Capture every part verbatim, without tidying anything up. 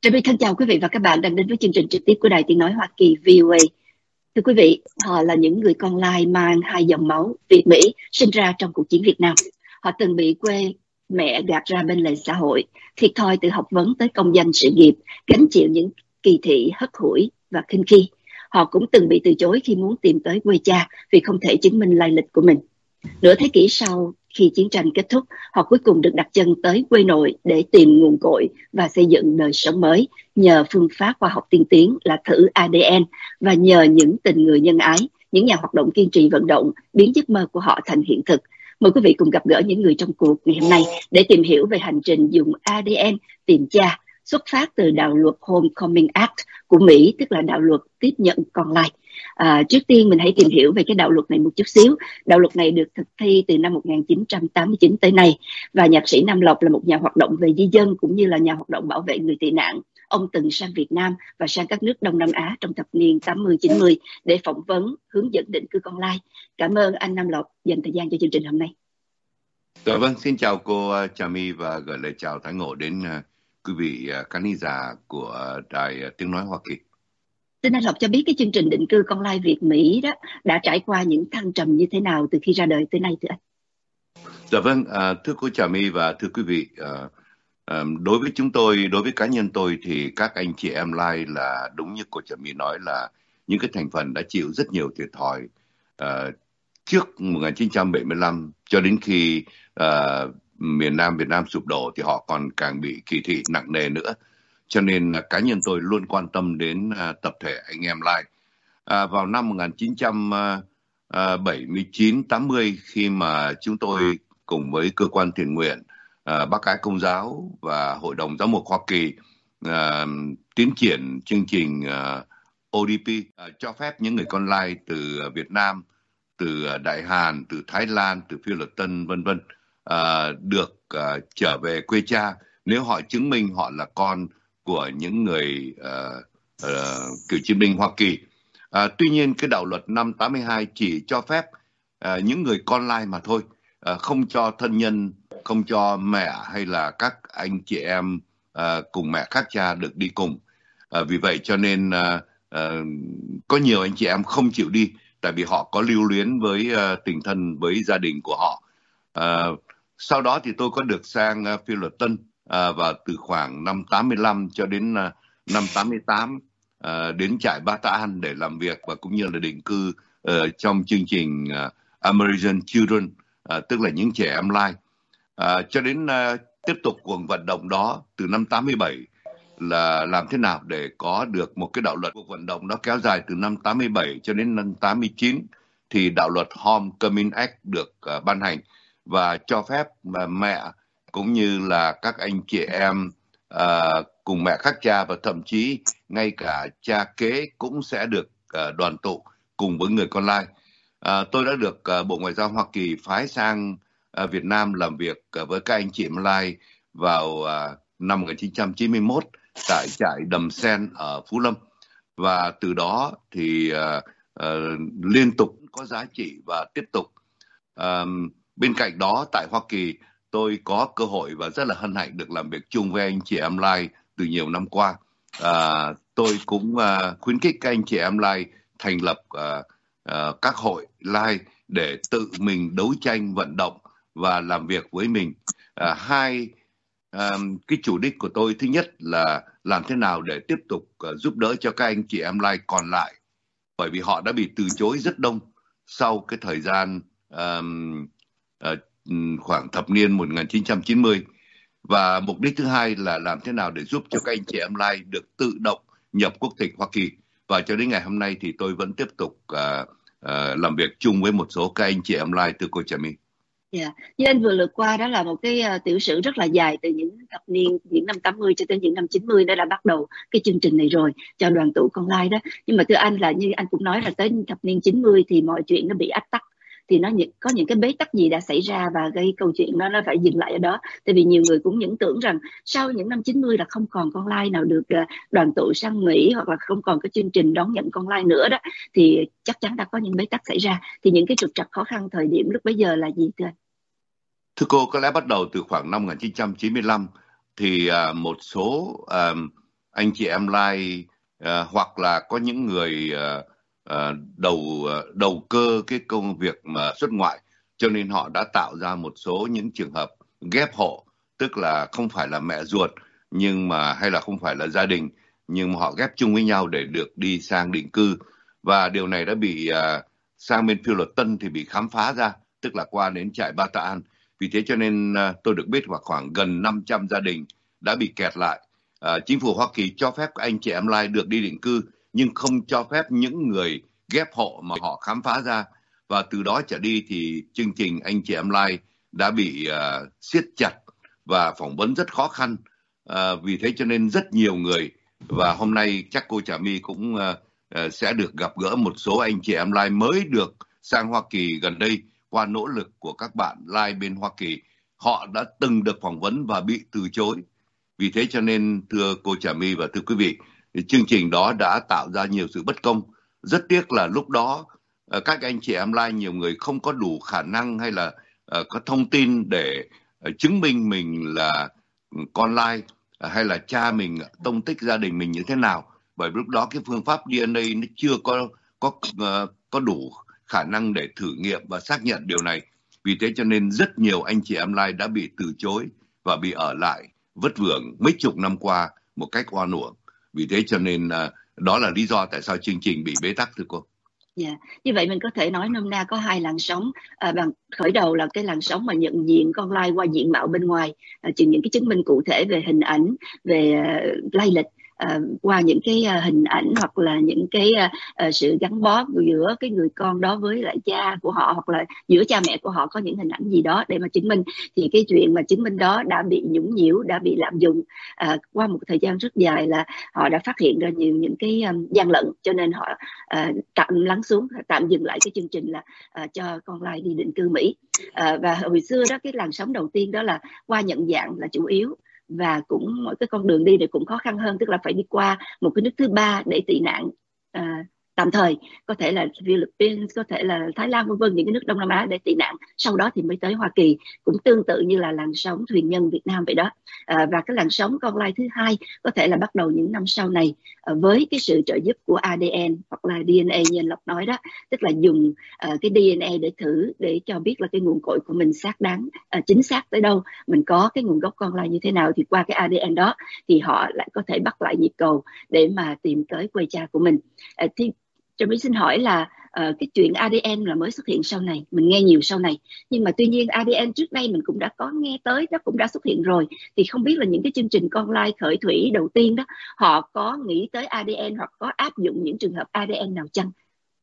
Trà My thân chào quý vị và các bạn đang đến với chương trình trực tiếp của Đài Tiếng Nói Hoa Kỳ vê o a. Thưa quý vị, họ là những người con lai mang hai dòng máu Việt Mỹ sinh ra trong cuộc chiến Việt Nam. Họ từng bị quê mẹ gạt ra bên lề xã hội, thiệt thòi từ học vấn tới công danh sự nghiệp, gánh chịu những kỳ thị hất hủi và khinh khi. Họ cũng từng bị từ chối khi muốn tìm tới quê cha vì không thể chứng minh lai lịch của mình. Nửa thế kỷ sau, khi chiến tranh kết thúc, họ cuối cùng được đặt chân tới quê nội để tìm nguồn cội và xây dựng đời sống mới nhờ phương pháp khoa học tiên tiến là thử a đê en và nhờ những tình người nhân ái, những nhà hoạt động kiên trì vận động biến giấc mơ của họ thành hiện thực. Mời quý vị cùng gặp gỡ những người trong cuộc ngày hôm nay để tìm hiểu về hành trình dùng a đê en tìm cha, xuất phát từ đạo luật Homecoming Act của Mỹ, tức là đạo luật tiếp nhận con lai. À, trước tiên mình hãy tìm hiểu về cái đạo luật này một chút xíu. Đạo luật này được thực thi từ năm một nghìn chín trăm tám mươi chín tới nay, và nhạc sĩ Nam Lộc là một nhà hoạt động về di dân cũng như là nhà hoạt động bảo vệ người tị nạn. Ông từng sang Việt Nam và sang các nước Đông Nam Á trong thập niên tám mươi chín mươi để phỏng vấn, hướng dẫn định cư con lai. Cảm ơn anh Nam Lộc dành thời gian cho chương trình hôm nay. Dạ vâng, xin chào cô Trà My và gửi lời chào Thái Ngộ đến uh, quý vị uh, khán giả của uh, Đài uh, Tiếng Nói Hoa Kỳ. Xin anh Lộc cho biết cái chương trình định cư con lai Việt Mỹ đó đã trải qua những thăng trầm như thế nào từ khi ra đời tới nay thưa anh? Dạ vâng, uh, thưa cô Trà My và thưa quý vị, uh, um, đối với chúng tôi, đối với cá nhân tôi thì các anh chị em lai là đúng như cô Trà My nói là những cái thành phần đã chịu rất nhiều thiệt thòi uh, trước một nghìn chín trăm bảy mươi lăm cho đến khi uh, miền Nam Việt Nam sụp đổ thì họ còn càng bị kỳ thị nặng nề nữa. Cho nên uh, cá nhân tôi luôn quan tâm đến uh, tập thể anh em lai. Uh, vào năm một nghìn chín trăm bảy mươi chín tám mươi khi mà chúng tôi cùng với cơ quan thiện nguyện uh, Bác Ái Công giáo và Hội đồng Giám mục Hoa Kỳ uh, tiến triển chương trình uh, ô đê pê uh, cho phép những người con lai từ uh, Việt Nam, từ Đại Hàn, từ Thái Lan, từ Phi Luật Tân vân vân uh, được uh, trở về quê cha nếu họ chứng minh họ là con của những người uh, uh, cựu chiến binh Hoa Kỳ. Uh, tuy nhiên cái đạo luật năm tám mươi hai chỉ cho phép uh, những người con lai mà thôi, uh, không cho thân nhân, không cho mẹ hay là các anh chị em uh, cùng mẹ khác cha được đi cùng. Uh, vì vậy cho nên uh, uh, có nhiều anh chị em không chịu đi, tại vì họ có lưu luyến với uh, tình thân với gia đình của họ. Uh, sau đó thì tôi có được sang uh, Phi Luật Tân uh, và từ khoảng năm tám mươi lăm cho đến uh, năm tám mươi tám uh, đến trại Bata An để làm việc và cũng như là định cư uh, trong chương trình uh, American Children, uh, tức là những trẻ em lai. Uh, cho đến uh, tiếp tục cuộc vận động đó từ năm tám mươi bảy là làm thế nào để có được một cái đạo luật. Cuộc vận động đó kéo dài từ năm tám mươi bảy cho đến năm tám mươi chín thì đạo luật Homecoming Act được uh, ban hành và cho phép uh, mẹ cũng như là các anh chị em uh, cùng mẹ khác cha và thậm chí ngay cả cha kế cũng sẽ được uh, đoàn tụ cùng với người con lai. Uh, tôi đã được uh, Bộ Ngoại giao Hoa Kỳ phái sang uh, Việt Nam làm việc uh, với các anh chị em lai vào uh, năm một nghìn chín trăm chín mươi mốt tại trại Đầm Sen ở Phú Lâm, và từ đó thì uh, uh, liên tục có giá trị và tiếp tục. Uh, bên cạnh đó tại Hoa Kỳ tôi có cơ hội và rất là hân hạnh được làm việc chung với anh chị em lai từ nhiều năm qua. Uh, tôi cũng uh, khuyến khích các anh chị em lai thành lập uh, uh, các hội lai để tự mình đấu tranh vận động và làm việc với mình. Uh, hai Um, cái chủ đích của tôi thứ nhất là làm thế nào để tiếp tục uh, giúp đỡ cho các anh chị em lai còn lại, bởi vì họ đã bị từ chối rất đông sau cái thời gian um, uh, khoảng thập niên một nghìn chín trăm chín mươi. Và mục đích thứ hai là làm thế nào để giúp cho các anh chị em lai được tự động nhập quốc tịch Hoa Kỳ. Và cho đến ngày hôm nay thì tôi vẫn tiếp tục uh, uh, làm việc chung với một số các anh chị em lai, thưa cô Trà My. Dạ, yeah. Như anh vừa lượt qua đó là một cái uh, tiểu sử rất là dài từ những thập niên, những năm tám mươi cho tới những năm chín mươi đã đã bắt đầu cái chương trình này rồi cho đoàn tụ con lai đó. Nhưng mà thưa anh là như anh cũng nói là tới thập niên chín mươi thì mọi chuyện nó bị ách tắc. Thì nó những, có những cái bế tắc gì đã xảy ra và cái câu chuyện đó nó phải dừng lại ở đó. Tại vì nhiều người cũng những tưởng rằng sau những năm chín mươi là không còn con lai nào được uh, đoàn tụ sang Mỹ, hoặc là không còn cái chương trình đón nhận con lai nữa đó. Thì chắc chắn đã có những bế tắc xảy ra. Thì những cái trục trặc khó khăn thời điểm lúc bấy giờ là gì thưa anh? Thưa cô, có lẽ bắt đầu từ khoảng năm một nghìn chín trăm chín mươi lăm thì uh, một số uh, anh chị em lai uh, hoặc là có những người uh, uh, đầu uh, đầu cơ cái công việc mà xuất ngoại, cho nên họ đã tạo ra một số những trường hợp ghép hộ, tức là không phải là mẹ ruột nhưng mà hay là không phải là gia đình, nhưng mà họ ghép chung với nhau để được đi sang định cư. Và điều này đã bị uh, sang bên phiêu luật Tân thì bị khám phá ra, tức là qua đến trại Ba Ta An. Vì thế cho nên uh, tôi được biết khoảng khoảng gần năm trăm gia đình đã bị kẹt lại. Uh, chính phủ Hoa Kỳ cho phép các anh chị em lai được đi định cư, nhưng không cho phép những người ghép hộ mà họ khám phá ra. Và từ đó trở đi thì chương trình anh chị em lai đã bị uh, siết chặt và phỏng vấn rất khó khăn. Uh, vì thế cho nên rất nhiều người, và hôm nay chắc cô Trà My cũng uh, uh, sẽ được gặp gỡ một số anh chị em lai mới được sang Hoa Kỳ gần đây qua nỗ lực của các bạn lai bên Hoa Kỳ. Họ đã từng được phỏng vấn và bị từ chối. Vì thế cho nên thưa cô Trà My và thưa quý vị, chương trình đó đã tạo ra nhiều sự bất công. Rất tiếc là lúc đó các anh chị em lai nhiều người không có đủ khả năng hay là uh, có thông tin để uh, chứng minh mình là con lai uh, hay là cha mình, tông tích gia đình mình như thế nào. Bởi lúc đó cái phương pháp đê en a nó chưa có có uh, có đủ khả năng để thử nghiệm và xác nhận điều này. Vì thế cho nên rất nhiều anh chị em lai đã bị từ chối và bị ở lại vất vưởng mấy chục năm qua một cách oan uổng. Vì thế cho nên uh, đó là lý do tại sao chương trình bị bế tắc, thưa cô. Dạ, yeah. Như vậy mình có thể nói nôm na có hai làn sóng. À, bằng khởi đầu là cái làn sóng mà nhận diện con lai qua diện mạo bên ngoài, à, chừng những cái chứng minh cụ thể về hình ảnh, về uh, lai lịch, uh, qua những cái uh, hình ảnh hoặc là những cái uh, uh, sự gắn bó giữa cái người con đó với lại cha của họ, hoặc là giữa cha mẹ của họ có những hình ảnh gì đó để mà chứng minh. Thì cái chuyện mà chứng minh đó đã bị nhũng nhiễu, đã bị lạm dụng uh, qua một thời gian rất dài, là họ đã phát hiện ra nhiều những cái um, gian lận, cho nên họ uh, tạm lắng xuống, tạm dừng lại cái chương trình là uh, cho con lai đi định cư Mỹ. Uh, và hồi xưa đó, cái làn sóng đầu tiên đó là qua nhận dạng là chủ yếu, và cũng mỗi cái con đường đi này cũng khó khăn hơn, tức là phải đi qua một cái nước thứ ba để tị nạn uh, tạm thời, có thể là Philippines, có thể là Thái Lan, vân vân, những cái nước Đông Nam Á để tị nạn, sau đó thì mới tới Hoa Kỳ, cũng tương tự như là làn sóng thuyền nhân Việt Nam vậy đó. À, và cái làn sóng con lai thứ hai có thể là bắt đầu những năm sau này, à, với cái sự trợ giúp của a đê en hoặc là đê en a như anh Lộc nói đó, tức là dùng à, cái đê en a để thử, để cho biết là cái nguồn cội của mình xác đáng, à, chính xác tới đâu, mình có cái nguồn gốc con lai như thế nào, thì qua cái a đê en đó thì họ lại có thể bắt lại nhịp cầu để mà tìm tới quê cha của mình. À, thì Trà My xin hỏi là uh, cái chuyện a đê en là mới xuất hiện sau này, mình nghe nhiều sau này, nhưng mà tuy nhiên a đê en trước đây mình cũng đã có nghe tới, nó cũng đã xuất hiện rồi, thì không biết là những cái chương trình con lai khởi thủy đầu tiên đó, họ có nghĩ tới a đê en hoặc có áp dụng những trường hợp a đê en nào chăng?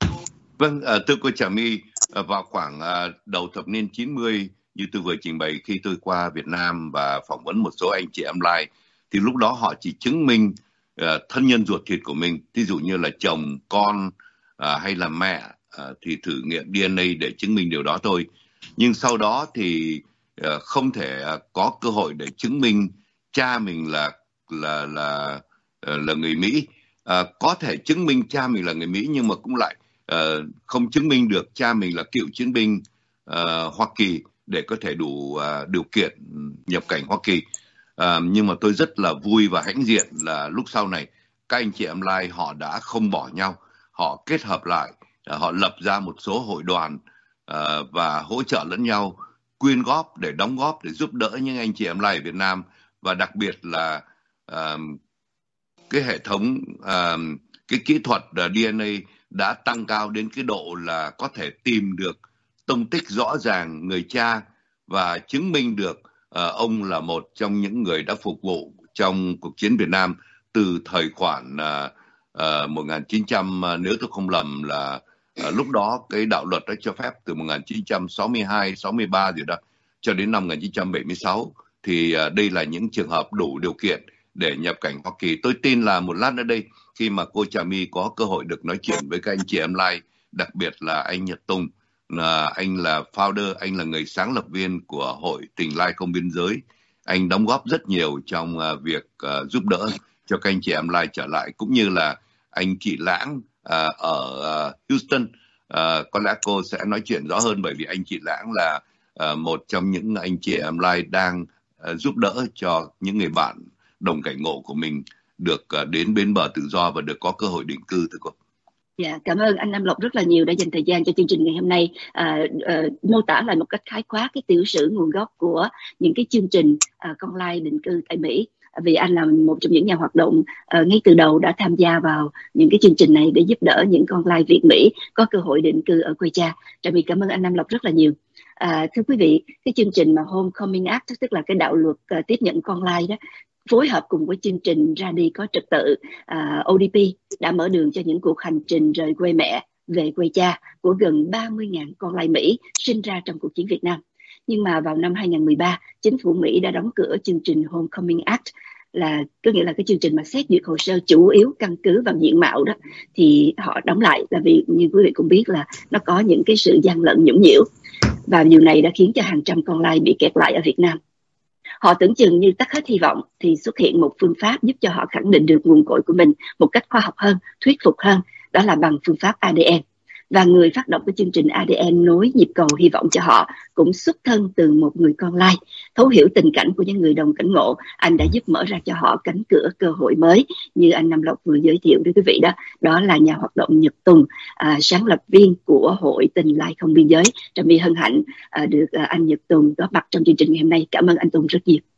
Vâng, uh, thưa cô Trà My, uh, vào khoảng uh, đầu thập niên chín mươi, như tôi vừa trình bày, khi tôi qua Việt Nam và phỏng vấn một số anh chị em lai, thì lúc đó họ chỉ chứng minh uh, thân nhân ruột thịt của mình, ví dụ như là chồng, con uh, hay là mẹ, uh, thì thử nghiệm đê en a để chứng minh điều đó thôi. Nhưng sau đó thì uh, không thể uh, có cơ hội để chứng minh cha mình là là là uh, là người Mỹ. Uh, có thể chứng minh cha mình là người Mỹ, nhưng mà cũng lại Uh, không chứng minh được cha mình là cựu chiến binh uh, Hoa Kỳ để có thể đủ uh, điều kiện nhập cảnh Hoa Kỳ. Uh, nhưng mà tôi rất là vui và hãnh diện là lúc sau này các anh chị em lai họ đã không bỏ nhau, họ kết hợp lại, uh, họ lập ra một số hội đoàn uh, và hỗ trợ lẫn nhau, quyên góp để đóng góp để giúp đỡ những anh chị em lai ở Việt Nam. Và đặc biệt là uh, cái hệ thống uh, cái kỹ thuật uh, đê en a đã tăng cao đến cái độ là có thể tìm được tông tích rõ ràng người cha và chứng minh được uh, ông là một trong những người đã phục vụ trong cuộc chiến Việt Nam từ thời khoảng uh, uh, một nghìn chín trăm, uh, nếu tôi không lầm là uh, lúc đó cái đạo luật đã cho phép từ một nghìn chín trăm sáu mươi hai, sáu mươi ba gì đó cho đến năm một nghìn chín trăm bảy mươi sáu, thì uh, đây là những trường hợp đủ điều kiện để nhập cảnh Hoa Kỳ. Tôi tin là một lát nữa đây, khi mà cô Trà My có cơ hội được nói chuyện với các anh chị em lai, đặc biệt là anh Nhật Tùng, là anh là founder, anh là người sáng lập viên của Hội Tình Lai Không Biên Giới. Anh đóng góp rất nhiều trong uh, việc uh, giúp đỡ cho các anh chị em lai trở lại, cũng như là anh chị Lãng uh, ở uh, Houston. Uh, có lẽ cô sẽ nói chuyện rõ hơn, bởi vì anh chị Lãng là uh, một trong những anh chị em lai đang uh, giúp đỡ cho những người bạn đồng cảnh ngộ của mình được uh, đến bến bờ tự do và được có cơ hội định cư, thưa cô. Dạ, cảm ơn anh Nam Lộc rất là nhiều đã dành thời gian cho chương trình ngày hôm nay, à, à, mô tả lại một cách khái quát cái tiểu sử nguồn gốc của những cái chương trình à, con lai định cư tại Mỹ. Vì anh là một trong những nhà hoạt động à, ngay từ đầu đã tham gia vào những cái chương trình này để giúp đỡ những con lai Việt Mỹ có cơ hội định cư ở quê cha. Trà My cảm ơn anh Nam Lộc rất là nhiều. À, thưa quý vị, cái chương trình mà Homecoming Act, tức là cái đạo luật à, tiếp nhận con lai đó, phối hợp cùng với chương trình Ra Đi Có Trật Tự uh, O D P đã mở đường cho những cuộc hành trình rời quê mẹ về quê cha của gần ba mươi nghìn con lai Mỹ sinh ra trong cuộc chiến Việt Nam. Nhưng mà vào năm hai không một ba, chính phủ Mỹ đã đóng cửa chương trình Homecoming Act, là có nghĩa là cái chương trình mà xét duyệt hồ sơ chủ yếu căn cứ vào diện mạo đó, thì họ đóng lại là vì như quý vị cũng biết là nó có những cái sự gian lận nhũng nhiễu, và điều này đã khiến cho hàng trăm con lai bị kẹt lại ở Việt Nam. Họ tưởng chừng như tắt hết hy vọng thì xuất hiện một phương pháp giúp cho họ khẳng định được nguồn cội của mình một cách khoa học hơn, thuyết phục hơn, đó là bằng phương pháp A D N. Và người phát động cái chương trình A D N nối nhịp cầu hy vọng cho họ cũng xuất thân từ một người con lai. Thấu hiểu tình cảnh của những người đồng cảnh ngộ, anh đã giúp mở ra cho họ cánh cửa cơ hội mới, như anh Nam Lộc vừa giới thiệu với quý vị đó. Đó là nhà hoạt động Nhật Tùng, à, sáng lập viên của Hội Tình Lai Không Biên Giới. Trà My hân hạnh à, được à, anh Nhật Tùng có mặt trong chương trình ngày hôm nay. Cảm ơn anh Tùng rất nhiều.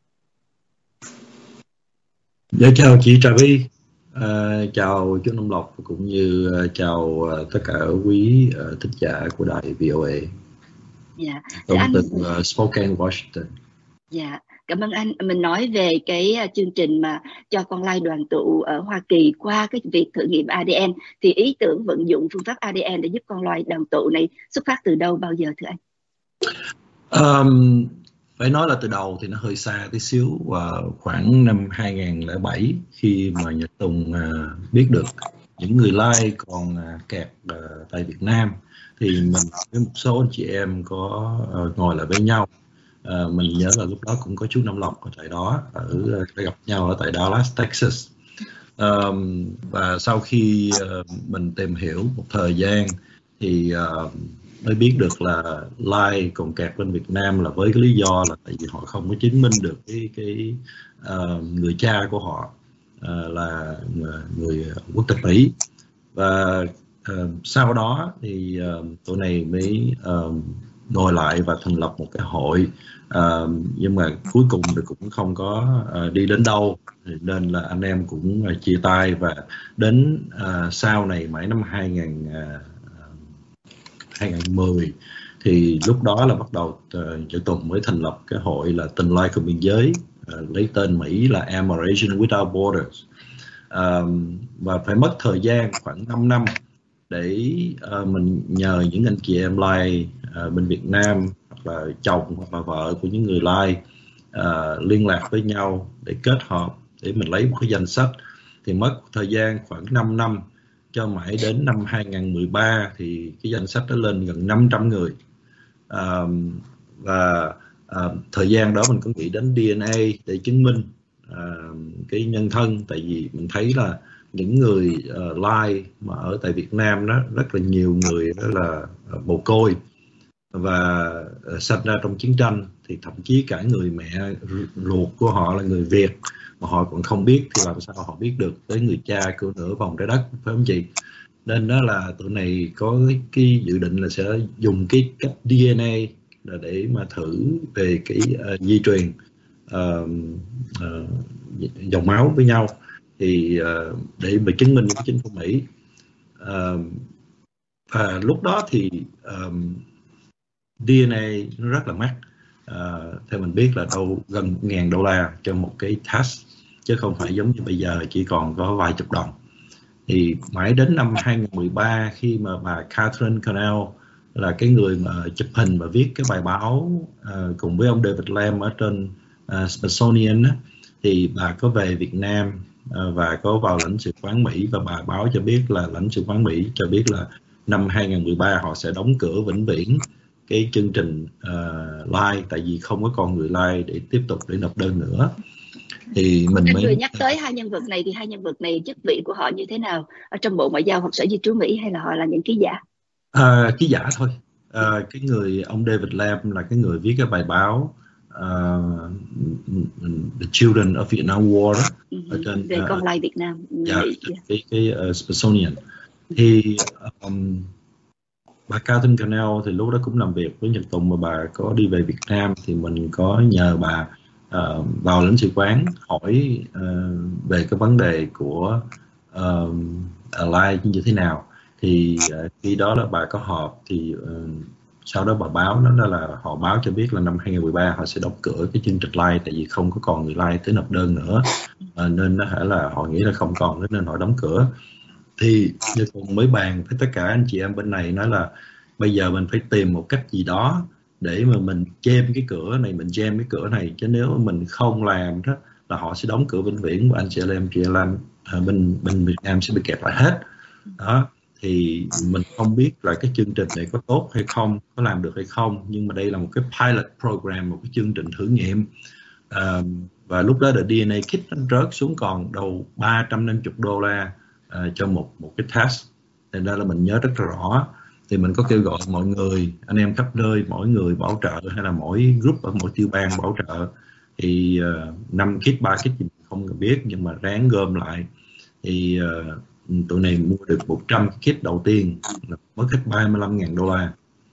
Dạ, chào chị Trà My, à, chào chú Nam Lộc, cũng như uh, chào uh, tất cả quý uh, thính giả của đài V O A. Dạ, Tôi anh... từ uh, Spokane, Washington. Dạ, cảm ơn anh. Mình nói về cái uh, chương trình mà cho con lai đoàn tụ ở Hoa Kỳ qua cái việc thử nghiệm A D N, thì ý tưởng vận dụng phương pháp A D N để giúp con lai đoàn tụ này xuất phát từ đâu, bao giờ thưa anh? Um, Phải nói là từ đầu thì nó hơi xa tí xíu, và khoảng năm hai không không bảy khi mà Nhật Tùng uh, biết được những người Lai còn uh, kẹt uh, tại Việt Nam, thì mình với một số anh chị em có uh, ngồi lại với nhau. Uh, mình nhớ là lúc đó cũng có chú Nam Lộc ở tại đó, ở uh, gặp nhau ở tại Dallas, Texas. Um, và sau khi uh, mình tìm hiểu một thời gian thì uh, mới biết được là Lai còn kẹt bên Việt Nam là với cái lý do là tại vì họ không có chứng minh được cái cái uh, người cha của họ uh, là người quốc tịch Mỹ. Và uh, sau đó thì uh, tụi này mới uh, ngồi lại và thành lập một cái hội, uh, nhưng mà cuối cùng thì cũng không có uh, đi đến đâu, nên là anh em cũng uh, chia tay. Và đến uh, sau này mãi năm hai không không không thì lúc đó là bắt đầu uh, Tùng mới thành lập cái hội là Tình Lai Không Biên Giới, uh, lấy tên Mỹ là Amerasian Without Borders. Um, và phải mất thời gian khoảng năm năm để uh, mình nhờ những anh chị em Lai uh, bên Việt Nam, hoặc là chồng hoặc là vợ của những người Lai uh, liên lạc với nhau để kết hợp, để mình lấy một cái danh sách. Thì mất thời gian khoảng năm năm, cho mãi đến năm hai không một ba thì cái danh sách đã lên gần năm trăm người. Uh, và uh, thời gian đó mình cũng nghĩ đến D N A để chứng minh uh, cái nhân thân, tại vì mình thấy là những người uh, Lai mà ở tại Việt Nam đó rất là nhiều người đó là uh, mồ côi và uh, sinh ra trong chiến tranh, thì thậm chí cả người mẹ ruột của họ là người Việt mà họ còn không biết, thì làm sao họ biết được tới người cha của nửa vòng trái đất, phải không chị? Nên đó là tụi này có cái, cái dự định là sẽ dùng cái cách D N A là để mà thử về cái uh, di truyền uh, uh, dòng máu với nhau, thì uh, để mà chứng minh với chính phủ Mỹ. Uh, và lúc đó thì um, D N A nó rất là mắc. Uh, theo mình biết là đâu gần ngàn đô la cho một cái test, chứ không phải giống như bây giờ chỉ còn có vài chục đồng. Thì mãi đến năm hai không một ba khi mà bà Catherine Cornell là cái người mà chụp hình và viết cái bài báo uh, cùng với ông David Lam ở trên uh, Smithsonian á, thì bà có về Việt Nam uh, và có vào lãnh sự quán Mỹ, và bà báo cho biết là lãnh sự quán Mỹ cho biết là năm hai không một ba họ sẽ đóng cửa vĩnh viễn cái chương trình uh, Lai, tại vì không có con người Lai để tiếp tục để nộp đơn nữa. Thì mình Anh mới vừa nhắc tới hai nhân vật này, thì hai nhân vật này chức vị của họ như thế nào ở trong Bộ Ngoại giao hoặc Sở Di trú Mỹ, hay là họ là những ký giả? À, ký giả thôi. À, cái người ông David Lam là cái người viết cái bài báo uh, The Children of Vietnam War đó, uh-huh. ở trên về con lai Việt Nam, dạ, Mỹ. yeah, cái cái uh, Smithsonian. Thì um, bà Catherine Connell thì lúc đó cũng làm việc với Nhật Tùng, mà bà có đi về Việt Nam thì mình có nhờ bà uh, vào lãnh sự quán hỏi uh, về cái vấn đề của uh, Align như thế nào. Thì uh, khi đó là bà có họp thì uh, sau đó bà báo nó là họ báo cho biết là năm hai không một ba họ sẽ đóng cửa cái chương trình Live, tại vì không có còn người Live tới nộp đơn nữa, uh, nên nó hả là họ nghĩ là không còn nữa nên họ đóng cửa. Thì Nhật Tùng mới bàn với tất cả anh chị em bên này, nói là bây giờ mình phải tìm một cách gì đó để mà mình jam cái cửa này, mình jam cái cửa này, chứ nếu mà mình không làm đó là họ sẽ đóng cửa vĩnh viễn và anh chị em chị em bên bên Việt Nam sẽ bị kẹt lại hết đó. Thì mình không biết là cái chương trình này có tốt hay không, có làm được hay không, nhưng mà đây là một cái pilot program, một cái chương trình thử nghiệm. À, và lúc đó là đê en a kit nó rớt xuống còn đầu ba trăm năm mươi đô la à, cho một một cái test. Thành ra là mình nhớ rất rõ. Thì mình có kêu gọi mọi người, anh em khắp nơi, mỗi người bảo trợ hay là mỗi group ở mỗi tiểu bang bảo trợ. Thì năm uh, kit, ba kit gì không biết, nhưng mà ráng gom lại. Thì uh, tụi này mua được một trăm kit đầu tiên, mất hết ba mươi lăm nghìn đô la.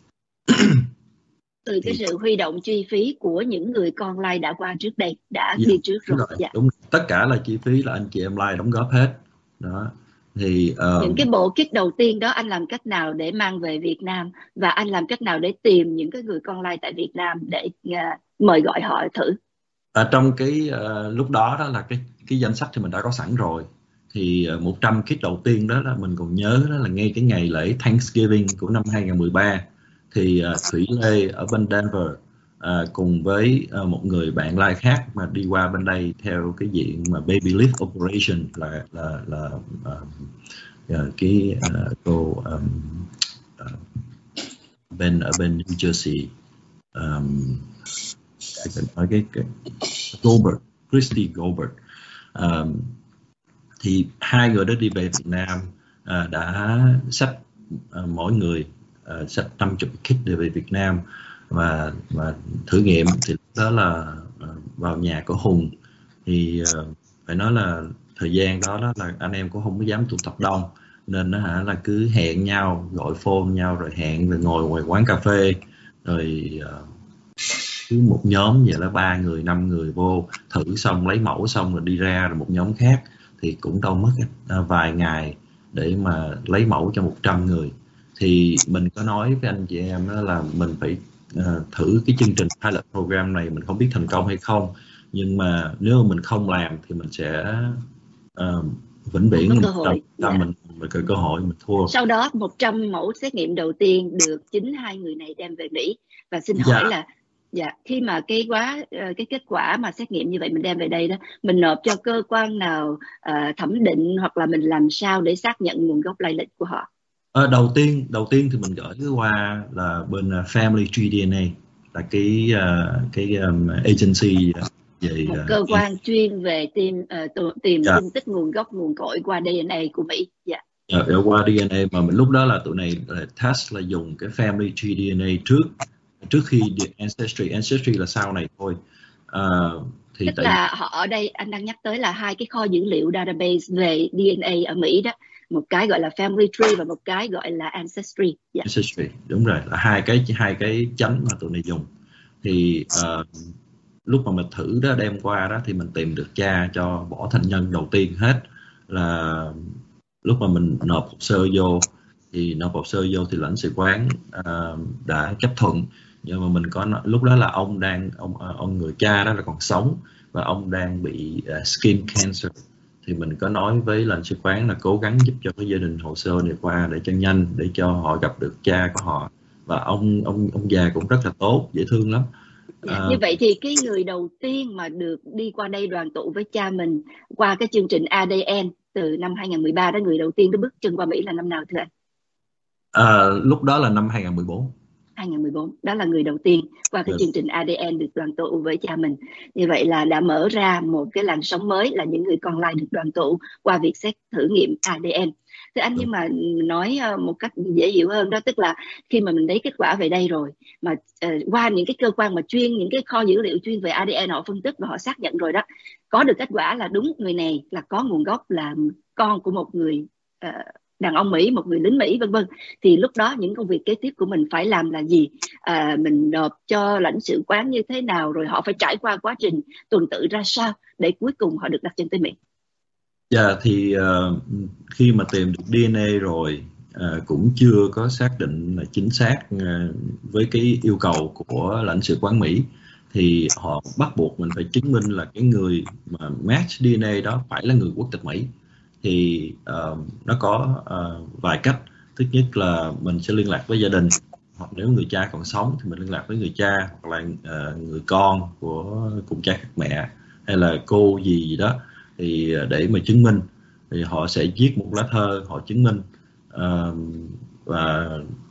Từ cái sự huy động chi phí của những người con Lai đã qua trước đây, đã dạ, đi trước rồi. Đúng rồi. Dạ. Đúng. Tất cả là chi phí là anh chị em Lai đóng góp hết. Đó. Thì uh, những cái bộ kit đầu tiên đó anh làm cách nào để mang về Việt Nam, và anh làm cách nào để tìm những cái người con Lai tại Việt Nam để uh, mời gọi họ thử? Ở trong cái uh, lúc đó đó là cái cái danh sách thì mình đã có sẵn rồi. Thì uh, một trăm kit đầu tiên đó là mình còn nhớ đó là ngay cái ngày lễ Thanksgiving của năm hai không một ba. Thì uh, Thủy Lê ở bên Denver uh, cùng với uh, một người bạn Lai khác mà đi qua bên đây theo cái diện mà Baby Lift Operation, là là là uh, uh, cái uh, cô um, uh, bên ở bên New Jersey, um, ở cái, cái Goldberg, Christy Goldberg. Um, thì hai người đó đi về Việt Nam uh, đã xách uh, mỗi người uh, xách năm mươi kit để về Việt Nam và và thử nghiệm. Thì đó là uh, vào nhà của Hùng. Thì uh, phải nói là thời gian đó đó là anh em cũng không có dám tụ tập đông, nên nó hả là cứ hẹn nhau, gọi phone nhau rồi hẹn rồi ngồi ngoài quán cà phê, rồi uh, cứ một nhóm vậy là ba người, năm người vô thử xong lấy mẫu xong rồi đi ra, rồi một nhóm khác. Thì cũng đâu mất uh, vài ngày để mà lấy mẫu cho một trăm người. Thì mình có nói với anh chị em đó là mình phải uh, thử cái chương trình pilot program này, mình không biết thành công hay không, nhưng mà nếu mà mình không làm thì mình sẽ uh, vĩnh viễn có cơ hội. Dạ. mình mình có cơ hội mình thua. Sau đó một trăm mẫu xét nghiệm đầu tiên được chính hai người này đem về Mỹ. Và xin hỏi dạ. là dạ khi mà cái quá cái kết quả mà xét nghiệm như vậy mình đem về đây đó, mình nộp cho cơ quan nào uh, thẩm định, hoặc là mình làm sao để xác nhận nguồn gốc lai lịch của họ? À, đầu tiên đầu tiên thì mình gửi qua là bên uh, Family Tree đê en a, là cái uh, cái um, agency về một uh, cơ quan chuyên về tìm uh, tìm dạ. tung tích nguồn gốc nguồn cội qua đê en a của Mỹ. Dạ. Dạ, qua đê en a mà mình lúc đó là tụi này là test là dùng cái Family Tree đê en a trước trước khi Ancestry. Ancestry là sau này thôi. Uh, thì Tức tại... là họ ở đây anh đang nhắc tới là hai cái kho dữ liệu database về đê en a ở Mỹ đó, một cái gọi là Family Tree và một cái gọi là Ancestry. Yeah. Ancestry, đúng rồi, là hai cái hai cái chánh mà tụi này dùng. Thì uh, lúc mà mình thử đó đem qua đó thì mình tìm được cha cho bỏ thành nhân đầu tiên hết. Là lúc mà mình nộp hồ sơ vô thì nộp hồ sơ vô thì lãnh sự quán uh, đã chấp thuận. Nhưng mà mình có lúc đó là ông đang ông ông người cha đó là còn sống và ông đang bị uh, skin cancer. Thì mình có nói với lãnh sự quán là cố gắng giúp cho cái gia đình hồ sơ này qua để cho nhanh, để cho họ gặp được cha của họ. Và ông ông ông già cũng rất là tốt, dễ thương lắm. Dạ, à, như vậy thì cái người đầu tiên mà được đi qua đây đoàn tụ với cha mình qua cái chương trình a đê en từ năm hai không một ba đó, người đầu tiên đó bước chân qua Mỹ là năm nào thưa anh? À, lúc đó là năm hai không một bốn. hai không một bốn. Đó là người đầu tiên qua cái Được. chương trình a đê en được đoàn tụ với cha mình. Như vậy là đã mở ra một cái làn sóng mới, là những người con lai được đoàn tụ qua việc xét thử nghiệm a đê en. Thưa anh, Đúng. nhưng mà nói ờ, một cách dễ hiểu hơn đó, tức là khi mà mình lấy kết quả về đây rồi, mà uh, qua những cái cơ quan mà chuyên, những cái kho dữ liệu chuyên về a đê en họ phân tích và họ xác nhận rồi đó, có được kết quả là đúng người này là có nguồn gốc là con của một người uh, đàn ông Mỹ, một người lính Mỹ, vân vân, thì lúc đó những công việc kế tiếp của mình phải làm là gì? À, mình nộp cho lãnh sự quán như thế nào, rồi họ phải trải qua quá trình tuần tự ra sao để cuối cùng họ được đặt chân tới Mỹ? Dạ, yeah, thì uh, khi mà tìm được đê en a rồi uh, cũng chưa có xác định là chính xác uh, với cái yêu cầu của lãnh sự quán Mỹ, thì họ bắt buộc mình phải chứng minh là cái người mà match đê en a đó phải là người quốc tịch Mỹ. Thì uh, nó có uh, vài cách. Thứ nhất là mình sẽ liên lạc với gia đình, hoặc nếu người cha còn sống thì mình liên lạc với người cha, hoặc là uh, người con của cùng cha khác mẹ, hay là cô gì gì đó, thì để mà chứng minh thì họ sẽ viết một lá thơ họ chứng minh, uh, và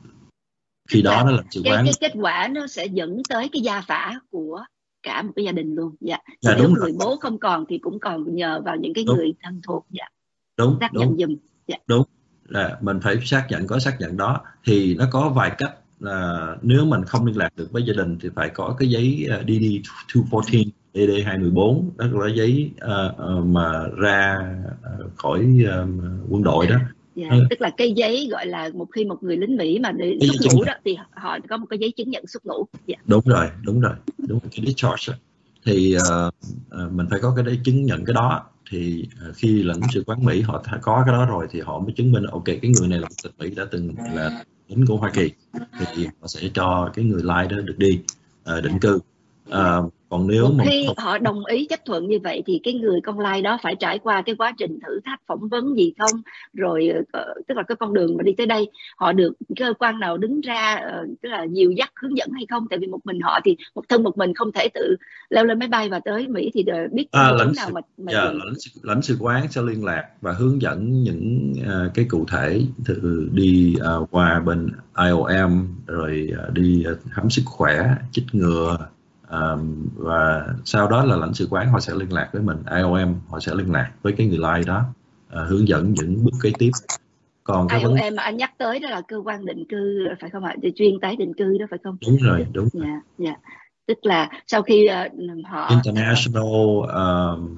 khi đó nó là sự cái, quán cái kết quả nó sẽ dẫn tới cái gia phả của cả một cái gia đình luôn. Dạ. Dạ, Nếu đúng người rồi. bố không còn thì cũng còn nhờ vào những cái Đúng. người thân thuộc. Dạ. Đúng, xác đúng. nhận giùm. Dạ. Đúng, là mình phải xác nhận, có xác nhận đó. Thì nó có vài cách, là nếu mình không liên lạc được với gia đình thì phải có cái giấy uh, đê đê hai một bốn, đê đê hai một bốn, đó là giấy uh, uh, mà ra uh, khỏi uh, quân đội đó. Dạ. Ừ. Tức là cái giấy gọi là một khi một người lính Mỹ mà để Cái xuất ngũ đó thì họ có một cái giấy chứng nhận xuất ngũ. Dạ. Đúng rồi, đúng rồi, đúng rồi, cái discharge. Thì uh, uh, mình phải có cái đấy, chứng nhận cái đó. Thì uh, khi lãnh sự quán Mỹ họ có cái đó rồi thì họ mới chứng minh ok cái người này là quốc tịch Mỹ, đã từng là lính của Hoa Kỳ, thì họ sẽ cho cái người lai đó được đi uh, định cư. Uh, còn nếu một mà khi không... họ đồng ý chấp thuận như vậy thì cái người con lai đó phải trải qua cái quá trình thử thách phỏng vấn gì không, rồi uh, tức là cái con đường mà đi tới đây họ được cơ quan nào đứng ra uh, tức là dìu dắt hướng dẫn hay không? Tại vì một mình họ thì một thân một mình không thể tự leo lên máy bay và tới Mỹ, thì biết à, hướng lãnh nào sự, mà, mà yeah, lãnh, lãnh sự quán sẽ liên lạc và hướng dẫn những uh, cái cụ thể, từ đi uh, qua bên i o em, rồi uh, đi uh, khám sức khỏe, chích ngừa. Um, và sau đó là lãnh sự quán họ sẽ liên lạc với mình, i o em họ sẽ liên lạc với cái người lai đó, uh, hướng dẫn những bước kế tiếp. Còn cái i o em vấn... mà anh nhắc tới đó là cơ quan định cư phải không ạ? Để chuyên tái định cư đó phải không? Đúng rồi, đúng rồi. Dạ, dạ. Tức là sau khi uh, họ International um,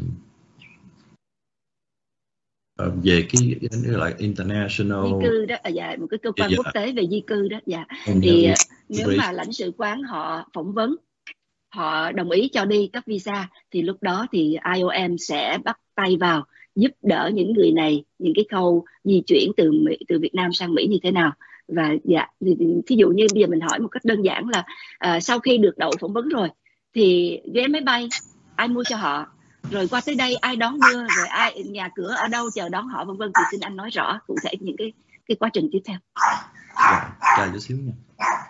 uh, về cái là international di cư đó, à, dạ, một cái cơ quan dạ, quốc tế về di cư đó. Dạ. dạ. Thì Dạ. nếu mà lãnh sự quán họ phỏng vấn, họ đồng ý cho đi cấp visa, thì lúc đó thì i o em sẽ bắt tay vào giúp đỡ những người này những cái khâu di chuyển từ Mỹ, từ Việt Nam sang Mỹ như thế nào. Và dạ, thí dụ như bây giờ mình hỏi một cách đơn giản là à, sau khi được đậu phỏng vấn rồi thì vé máy bay ai mua cho họ, rồi qua tới đây ai đón đưa, rồi ai nhà cửa ở đâu chờ đón họ, vân vân, thì xin anh nói rõ cụ thể những cái cái quá trình tiếp theo. Dạ, chờ chút xíu nha.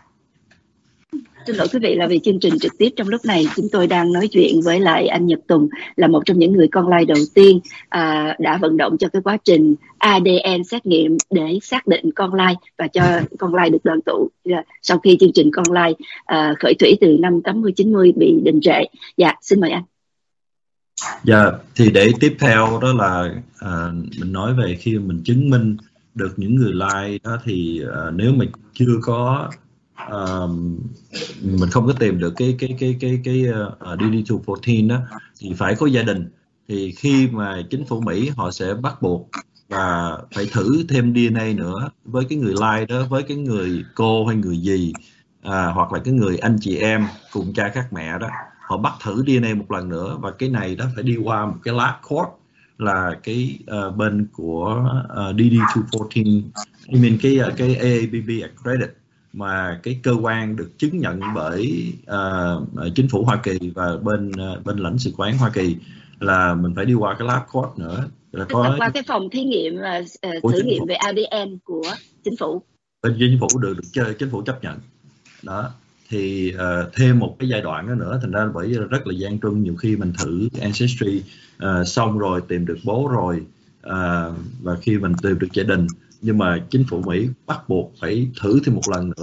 Xin lỗi quý vị là vì chương trình trực tiếp trong lúc này chúng tôi đang nói chuyện với lại anh Nhật Tùng, là một trong những người con lai đầu tiên à, đã vận động cho cái quá trình a đê en xét nghiệm để xác định con lai và cho con lai được đoàn tụ sau khi chương trình con lai à, khởi thủy từ năm tám mươi chín mươi bị đình trệ. Dạ, xin mời anh. Dạ, thì để tiếp theo đó là à, mình nói về khi mình chứng minh được những người lai đó, thì à, nếu mà chưa có Uh, mình không có tìm được cái cái cái cái cái uh, đê đê hai một bốn đó, thì phải có gia đình. Thì khi mà chính phủ Mỹ họ sẽ bắt buộc và phải thử thêm đê en a nữa với cái người lai đó, với cái người cô hay người dì, à, hoặc là cái người anh chị em cùng cha khác mẹ đó, họ bắt thử đê en a một lần nữa. Và cái này đó phải đi qua một cái lab court, là cái uh, bên của uh, đê đê hai một bốn, I mean cái cái a a bê bê accredited, mà cái cơ quan được chứng nhận bởi uh, chính phủ Hoa Kỳ và bên uh, bên lãnh sự quán Hoa Kỳ, là mình phải đi qua cái lab court nữa, là Tức có là qua cái phòng thí nghiệm uh, thử nghiệm về a đê en của chính phủ, bên chính phủ được được chơi chính phủ chấp nhận đó. Thì uh, thêm một cái giai đoạn đó nữa, thành ra bởi rất là gian truân. Nhiều khi mình thử ancestry uh, xong rồi tìm được bố rồi, uh, và khi mình tìm được gia đình, nhưng mà chính phủ Mỹ bắt buộc phải thử thêm một lần nữa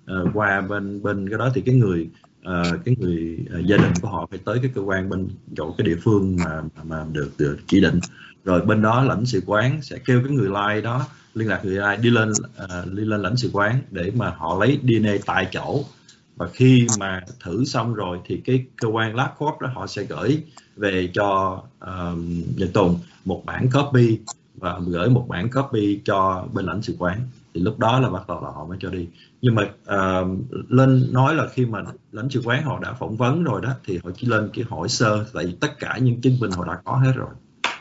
uh, qua bên bên cái đó thì cái người uh, cái người uh, gia đình của họ phải tới cái cơ quan bên chỗ cái địa phương mà mà được, được chỉ định, rồi bên đó lãnh sự quán sẽ kêu cái người lai đó liên lạc người lai đi lên uh, đi lên lãnh sự quán để mà họ lấy đê en a tại chỗ. Và khi mà thử xong rồi thì cái cơ quan LabCorp đó họ sẽ gửi về cho uh, Nhật Tùng một bản copy và gửi một bản copy cho bên lãnh sự quán, thì lúc đó là bắt đầu là họ mới cho đi. Nhưng mà uh, lên nói là khi mà lãnh sự quán họ đã phỏng vấn rồi đó thì họ chỉ lên cái hỏi sơ, tại vì tất cả những chứng minh họ đã có hết rồi.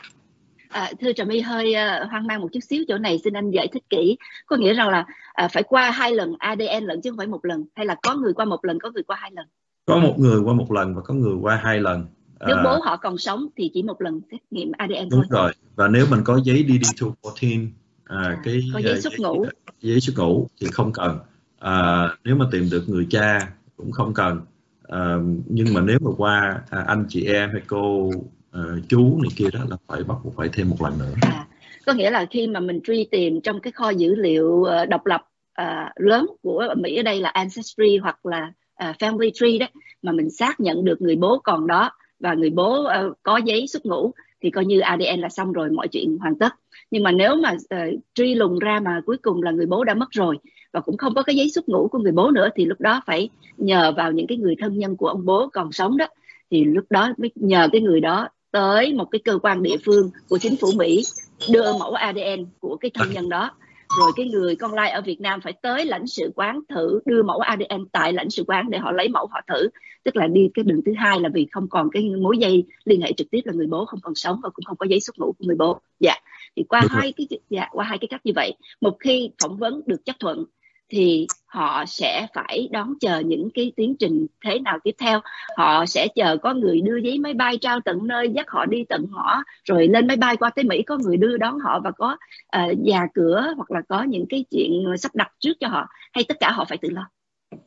À, thưa Trà My, hơi uh, hoang mang một chút xíu chỗ này, xin anh giải thích kỹ. Có nghĩa rằng là uh, phải qua hai lần a đê en lận chứ không phải một lần, hay là có người qua một lần, có người qua hai lần? Có một người qua một lần và có người qua hai lần. Nếu uh, bố họ còn sống thì chỉ một lần xét nghiệm a đê en đúng thôi. Đúng rồi. Và nếu mình có giấy đê đê hai một bốn, à, à, cái có giấy xuất ngũ, giấy, giấy xuất ngũ thì không cần. À, nếu mà tìm được người cha cũng không cần. À, nhưng mà nếu mà qua à, anh chị em hay cô Uh, chú này kia đó là phải bắt buộc phải thêm một lần nữa. À, có nghĩa là khi mà mình truy tìm trong cái kho dữ liệu uh, độc lập uh, lớn của Mỹ ở đây là Ancestry hoặc là uh, Family Tree đó, mà mình xác nhận được người bố còn đó và người bố uh, có giấy xuất ngũ thì coi như a đê en là xong rồi, mọi chuyện hoàn tất. Nhưng mà nếu mà uh, truy lùng ra mà cuối cùng là người bố đã mất rồi và cũng không có cái giấy xuất ngũ của người bố nữa, thì lúc đó phải nhờ vào những cái người thân nhân của ông bố còn sống đó, thì lúc đó mới nhờ cái người đó tới một cái cơ quan địa phương của chính phủ Mỹ đưa mẫu a đê en của cái thân nhân đó, rồi cái người con lai ở Việt Nam phải tới lãnh sự quán thử, đưa mẫu a đê en tại lãnh sự quán để họ lấy mẫu họ thử. Tức là đi cái đường thứ hai là vì không còn cái mối dây liên hệ trực tiếp, là người bố không còn sống và cũng không có giấy xuất ngũ của người bố. Dạ, thì qua Đúng hai rồi. cái dạ, qua hai cái cách như vậy, một khi phỏng vấn được chấp thuận thì họ sẽ phải đón chờ những cái tiến trình thế nào tiếp theo. Họ sẽ chờ có người đưa giấy máy bay trao tận nơi, dắt họ đi tận ngõ, rồi lên máy bay qua tới Mỹ có người đưa đón họ và có uh, nhà cửa hoặc là có những cái chuyện sắp đặt trước cho họ, hay tất cả họ phải tự lo?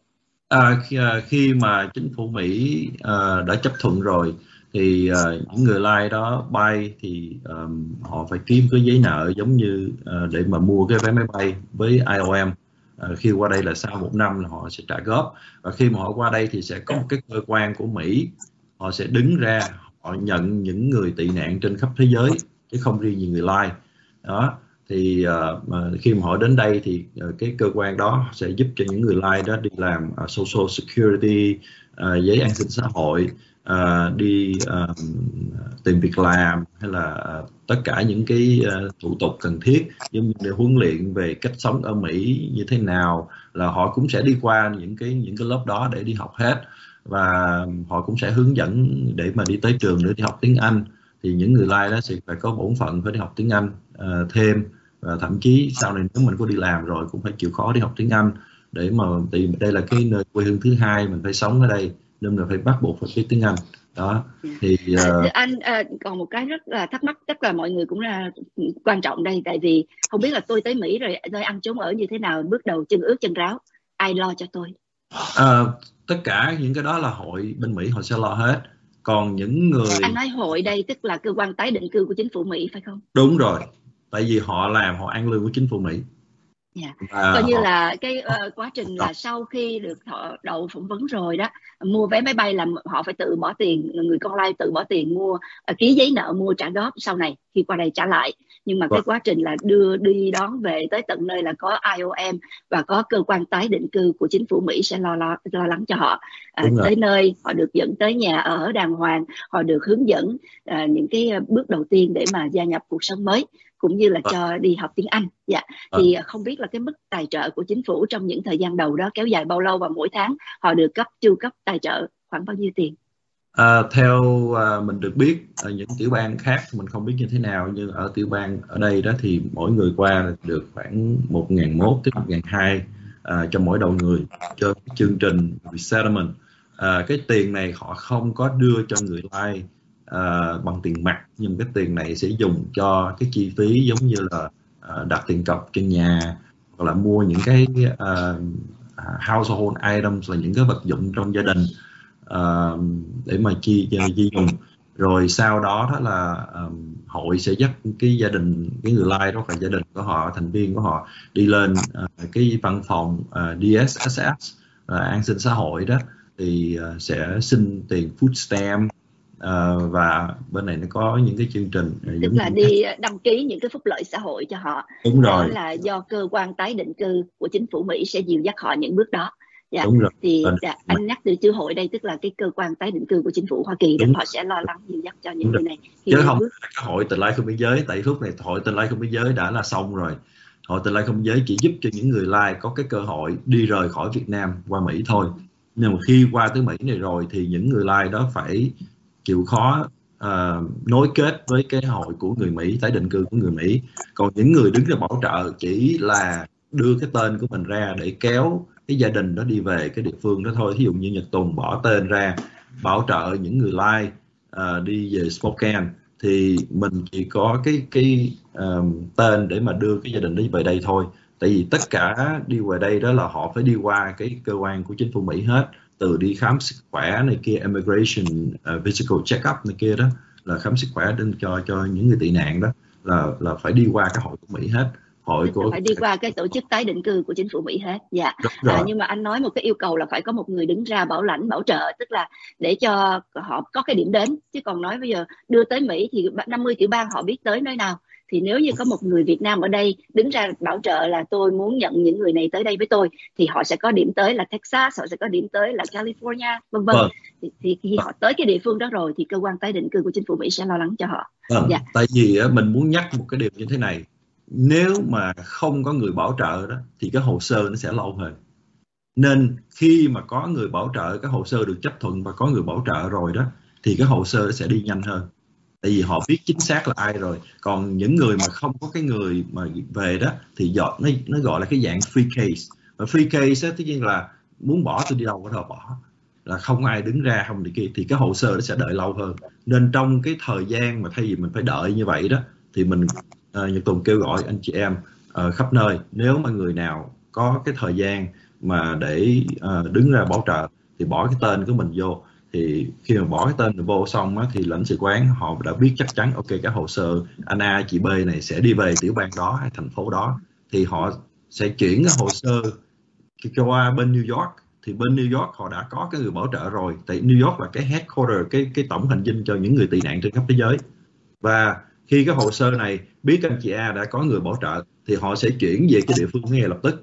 À, khi, khi mà chính phủ Mỹ uh, đã chấp thuận rồi thì uh, những người lai đó bay thì um, họ phải kiếm cái giấy nợ giống như uh, để mà mua cái vé máy bay với i o em. Uh, khi qua đây là sau một năm là họ sẽ trả góp, và khi mà họ qua đây thì sẽ có một cái cơ quan của Mỹ, họ sẽ đứng ra họ nhận những người tị nạn trên khắp thế giới chứ không riêng gì người lai đó. Thì uh, mà khi mà họ đến đây thì uh, cái cơ quan đó sẽ giúp cho những người lai đó đi làm uh, social security, uh, giấy an sinh xã hội, uh, đi uh, tìm việc làm, hay là uh, tất cả những cái uh, thủ tục cần thiết giống như để huấn luyện về cách sống ở Mỹ như thế nào, là họ cũng sẽ đi qua những cái những cái lớp đó để đi học hết, và họ cũng sẽ hướng dẫn để mà đi tới trường để đi học tiếng Anh. Thì những người lai đó sẽ phải có bổn phận phải đi học tiếng Anh uh, thêm, và thậm chí sau này nếu mình có đi làm rồi cũng phải chịu khó đi học tiếng Anh để mà thì đây là cái nơi quê hương thứ hai mình phải sống ở đây, nên là phải bắt buộc phải biết tiếng Anh đó. Thì uh... anh uh, còn một cái rất là thắc mắc, tất cả mọi người cũng là quan trọng đây, tại vì không biết là tôi tới Mỹ rồi tôi ăn trốn ở như thế nào, bước đầu chân ướt chân ráo, ai lo cho tôi? Uh, tất cả những cái đó là hội bên Mỹ họ sẽ lo hết. Còn những người anh nói hội đây tức là cơ quan tái định cư của chính phủ Mỹ phải không? Đúng rồi, tại vì họ làm họ ăn lương của chính phủ Mỹ. Yeah. Coi như họ... là cái uh, quá trình là sau khi được họ đậu phỏng vấn rồi đó, mua vé máy bay là họ phải tự bỏ tiền, người con lai tự bỏ tiền mua, uh, ký giấy nợ mua trả góp sau này khi qua đây trả lại. Nhưng mà cái quá trình là đưa đi đón về tới tận nơi là có i o em và có cơ quan tái định cư của chính phủ Mỹ sẽ lo lo, lo lắng cho họ. À, tới nơi họ được dẫn tới nhà ở đàng hoàng, họ được hướng dẫn à, những cái bước đầu tiên để mà gia nhập cuộc sống mới, cũng như là cho đi học tiếng Anh. Dạ. Thì không biết là cái mức tài trợ của chính phủ trong những thời gian đầu đó kéo dài bao lâu, và mỗi tháng họ được cấp chu cấp tài trợ khoảng bao nhiêu tiền? À, theo à, mình được biết ở những tiểu bang khác mình không biết như thế nào, nhưng ở tiểu bang ở đây đó thì mỗi người qua được khoảng một nghìn mốt tới một nghìn hai à, cho mỗi đầu người cho chương trình resettlement. À, cái tiền này họ không có đưa cho người lai à, bằng tiền mặt, nhưng cái tiền này sẽ dùng cho cái chi phí giống như là à, đặt tiền cọc trên nhà, hoặc là mua những cái à, household items, là những cái vật dụng trong gia đình, Uh, để mà chi chi dùng. Rồi sau đó đó là um, hội sẽ dắt cái gia đình, cái người lai đó, là gia đình của họ, thành viên của họ đi lên uh, cái văn phòng uh, đê ét ét ét uh, an sinh xã hội đó, thì uh, sẽ xin tiền food stamp, uh, và bên này nó có những cái chương trình uh, tức là đi đăng ký những cái phúc lợi xã hội cho họ. Đúng đó rồi. là do cơ quan tái định cư của chính phủ Mỹ sẽ dìu dắt họ những bước đó. Dạ. Đúng rồi. Thì Rồi. đã, anh nhắc từ chư hội đây, tức là cái cơ quan tái định cư của chính phủ Hoa Kỳ đó, họ sẽ lo lắng dìu dắt cho những người này. Chứ không bước... cái hội Tương lai không biên giới, tại lúc này hội Tương lai không biên giới đã là xong rồi. Hội Tương lai không biên giới chỉ giúp cho những người lai có cái cơ hội đi rời khỏi Việt Nam qua Mỹ thôi. Nhưng mà khi qua tới Mỹ này rồi thì những người lai đó phải chịu khó uh, nối kết với cái hội của người Mỹ, tái định cư của người Mỹ. Còn những người đứng ra bảo trợ chỉ là đưa cái tên của mình ra để kéo cái gia đình đó đi về cái địa phương đó thôi. Thí dụ như Nhật Tùng bỏ tên ra bảo trợ những người lai uh, đi về Spokane, thì mình chỉ có cái cái um, tên để mà đưa cái gia đình đó về đây thôi. Tại vì tất cả đi về đây đó là họ phải đi qua cái cơ quan của chính phủ Mỹ hết, từ đi khám sức khỏe này kia, immigration, uh, physical check-up này kia đó, là khám sức khỏe đến cho cho những người tị nạn đó, là là phải đi qua cái hội của Mỹ hết. Hội của phải đi qua cái tổ chức tái định cư của chính phủ Mỹ hết. Dạ. À, nhưng mà anh nói một cái yêu cầu là phải có một người đứng ra bảo lãnh, bảo trợ, tức là để cho họ có cái điểm đến. Chứ còn nói bây giờ đưa tới Mỹ thì năm mươi tiểu bang họ biết tới nơi nào. Thì nếu như có một người Việt Nam ở đây đứng ra bảo trợ là tôi muốn nhận những người này tới đây với tôi, thì họ sẽ có điểm tới là Texas, họ sẽ có điểm tới là California, vân vân. Vâng. Thì, thì khi họ tới cái địa phương đó rồi thì cơ quan tái định cư của chính phủ Mỹ sẽ lo lắng cho họ. Vâng. Dạ. Tại vì mình muốn nhắc một cái điều như thế này. Nếu mà không có người bảo trợ đó thì cái hồ sơ nó sẽ lâu hơn. Nên khi mà có người bảo trợ, cái hồ sơ được chấp thuận và có người bảo trợ rồi đó, thì cái hồ sơ nó sẽ đi nhanh hơn. Tại vì họ biết chính xác là ai rồi. Còn những người mà không có cái người mà về đó thì dọn nó, nó gọi là cái dạng free case. Và free case đó, tất nhiên là muốn bỏ tôi đi đâu có thể bỏ, là không ai đứng ra không thì kia, thì cái hồ sơ nó sẽ đợi lâu hơn. Nên trong cái thời gian mà thay vì mình phải đợi như vậy đó, thì mình uh, Nhật Tùng kêu gọi anh chị em uh, khắp nơi, nếu mà người nào có cái thời gian mà để uh, đứng ra bảo trợ thì bỏ cái tên của mình vô. Thì khi mà bỏ cái tên mình vô xong á, thì lãnh sự quán họ đã biết chắc chắn ok cái hồ sơ anh A chị B này sẽ đi về tiểu bang đó hay thành phố đó, thì họ sẽ chuyển cái hồ sơ cho qua bên New York. Thì bên New York họ đã có cái người bảo trợ rồi, tại New York là cái headquarter, cái cái tổng hành dinh cho những người tị nạn trên khắp thế giới. Và khi cái hồ sơ này biết anh chị A đã có người bảo trợ thì họ sẽ chuyển về cái địa phương ngay lập tức,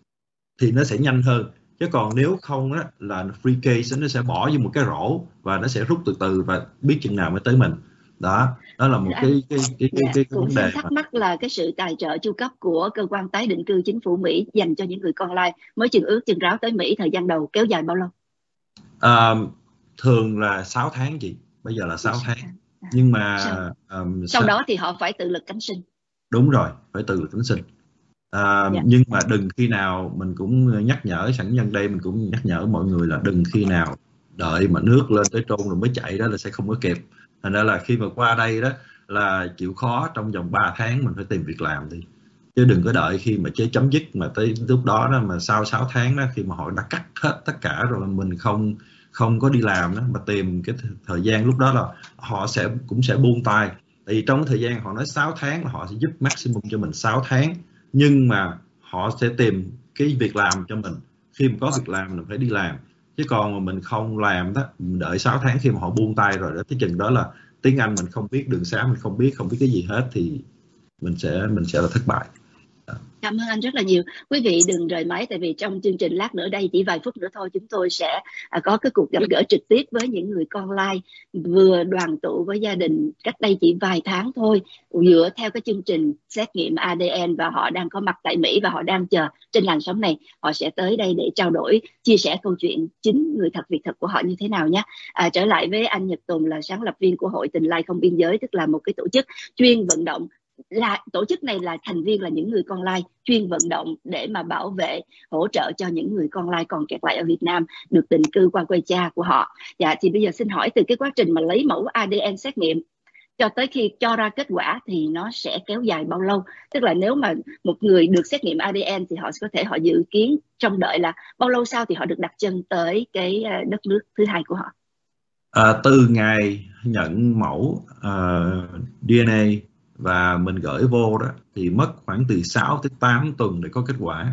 thì nó sẽ nhanh hơn. Chứ còn nếu không á, là free case nó sẽ bỏ vô một cái rổ và nó sẽ rút từ từ và biết chừng nào mới tới mình. Đó, đó là một cái cái cái cái, yeah, cái, cái vấn đề. Thắc mắc là cái sự tài trợ chu cấp của cơ quan tái định cư chính phủ Mỹ dành cho những người con lai mới chừng ước chừng ráo tới Mỹ, thời gian đầu kéo dài bao lâu? À, thường là sáu tháng chị, bây giờ là sáu tháng. Nhưng mà sau, um, sau đó thì họ phải tự lực cánh sinh. Đúng rồi, phải tự lực cánh sinh. À, yeah. Nhưng mà đừng khi nào, mình cũng nhắc nhở sẵn nhân đây, mình cũng nhắc nhở mọi người là đừng khi nào đợi mà nước lên tới trôn rồi mới chạy, đó là sẽ không có kịp. Thành ra là khi mà qua đây đó là chịu khó trong vòng ba tháng mình phải tìm việc làm đi, chứ đừng có đợi khi mà chế chấm dứt mà tới lúc đó đó mà sau sáu tháng đó, khi mà họ đã cắt hết tất cả rồi mình không không có đi làm đó, mà tìm cái thời gian lúc đó là họ sẽ cũng sẽ buông tay. Tại vì trong thời gian họ nói sáu tháng là họ sẽ giúp maximum cho mình sáu tháng, nhưng mà họ sẽ tìm cái việc làm cho mình. Khi mà có việc làm mình phải đi làm, chứ còn mà mình không làm đó, mình đợi sáu tháng khi mà họ buông tay rồi đó, tới chừng đó là tiếng Anh mình không biết, đường xá mình không biết, không biết cái gì hết, thì mình sẽ mình sẽ là thất bại. Cảm ơn anh rất là nhiều. Quý vị đừng rời máy, tại vì trong chương trình lát nữa đây, chỉ vài phút nữa thôi, chúng tôi sẽ có cái cuộc gặp gỡ trực tiếp với những người con lai vừa đoàn tụ với gia đình cách đây chỉ vài tháng thôi, dựa theo cái chương trình xét nghiệm a đê en, và họ đang có mặt tại Mỹ và họ đang chờ trên làn sóng này. Họ sẽ tới đây để trao đổi, chia sẻ câu chuyện chính người thật việc thật của họ như thế nào nhé. À, trở lại với anh Nhật Tùng là sáng lập viên của Hội Tình Lai Không Biên Giới, tức là một cái tổ chức chuyên vận động, là tổ chức này là thành viên là những người con lai chuyên vận động để mà bảo vệ, hỗ trợ cho những người con lai còn kẹt lại ở Việt Nam được định cư qua quê cha của họ. Dạ, thì bây giờ xin hỏi, từ cái quá trình mà lấy mẫu a đê en xét nghiệm cho tới khi cho ra kết quả thì nó sẽ kéo dài bao lâu? Tức là nếu mà một người được xét nghiệm a đê en thì họ có thể họ dự kiến trong đợi là bao lâu sau thì họ được đặt chân tới cái đất nước thứ hai của họ? À, từ ngày nhận mẫu uh, đê en a và mình gửi vô đó thì mất khoảng từ sáu tới tám tuần để có kết quả.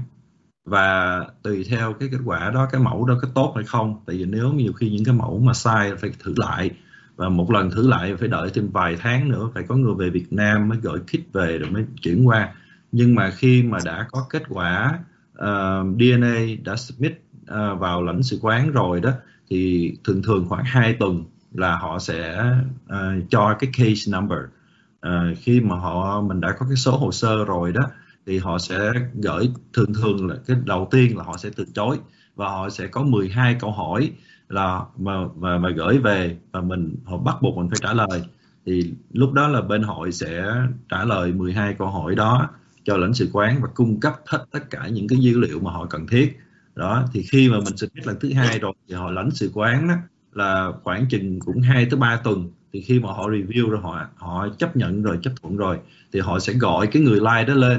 Và tùy theo cái kết quả đó, cái mẫu đó có tốt hay không. Tại vì nếu nhiều khi những cái mẫu mà sai phải thử lại, và một lần thử lại phải đợi thêm vài tháng nữa, phải có người về Việt Nam mới gửi kit về rồi mới chuyển qua. Nhưng mà khi mà đã có kết quả uh, đê en a đã submit uh, vào lãnh sự quán rồi đó, thì thường thường khoảng hai tuần là họ sẽ uh, cho cái case number. Uh, khi mà họ mình đã có cái số hồ sơ rồi đó, thì họ sẽ gửi, thường thường là cái đầu tiên là họ sẽ từ chối, và họ sẽ có mười hai câu hỏi là mà mà, mà gửi về, và mình họ bắt buộc mình phải trả lời. Thì lúc đó là bên hội sẽ trả lời mười hai câu hỏi đó cho lãnh sự quán và cung cấp hết tất cả những cái dữ liệu mà họ cần thiết. Đó, thì khi mà mình submit lần thứ hai rồi thì họ lãnh sự quán đó, là khoảng chừng cũng hai tới ba tuần, thì khi mà họ review rồi, họ họ chấp nhận rồi, chấp thuận rồi, thì họ sẽ gọi cái người like đó lên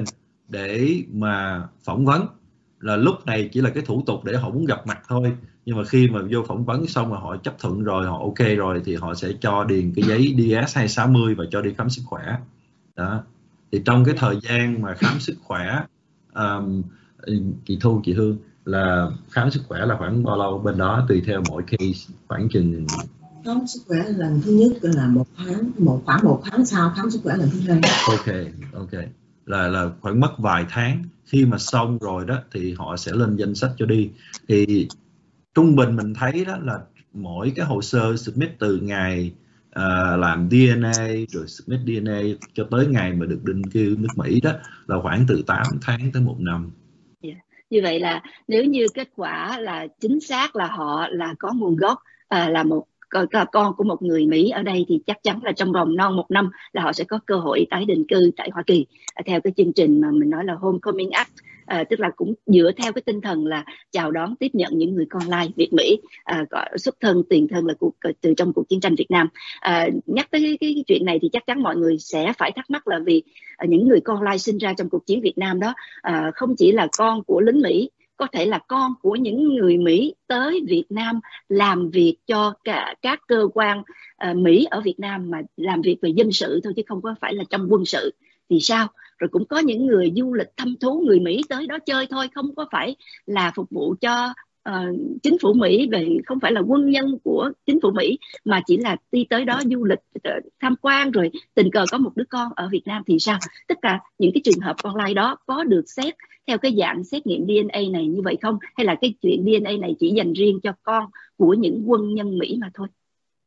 để mà phỏng vấn. Là lúc này chỉ là cái thủ tục để họ muốn gặp mặt thôi, nhưng mà khi mà vô phỏng vấn xong rồi họ chấp thuận rồi, họ ok rồi, thì họ sẽ cho điền cái giấy D S hai sáu mươi và cho đi khám sức khỏe. Đó, thì trong cái thời gian mà khám sức khỏe, um, chị Thu, chị Hương, là khám sức khỏe là khoảng bao lâu bên đó? Tùy theo mỗi case, khoảng chừng khám sức khỏe lần thứ nhất là một tháng, một khoảng một tháng sau khám sức khỏe lần thứ hai. Ok, ok, là là khoảng mất vài tháng. Khi mà xong rồi đó thì họ sẽ lên danh sách cho đi. Thì trung bình mình thấy đó là mỗi cái hồ sơ submit từ ngày uh, làm đê en a rồi submit đê en a cho tới ngày mà được định cư nước Mỹ đó là khoảng từ tám tháng tới một năm. Yeah. Như vậy là nếu như kết quả là chính xác là họ là có nguồn gốc, à, là một con của một người Mỹ ở đây, thì chắc chắn là trong vòng non một năm là họ sẽ có cơ hội tái định cư tại Hoa Kỳ, à, theo cái chương trình mà mình nói là Homecoming Act, à, tức là cũng dựa theo cái tinh thần là chào đón tiếp nhận những người con lai Việt Mỹ, à, có xuất thân tiền thân là cuộc, từ trong cuộc chiến tranh Việt Nam. À, nhắc tới cái, cái chuyện này thì chắc chắn mọi người sẽ phải thắc mắc là vì à, những người con lai sinh ra trong cuộc chiến Việt Nam đó à, không chỉ là con của lính Mỹ, có thể là con của những người Mỹ tới Việt Nam làm việc cho cả các cơ quan uh, Mỹ ở Việt Nam, mà làm việc về dân sự thôi chứ không có phải là trong quân sự. Thì sao? Rồi cũng có những người du lịch thăm thú, người Mỹ tới đó chơi thôi, không có phải là phục vụ cho uh, chính phủ Mỹ, về không phải là quân nhân của chính phủ Mỹ, mà chỉ là đi tới đó du lịch uh, tham quan, rồi tình cờ có một đứa con ở Việt Nam. Thì sao? Tất cả những cái trường hợp con lai đó có được xét theo cái dạng xét nghiệm đê en a này như vậy không? Hay là cái chuyện đê en a này chỉ dành riêng cho con của những quân nhân Mỹ mà thôi?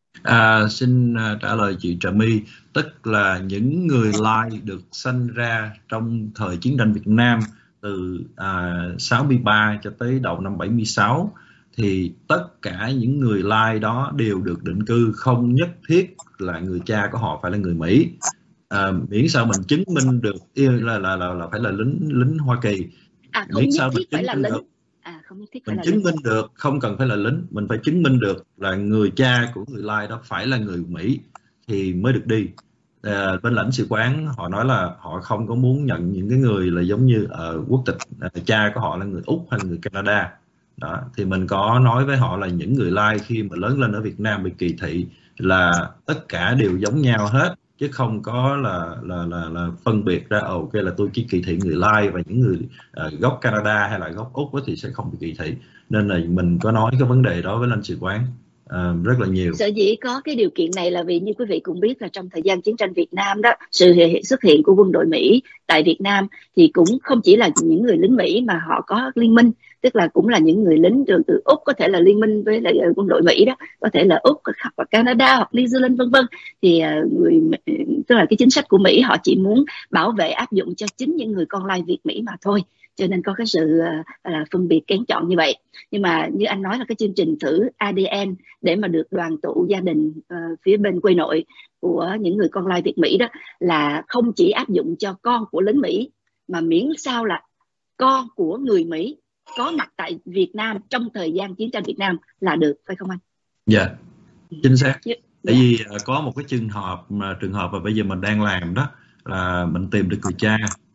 À, xin uh, trả lời chị Trà My, tức là những người lai được sanh ra trong thời chiến tranh Việt Nam từ uh, sáu mươi ba cho tới đầu năm bảy mươi sáu, thì tất cả những người lai đó đều được định cư, không nhất thiết là người cha của họ phải là người Mỹ. À, miễn sao mình chứng minh được là là là, là phải là lính lính Hoa Kỳ. À, không miễn sao nhất thiết phải là lính. À, không nhất thiết phải mình là chứng lính. minh được, không cần phải là lính, mình phải chứng minh được là người cha của người lai đó phải là người Mỹ thì mới được đi. À, bên lãnh sự quán họ nói là họ không có muốn nhận những cái người là giống như uh, quốc tịch uh, cha của họ là người Úc hay người Canada. Đó, thì mình có nói với họ là những người lai khi mà lớn lên ở Việt Nam bị kỳ thị là tất cả đều giống nhau hết, chứ không có là là là, là phân biệt ra ok là tôi chỉ kỳ thị người lai và những người uh, gốc Canada hay là gốc Úc thì sẽ không bị kỳ thị. Nên là mình có nói cái vấn đề đó với lãnh sự quán uh, rất là nhiều. Sở dĩ có cái điều kiện này là vì như quý vị cũng biết là trong thời gian chiến tranh Việt Nam đó, sự xuất hiện của quân đội Mỹ tại Việt Nam thì cũng không chỉ là những người lính Mỹ mà họ có liên minh, tức là cũng là những người lính từ, từ Úc, có thể là liên minh với lại quân đội Mỹ đó, có thể là Úc hoặc Canada hoặc New Zealand vân vân. Thì người tức là cái chính sách của Mỹ họ chỉ muốn bảo vệ áp dụng cho chính những người con lai Việt Mỹ mà thôi, cho nên có cái sự uh, phân biệt kén chọn như vậy. Nhưng mà như anh nói là cái chương trình thử a đê en để mà được đoàn tụ gia đình uh, phía bên quê nội của những người con lai Việt Mỹ đó là không chỉ áp dụng cho con của lính Mỹ, mà miễn sao là con của người Mỹ có mặt tại Việt Nam trong thời gian chiến tranh Việt Nam là được, phải không anh? Dạ, yeah, chính xác. Yeah. Tại vì uh, có một cái trường hợp mà trường hợp mà bây giờ mình đang làm đó là mình tìm được người cha,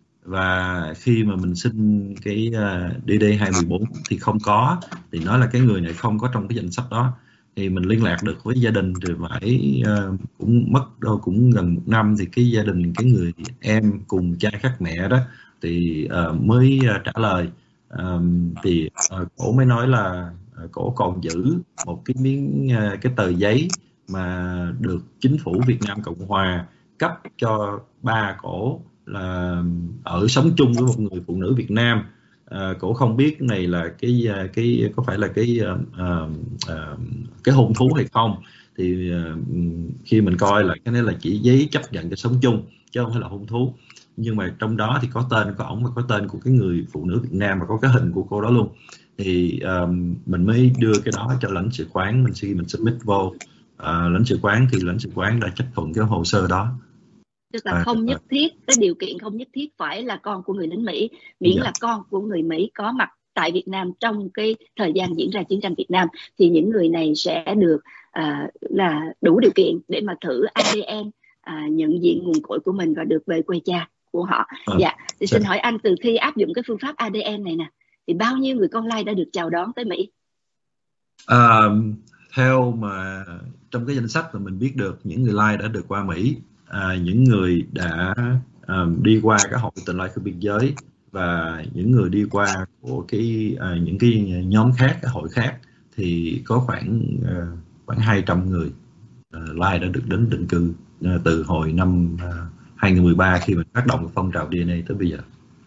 và khi mà mình xin cái uh, đê đê hai một bốn thì không có, thì nói là cái người này không có trong cái danh sách đó. thì mình liên lạc được với gia đình thì phải uh, cũng mất đâu cũng gần một năm thì cái gia đình cái người em cùng cha khác mẹ đó thì uh, mới uh, trả lời. Um, thì uh, cổ mới nói là uh, cổ còn giữ một cái miếng uh, cái tờ giấy mà được chính phủ Việt Nam Cộng Hòa cấp cho ba cổ là ở sống chung với một người phụ nữ Việt Nam. À, cổ không biết cái này là cái cái có phải là cái uh, uh, uh, cái hôn thú hay không, thì uh, khi mình coi lại cái này là chỉ giấy chấp nhận cho sống chung chứ không phải là hôn thú, nhưng mà trong đó thì có tên của ổng và có tên của cái người phụ nữ Việt Nam và có cái hình của cô đó luôn, thì uh, mình mới đưa cái đó cho lãnh sự quán. Mình khi mình submit vô uh, lãnh sự quán thì lãnh sự quán đã chấp thuận cái hồ sơ đó. Tức là không nhất thiết, cái điều kiện không nhất thiết phải là con của người lính Mỹ, miễn yeah. là con của người Mỹ có mặt tại Việt Nam trong cái thời gian diễn ra chiến tranh Việt Nam thì những người này sẽ được uh, là đủ điều kiện để mà thử a đê en uh, nhận diện nguồn cội của mình và được về quê cha của họ. À, dạ, thì xin hỏi anh, từ khi áp dụng cái phương pháp a đê en này nè, thì bao nhiêu người con lai đã được chào đón tới Mỹ? À, theo mà trong cái danh sách mà mình biết được, những người lai đã được qua Mỹ, à, những người đã um, đi qua cái hội Tương lai Không Biên Giới và những người đi qua của cái uh, những cái nhóm khác, cái hội khác thì có khoảng uh, khoảng hai trăm người uh, lai đã được đến định cư uh, từ hồi năm uh, hai không một ba khi mình phát động phong trào đê en a tới bây giờ.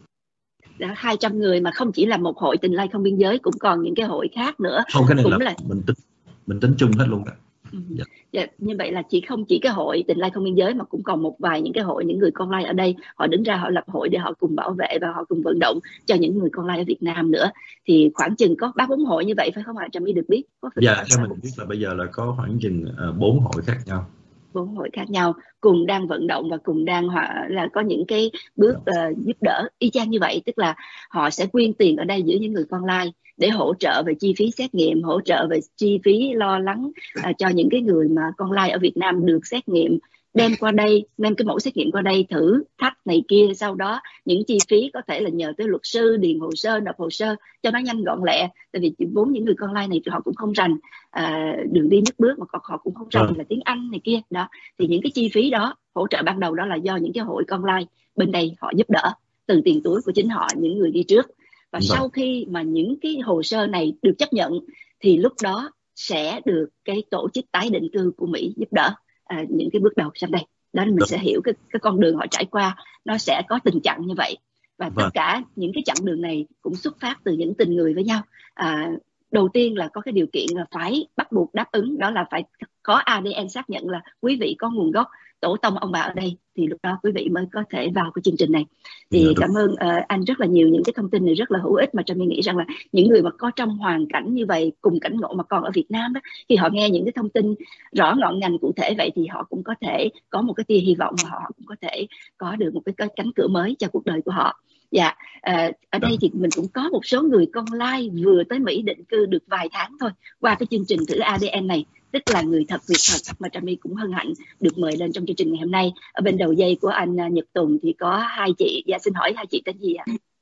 Đã hai trăm người mà không chỉ là một hội Tương lai Không Biên Giới, cũng còn những cái hội khác nữa. Không, cái này cũng là, là mình tính mình tính chung hết luôn đó. Ừ. Dạ. Dạ, như vậy là chỉ không chỉ cái hội Tương lai Không Biên Giới mà cũng còn một vài những cái hội, những người con lai ở đây họ đứng ra họ lập hội để họ cùng bảo vệ và họ cùng vận động cho những người con lai ở Việt Nam nữa, thì khoảng chừng có ba bốn hội như vậy phải không ạ? Trà My được biết có phải? Dạ, theo mình biết là bây giờ là có khoảng chừng bốn hội khác nhau, bốn hội khác nhau cùng đang vận động và cùng đang họ là có những cái bước uh, giúp đỡ y chang như vậy, tức là họ sẽ quyên tiền ở đây giữa những người con lai để hỗ trợ về chi phí xét nghiệm, hỗ trợ về chi phí lo lắng uh, cho những cái người mà con lai ở Việt Nam được xét nghiệm, đem qua đây, đem cái mẫu xét nghiệm qua đây thử thách này kia, sau đó những chi phí có thể là nhờ tới luật sư điền hồ sơ, nộp hồ sơ cho nó nhanh gọn lẹ, tại vì vốn những người con lai này họ cũng không rành à, đường đi nước bước, mà họ cũng không rành là tiếng Anh này kia đó, thì những cái chi phí đó, hỗ trợ ban đầu đó là do những cái hội con lai bên đây họ giúp đỡ từ tiền túi của chính họ, những người đi trước, và Đúng. sau khi mà những cái hồ sơ này được chấp nhận thì lúc đó sẽ được cái tổ chức tái định cư của Mỹ giúp đỡ. À, những cái bước đầu sau đây đó mình Được. sẽ hiểu cái, cái con đường họ trải qua nó sẽ có tình trạng như vậy, và vâng. tất cả những cái chặng đường này cũng xuất phát từ những tình người với nhau. À, đầu tiên là có cái điều kiện là phải bắt buộc đáp ứng, đó là phải có a đê en xác nhận là quý vị có nguồn gốc tổ tông ông bà ở đây, thì lúc đó quý vị mới có thể vào cái chương trình này. Thì dạ, cảm ơn uh, anh rất là nhiều, những cái thông tin này rất là hữu ích, mà Trà My nghĩ rằng là những người mà có trong hoàn cảnh như vậy, cùng cảnh ngộ mà còn ở Việt Nam đó, khi họ nghe những cái thông tin rõ ngọn ngành cụ thể vậy thì họ cũng có thể có một cái tia hy vọng, và họ cũng có thể có được một cái cánh cửa mới cho cuộc đời của họ. Dạ, à, ở đây thì mình cũng có một số người con lai vừa tới Mỹ định cư được vài tháng thôi qua cái chương trình thử a đê en này, tức là người thật việc thật, mà Trà My cũng hân hạnh được mời lên trong chương trình ngày hôm nay. Ở bên đầu dây của anh Nhật Tùng thì có hai chị. Dạ, xin hỏi hai chị tên gì ạ?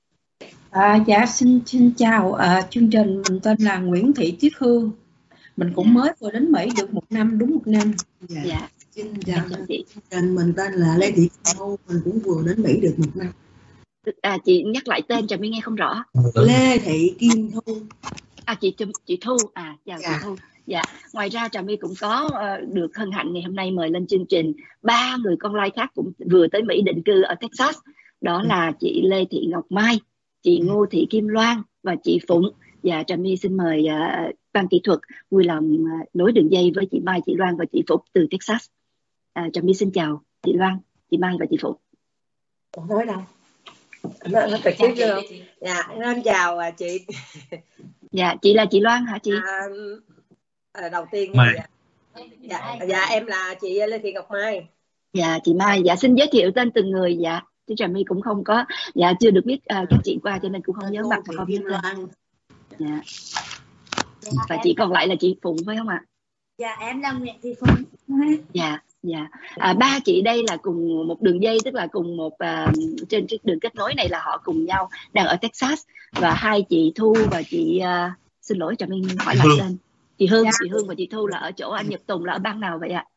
À, dạ xin xin chào à, chương trình, mình tên là Nguyễn Thị Tuyết Hương, mình cũng dạ. mới vừa đến Mỹ được một năm, đúng một năm. Dạ, dạ. Xin chào chị. Mình tên là Lê Thị Thu, mình cũng vừa đến Mỹ được một năm. À, chị nhắc lại tên Trà My nghe không rõ. Lê Thị Kim Thu. À, chị chị Thu, à chào dạ. chị Thu. Dạ, ngoài ra Trà My cũng có uh, được hân hạnh ngày hôm nay mời lên chương trình ba người con lai khác cũng vừa tới Mỹ định cư ở Texas. Đó là chị Lê Thị Ngọc Mai, chị Ngô Thị Kim Loan và chị Phụng. Và Trà My xin mời uh, ban kỹ thuật vui lòng uh, nối đường dây với chị Mai, chị Loan và chị Phụng từ Texas. Uh, Trà My xin chào chị Loan, chị Mai và chị Phụng. Nói đâu? Nó, nó trực tiếp luôn. Dạ, nên chào chị. Dạ, chị là chị Loan hả chị? À, đầu tiên dạ, dạ, dạ em là chị Lê Thị Ngọc Mai. Dạ, chị Mai. Dạ, xin giới thiệu tên từng người. Dạ, chứ Trà My cũng không có, dạ chưa được biết uh, các chị qua cho nên cũng không nhớ mặt và không nhớ tên. Dạ. Và chị còn lại là chị Phụng phải không ạ? Dạ, em là Nguyễn Thị Phụng. Dạ. Dạ, à, ba chị đây là cùng một đường dây, tức là cùng một uh, trên cái đường kết nối này là họ cùng nhau đang ở Texas, và hai chị Thu và chị uh, xin lỗi Trà My hỏi lại tên Chị Hương, Dạ. chị Hương và chị Thu là ở chỗ anh Nhật Tùng là ở bang nào vậy ạ?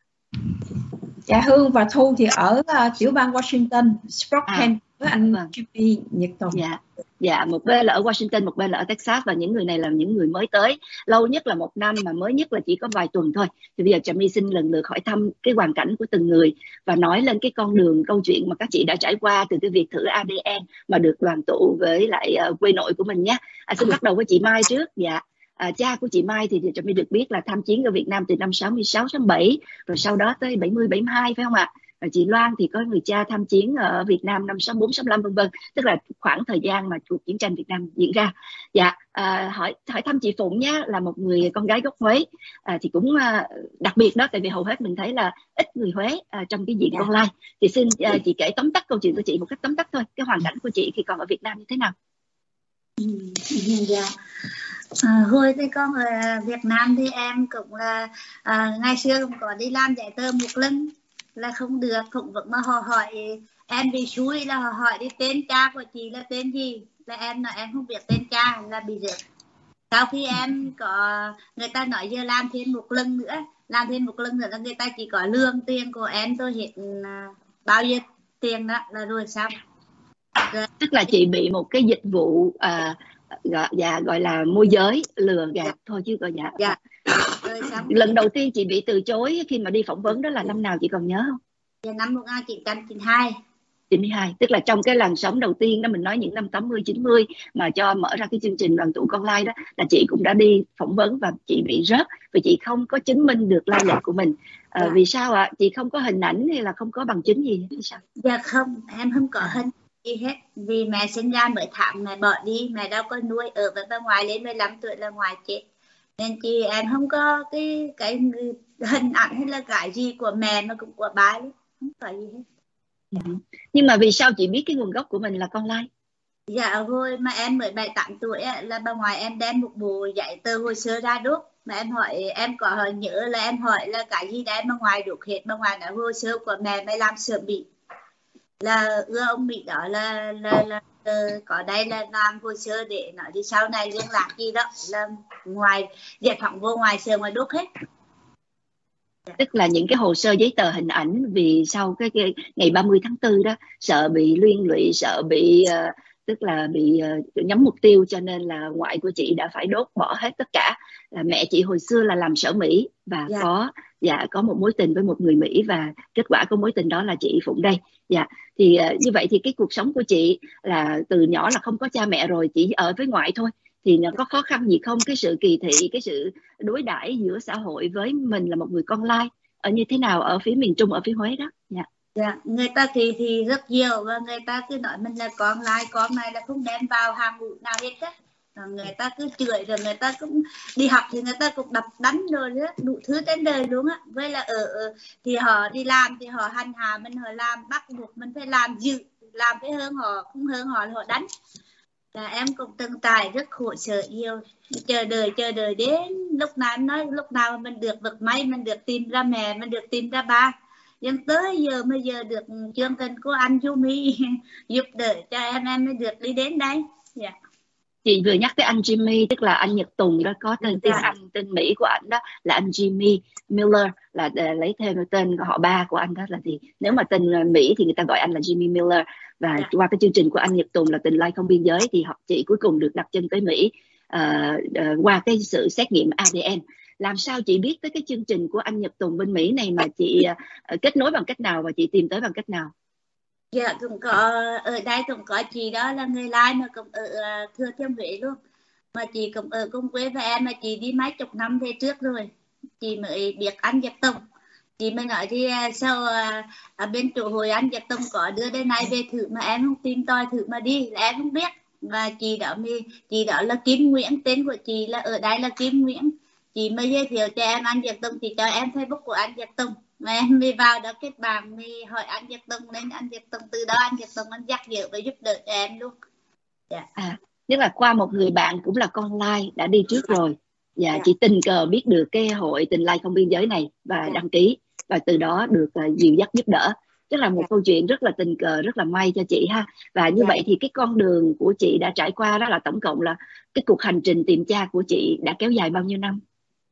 Dạ Hương và Thu thì ở uh, tiểu bang Washington, Spokane À, với anh vâng. Jimmy Nhật Tùng. Dạ, dạ, một bên là ở Washington, một bên là ở Texas, và những người này là những người mới tới, lâu nhất là một năm mà mới nhất là chỉ có vài tuần thôi. Thì bây giờ Trà My xin lần lượt hỏi thăm cái hoàn cảnh của từng người và nói lên cái con đường câu chuyện mà các chị đã trải qua từ cái việc thử a đê en mà được đoàn tụ với lại uh, quê nội của mình nhé. À, xin bắt đầu với chị Mai trước. Dạ. À, cha của chị Mai thì Trà My được biết là tham chiến ở Việt Nam từ năm sáu mươi sáu, sáu mươi bảy, rồi sau đó tới bảy mươi, bảy mươi hai phải không ạ? Và chị Loan thì có người cha tham chiến ở Việt Nam năm sáu mươi bốn, sáu mươi lăm vân vân, tức là khoảng thời gian mà cuộc chiến tranh Việt Nam diễn ra. Dạ, à, hỏi hỏi thăm chị Phụng nhé, là một người con gái gốc Huế, à, thì cũng à, đặc biệt đó, tại vì hầu hết mình thấy là ít người Huế à, trong cái diện con lai. Thì xin à, chị kể tóm tắt câu chuyện của chị một cách tóm tắt thôi, cái hoàn cảnh của chị khi còn ở Việt Nam như thế nào? Ừ, dạ. À, hồi thì con ở Việt Nam thì em cũng là à, ngày xưa cũng có đi làm giấy tờ một lần là không được, cũng vẫn mà họ hỏi em bị xúi, là họ hỏi đi tên cha của chị là tên gì, là em nói em không biết tên cha, là bị rớt. Sau khi em có người ta nói giờ làm thêm một lần nữa, làm thêm một lần nữa là người ta chỉ có lương tiền của em tôi hiện bao nhiêu tiền đó là rồi xong. Rồi. Tức là chị bị một cái dịch vụ à, gọi, dạ, gọi là môi giới lừa gạt dạ. thôi chứ gọi dạ. Dạ. Rồi xong. Lần đầu tiên chị bị từ chối khi mà đi phỏng vấn đó là năm nào chị còn nhớ không? Dạ, năm một nghìn chín trăm chín mươi hai. chín mươi hai, tức là trong cái làn sóng đầu tiên đó, mình nói những năm tám mươi, chín mươi mà cho mở ra cái chương trình đoàn tụ con lai đó, là chị cũng đã đi phỏng vấn và chị bị rớt vì chị không có chứng minh được lai lịch của mình. À, dạ. Vì sao ạ? À? Chị không có hình ảnh hay là không có bằng chứng gì hay sao? Dạ không, em không có hình gì hết. Vì mẹ sinh ra mới tháng mẹ bỏ đi, mẹ đâu có nuôi, ở với bà ngoại lên mười lăm tuổi là ngoại chết. Nên chị em không có cái cái hình ảnh hay là cái gì của mẹ mà cũng của bà luôn, không có gì hết. Dạ. Nhưng mà vì sao chị biết cái nguồn gốc của mình là con lai? Dạ hồi mà em mới bảy tám tuổi là bà ngoại em đem một bộ giấy tờ hồ sơ ra đốt, mà em hỏi, em có nhớ là em hỏi là cái gì đấy bà ngoại đốt hết. Bà ngoại nói hồ sơ của mẹ mới làm sửa bị, là ưa ông Mỹ đó là là, là uh, có đây là làm hồ sơ để nói đi sau này liên lạc gì đó, là ngoài giải phóng vô ngoài sơ ngoài đốt hết. Tức là những cái hồ sơ giấy tờ hình ảnh, vì sau cái, cái ngày ba mươi tháng tư đó sợ bị liên lụy, sợ bị uh, tức là bị uh, nhắm mục tiêu, cho nên là ngoại của chị đã phải đốt bỏ hết tất cả. Là mẹ chị hồi xưa là làm sở Mỹ và dạ. có dạ có một mối tình với một người Mỹ, và kết quả của mối tình đó là chị Phụng đây. Dạ thì uh, như vậy thì cái cuộc sống của chị là từ nhỏ là không có cha mẹ rồi, chỉ ở với ngoại thôi, thì nó có khó khăn gì không? Cái sự kỳ thị, cái sự đối đãi giữa xã hội với mình là một người con lai ở như thế nào ở phía miền Trung, ở phía Huế đó? Dạ. Dạ, người ta thì thì rất nhiều, và người ta cứ nói mình là con lai, con này là không đem vào hàng ngũ nào hết á. Người ta cứ chửi, rồi người ta cũng đi học thì người ta cũng đập đánh rồi đó, đủ thứ trên đời luôn á. Với là ở, ở thì họ đi làm thì họ hành hạ mình, họ làm bắt buộc mình phải làm dự, làm cái hơn họ, không hơn họ là họ đánh. Là em cũng từng trải rất khổ sở nhiều, chờ đợi chờ đợi đến lúc nào em nói lúc nào mình được vật may, mình được tìm ra mẹ, mình được tìm ra ba, nhưng tới giờ bây giờ được chương trình của anh Jimmy giúp đỡ cho em em mới được đi đến đây. Dạ. Chị vừa nhắc tới anh Jimmy, tức là anh Nhật Tùng đó, có tên tiếng Anh, tên Mỹ của anh đó là anh Jimmy Miller, là lấy theo tên họ ba của anh đó là gì. Nếu mà tên Mỹ thì người ta gọi anh là Jimmy Miller. Và yeah. qua cái chương trình của anh Nhật Tùng là Tình Lai Không Biên Giới thì họ chị cuối cùng được đặt chân tới Mỹ uh, uh, qua cái sự xét nghiệm a đê en. Làm sao chị biết tới cái chương trình của anh Nhật Tùng bên Mỹ này, mà chị uh, kết nối bằng cách nào và chị tìm tới bằng cách nào? Dạ cũng có, ở đây cũng có chị đó là người Lai mà cũng ở uh, Thừa Thiên Huế luôn, mà chị cũng ở cùng quê với em, mà chị đi mấy chục năm về trước rồi chị mới biết anh Nhật Tùng. Chị mới nói thì sao ở bên chỗ hội anh Nhật Tùng có đưa đến này về thử, mà em không tìm tòi thử mà đi là em không biết. Và chị đó mới, chị đó là Kim Nguyễn, tên của chị là ở đây là Kim Nguyễn. Chị mới giới thiệu cho em anh Nhật Tùng, chị cho em Facebook của anh Nhật Tùng, mà em mới vào đó kết bạn mới hỏi anh Nhật Tùng, nên anh Nhật Tùng từ đó anh Nhật Tùng anh dắt dở và giúp đỡ cho em luôn. Yeah. À, tức là qua một người bạn cũng là con lai đã đi trước rồi. Dạ, yeah, chị tình cờ biết được cái hội Tình Lai Không Biên Giới này và yeah. đăng ký, và từ đó được uh, dìu dắt giúp đỡ. Tức là một yeah. câu chuyện rất là tình cờ, rất là may cho chị ha. Và như yeah. vậy thì cái con đường của chị đã trải qua đó là tổng cộng là cái cuộc hành trình tìm cha của chị đã kéo dài bao nhiêu năm?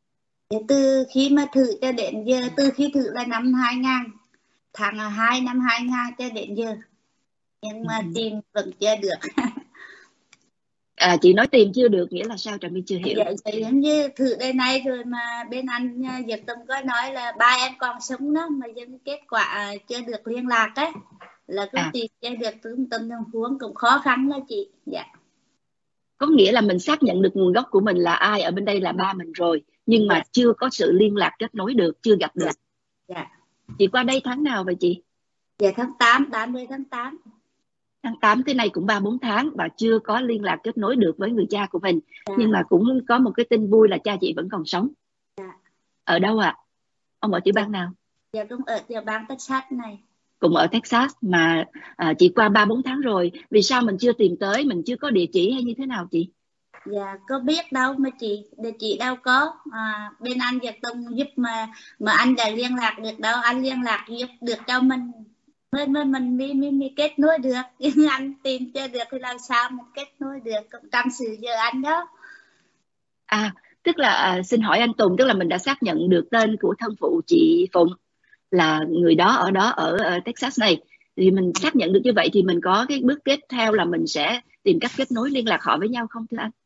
Từ khi mà thử cho đến giờ, từ khi thử là năm hai nghìn, tháng hai năm hai nghìn cho đến giờ, nhưng mà tìm vẫn chưa được. À, chị nói tìm chưa được nghĩa là sao Trà My chưa hiểu. Dạ, dạ, giống như thử đây này rồi mà bên anh Việt Tâm có nói là ba em còn sống đó mà dân kết quả chưa được liên lạc ấy, là cũng À. tìm chưa được trung tâm tình huống cũng khó khăn đó chị. Dạ. Có nghĩa là mình xác nhận được nguồn gốc của mình là ai ở bên đây là ba mình rồi, nhưng mà Dạ. chưa có sự liên lạc kết nối được, chưa gặp được. Dạ. Chị qua đây tháng nào vậy chị? Dạ tháng tám, ba mươi tháng tám. Tháng tám tới nay cũng ba bốn tháng và chưa có liên lạc kết nối được với người cha của mình. Dạ. Nhưng mà cũng có một cái tin vui là cha chị vẫn còn sống. Dạ. Ở đâu ạ? À? Ông ở tiểu bang nào? Dạ cũng ở tiểu bang Texas này. Cũng ở Texas mà à, chị qua ba bốn tháng rồi, vì sao mình chưa tìm tới, mình chưa có địa chỉ hay như thế nào chị? Dạ có biết đâu mà chị, để chị đâu có à, bên anh Việt Tùng giúp mà mà anh đã liên lạc được đâu, anh liên lạc giúp được cho mình mới mới mình mới, mới, mới kết nối được. Nhưng anh tìm chưa được thì làm sao mình kết nối được, cũng trong sự giờ anh đó. À tức là à, xin hỏi anh Tùng, tức là mình đã xác nhận được tên của thân phụ chị Phụng là người đó ở đó ở, ở Texas này, thì mình xác nhận được như vậy thì mình có cái bước tiếp theo là mình sẽ tìm cách kết nối liên lạc họ với nhau không thưa anh?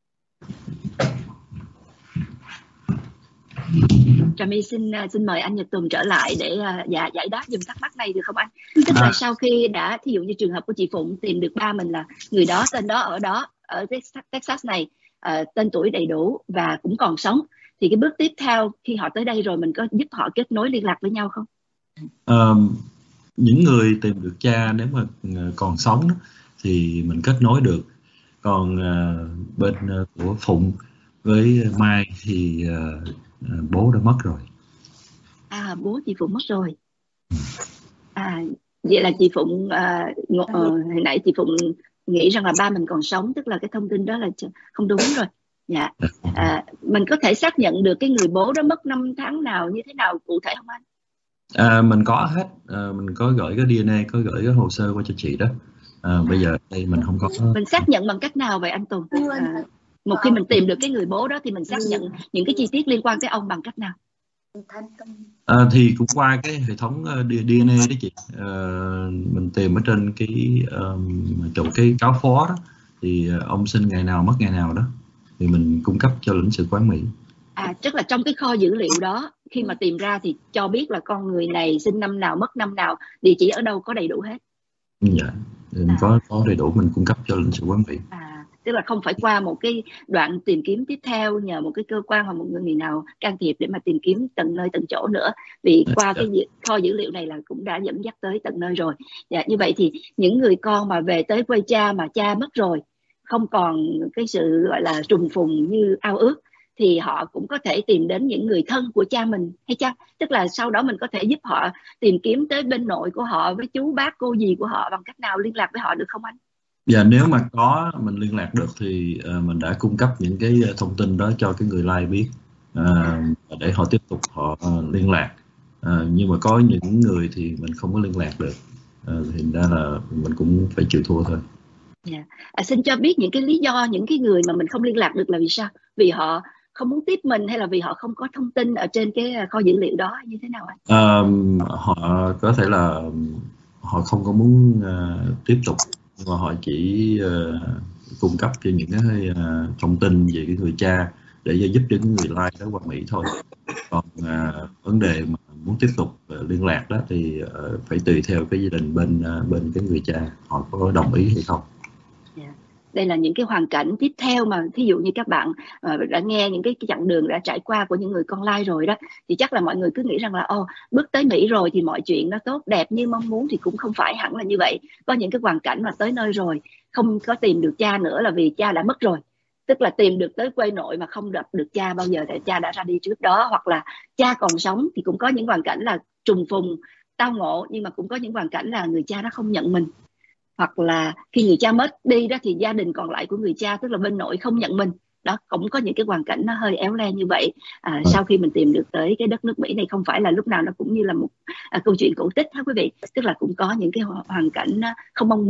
Trà My xin xin mời anh Nhật Tùng trở lại để uh, dạ, giải đáp dùm thắc mắc này được không anh? Tức là sau khi đã, thí dụ như trường hợp của chị Phụng tìm được ba mình là người đó, tên đó ở đó ở Texas này, uh, tên tuổi đầy đủ và cũng còn sống, thì cái bước tiếp theo khi họ tới đây rồi mình có giúp họ kết nối liên lạc với nhau không? Um, những người tìm được cha nếu mà còn sống đó, thì mình kết nối được. Còn uh, bên uh, của Phụng với Mai thì uh, uh, bố đã mất rồi. À bố chị Phụng mất rồi. À vậy là chị Phụng uh, uh, hồi nãy chị Phụng nghĩ rằng là ba mình còn sống, tức là cái thông tin đó là không đúng rồi. Dạ. À, mình có thể xác nhận được cái người bố đó mất năm tháng nào như thế nào cụ thể không anh? À, mình có hết, à, mình có gửi cái đê en a, có gửi cái hồ sơ qua cho chị đó. À, bây giờ đây mình không có. Mình xác nhận bằng cách nào vậy anh Tùng? À, một khi mình tìm được cái người bố đó thì mình xác nhận những cái chi tiết liên quan tới ông bằng cách nào? À, thì cũng qua cái hệ thống đê en a đó chị. À, mình tìm ở trên cái um, chỗ cái cáo phó đó, thì ông sinh ngày nào mất ngày nào đó thì mình cung cấp cho lãnh sự quán Mỹ. À, tức là trong cái kho dữ liệu đó khi mà tìm ra thì cho biết là con người này sinh năm nào, mất năm nào, địa chỉ ở đâu, có đầy đủ hết. Dạ, mình à. có có đầy đủ, mình cung cấp cho lãnh sự quán Mỹ. À, tức là không phải qua một cái đoạn tìm kiếm tiếp theo nhờ một cái cơ quan hoặc một người nào can thiệp để mà tìm kiếm tận nơi tận chỗ nữa, vì qua dạ. cái kho dữ liệu này là cũng đã dẫn dắt tới tận nơi rồi. Dạ, như vậy thì những người con mà về tới quê cha mà cha mất rồi, không còn cái sự gọi là trùng phùng như ao ước, thì họ cũng có thể tìm đến những người thân của cha mình hay chăng? Tức là sau đó mình có thể giúp họ tìm kiếm tới bên nội của họ, với chú bác cô dì của họ bằng cách nào, liên lạc với họ được không anh? Dạ, nếu mà có mình liên lạc được thì uh, mình đã cung cấp những cái thông tin đó cho cái người like biết, uh, để họ tiếp tục họ uh, liên lạc. Uh, nhưng mà có những người thì mình không có liên lạc được, uh, thì ra là mình cũng phải chịu thua thôi. Yeah. À, xin cho biết những cái lý do những cái người mà mình không liên lạc được là vì sao? Vì họ không muốn tiếp mình hay là vì họ không có thông tin ở trên cái kho dữ liệu đó như thế nào anh? À, họ có thể là họ không có muốn uh, tiếp tục, mà họ chỉ uh, cung cấp cho những cái uh, thông tin về cái người cha để giúp cho những người like đó qua Mỹ thôi. Còn uh, vấn đề mà muốn tiếp tục uh, liên lạc đó thì uh, phải tùy theo cái gia đình bên uh, bên cái người cha họ có đồng ý hay không. Yeah. Đây là những cái hoàn cảnh tiếp theo mà thí dụ như các bạn uh, đã nghe những cái, cái chặng đường đã trải qua của những người con lai rồi đó, thì chắc là mọi người cứ nghĩ rằng là ô bước tới Mỹ rồi thì mọi chuyện nó tốt đẹp như mong muốn, thì cũng không phải hẳn là như vậy. Có những cái hoàn cảnh mà tới nơi rồi không có tìm được cha nữa là vì cha đã mất rồi, tức là tìm được tới quê nội mà không gặp được cha bao giờ tại cha đã ra đi trước đó, hoặc là cha còn sống thì cũng có những hoàn cảnh là trùng phùng tao ngộ, nhưng mà cũng có những hoàn cảnh là người cha đó không nhận mình, hoặc là khi người cha mất đi đó thì gia đình còn lại của người cha, tức là bên nội không nhận mình đó, cũng có những cái hoàn cảnh nó hơi éo le như vậy. À, sau khi mình tìm được tới cái đất nước Mỹ này, không phải là lúc nào nó cũng như là một à, câu chuyện cổ tích ha quý vị, tức là cũng có những cái hoàn cảnh không mong muốn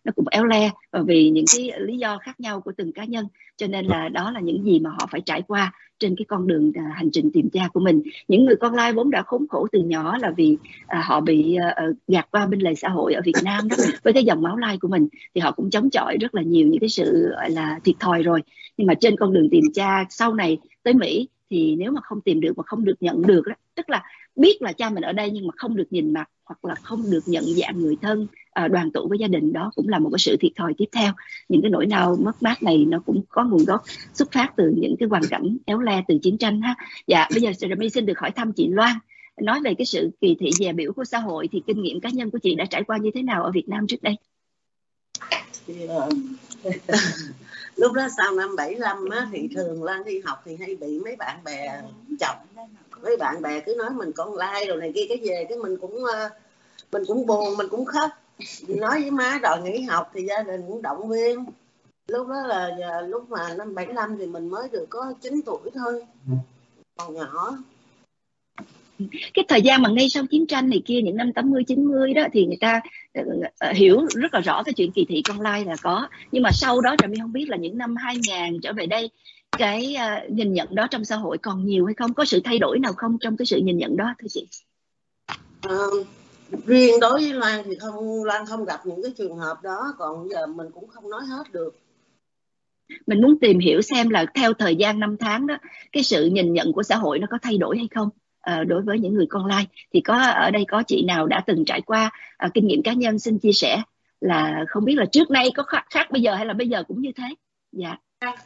nó cũng éo le, và vì những cái lý do khác nhau của từng cá nhân, cho nên là đó là những gì mà họ phải trải qua trên cái con đường à, hành trình tìm cha của mình. Những người con lai vốn đã khốn khổ từ nhỏ là vì à, họ bị à, gạt qua bên lề xã hội ở Việt Nam đó, với cái dòng máu lai của mình thì họ cũng chống chọi rất là nhiều những cái sự gọi là thiệt thòi rồi. Nhưng mà trên con đường tìm cha sau này tới Mỹ thì nếu mà không tìm được và không được nhận được đó, tức là biết là cha mình ở đây nhưng mà không được nhìn mặt hoặc là không được nhận dạng người thân, à, đoàn tụ với gia đình, đó cũng là một cái sự thiệt thòi tiếp theo. Những cái nỗi đau mất mát này nó cũng có nguồn gốc xuất phát từ những cái hoàn cảnh éo le từ chiến tranh ha. Dạ, bây giờ Trà My xin được hỏi thăm chị Loan, nói về cái sự kỳ thị dè bỉu của xã hội thì kinh nghiệm cá nhân của chị đã trải qua như thế nào ở Việt Nam trước đây? Yeah. Lúc đó sau năm bảy lăm á, thì thường Lan đi học thì hay bị mấy bạn bè chọc, mấy bạn bè cứ nói mình con lai rồi này kia, cái về cái mình cũng mình cũng buồn, mình cũng khóc, nói với má đòi nghỉ học thì gia đình cũng động viên. Lúc đó là lúc mà năm bảy lăm thì mình mới được có chín tuổi thôi, còn nhỏ. Cái thời gian mà ngay sau chiến tranh này kia, những năm tám mươi chín mươi đó, thì người ta uh, hiểu rất là rõ cái chuyện kỳ thị con lai là có. Nhưng mà sau đó Trà My không biết là những năm hai nghìn trở về đây, cái uh, nhìn nhận đó trong xã hội còn nhiều hay không? Có sự thay đổi nào không trong cái sự nhìn nhận đó thưa chị? Uh, riêng đối với Loan thì không, Loan không gặp những cái trường hợp đó, còn giờ mình cũng không nói hết được. Mình muốn tìm hiểu xem là theo thời gian năm tháng đó, cái sự nhìn nhận của xã hội nó có thay đổi hay không? À, đối với những người con lai thì có ở đây có chị nào đã từng trải qua à, kinh nghiệm cá nhân xin chia sẻ là không biết là trước nay có khác, khác bây giờ hay là bây giờ cũng như thế? Dạ.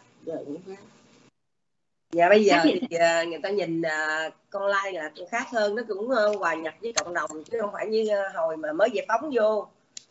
Dạ bây giờ thì uh, người ta nhìn uh, con lai là khác hơn, nó cũng uh, hòa nhập với cộng đồng chứ không phải như uh, hồi mà mới giải phóng vô.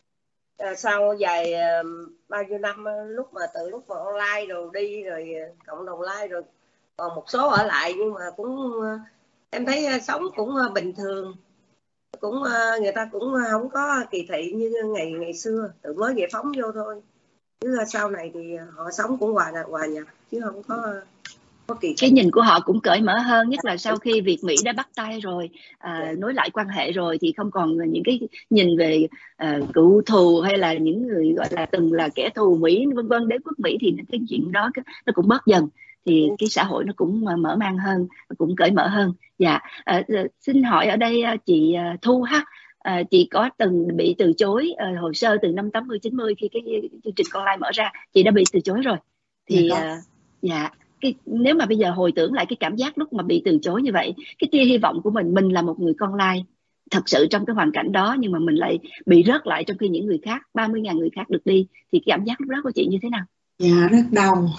Uh, sau vài uh, bao nhiêu năm uh, lúc mà từ lúc mà online rồi đi rồi uh, cộng đồng lai rồi còn một số ở lại, nhưng mà cũng uh, em thấy uh, sống cũng uh, bình thường, cũng uh, người ta cũng uh, không có kỳ thị như ngày ngày xưa từ mới giải phóng vô thôi. Chứ uh, sau này thì uh, họ sống cũng hòa hòa nhập chứ không có uh, cái nhìn của họ cũng cởi mở hơn, nhất là sau khi Việt Mỹ đã bắt tay rồi, à, nối lại quan hệ rồi thì không còn những cái nhìn về à, cựu thù hay là những người gọi là từng là kẻ thù Mỹ vân vân, đế quốc Mỹ, thì cái chuyện đó nó cũng bớt dần, thì cái xã hội nó cũng mở mang hơn, cũng cởi mở hơn. Dạ, à, xin hỏi ở đây chị Thu ha, à, chị có từng bị từ chối à, hồ sơ từ năm tám mươi chín mươi khi cái chương trình Con Lai mở ra, chị đã bị từ chối rồi thì à, dạ. Cái, nếu mà bây giờ hồi tưởng lại cái cảm giác lúc mà bị từ chối như vậy, cái tia hy vọng của mình, mình là một người con lai thật sự trong cái hoàn cảnh đó, nhưng mà mình lại bị rớt lại trong khi những người khác, ba mươi ngàn người khác được đi, thì cái cảm giác lúc đó của chị như thế nào? Dạ rất đau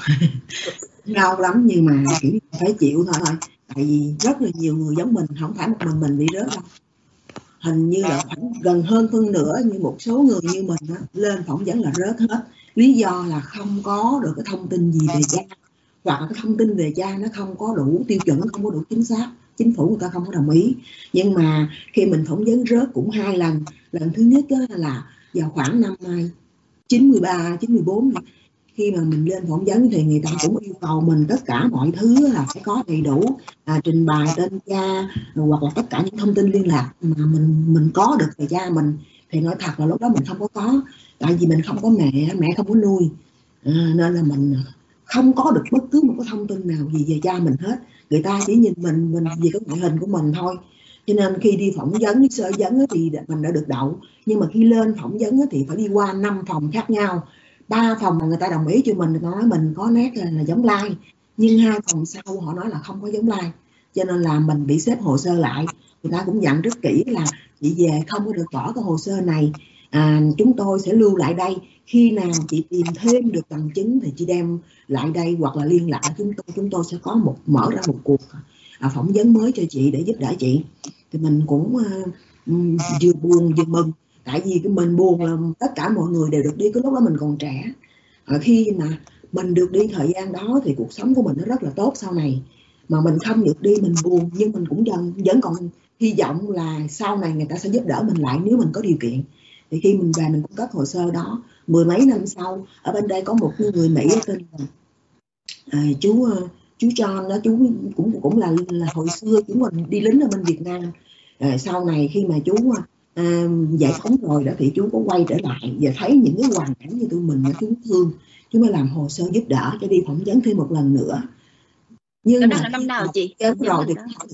đau lắm, nhưng mà kiểu phải chịu thôi thôi tại vì rất là nhiều người giống mình, không phải một mình mình bị rớt đâu. Hình như là khoảng gần hơn phân nửa như một số người như mình đó, lên phỏng vấn là rớt hết, lý do là không có được cái thông tin gì về cha, hoặc cái thông tin về cha nó không có đủ tiêu chuẩn, không có đủ chính xác, chính phủ người ta không có đồng ý. Nhưng mà khi mình phỏng vấn rớt cũng hai lần. Lần thứ nhất là vào khoảng năm chín mươi ba, chín mươi bốn, khi mà mình lên phỏng vấn thì người ta cũng yêu cầu mình tất cả mọi thứ là phải có đầy đủ, à, trình bày tên cha hoặc là tất cả những thông tin liên lạc mà mình mình có được về cha mình. Thì nói thật là lúc đó mình không có có, tại vì mình không có mẹ, mẹ không có nuôi, à, nên là mình không có được bất cứ một cái thông tin nào gì về cha mình hết. Người ta chỉ nhìn mình mình về cái ngoại hình của mình thôi. Cho nên khi đi phỏng vấn, đi sơ vấn thì mình đã được đậu. Nhưng mà khi lên phỏng vấn thì phải đi qua năm phòng khác nhau. Ba phòng mà người ta đồng ý cho mình, người ta nói mình có nét là, là giống lai. Nhưng hai phòng sau họ nói là không có giống lai. Cho nên là mình bị xếp hồ sơ lại. Người ta cũng dặn rất kỹ là chị về không có được bỏ cái hồ sơ này. À, chúng tôi sẽ lưu lại đây. Khi nào chị tìm thêm được bằng chứng thì chị đem lại đây, hoặc là liên lạc chúng tôi, chúng tôi sẽ có một mở ra một cuộc à, phỏng vấn mới cho chị để giúp đỡ chị. Thì mình cũng uh, vừa buồn vừa mừng, tại vì cái mình buồn là tất cả mọi người đều được đi, cái lúc đó mình còn trẻ. À, khi mà mình được đi thời gian đó thì cuộc sống của mình nó rất là tốt sau này. Mà mình không được đi mình buồn, nhưng mình cũng dần, vẫn còn hy vọng là sau này người ta sẽ giúp đỡ mình lại nếu mình có điều kiện. Thì khi mình về mình cung cấp hồ sơ đó, mười mấy năm sau ở bên đây có một người Mỹ tên là à, chú chú John đó, chú cũng cũng là, là hồi xưa chú còn đi lính ở bên Việt Nam. À, sau này khi mà chú à, giải phóng rồi đó thì chú có quay trở lại và thấy những cái hoàn cảnh như tụi mình mà chú thương, chú mới làm hồ sơ giúp đỡ cho đi phỏng vấn thêm một lần nữa. Nhưng đó mà là năm nào chị? phỏng vấn rồi thì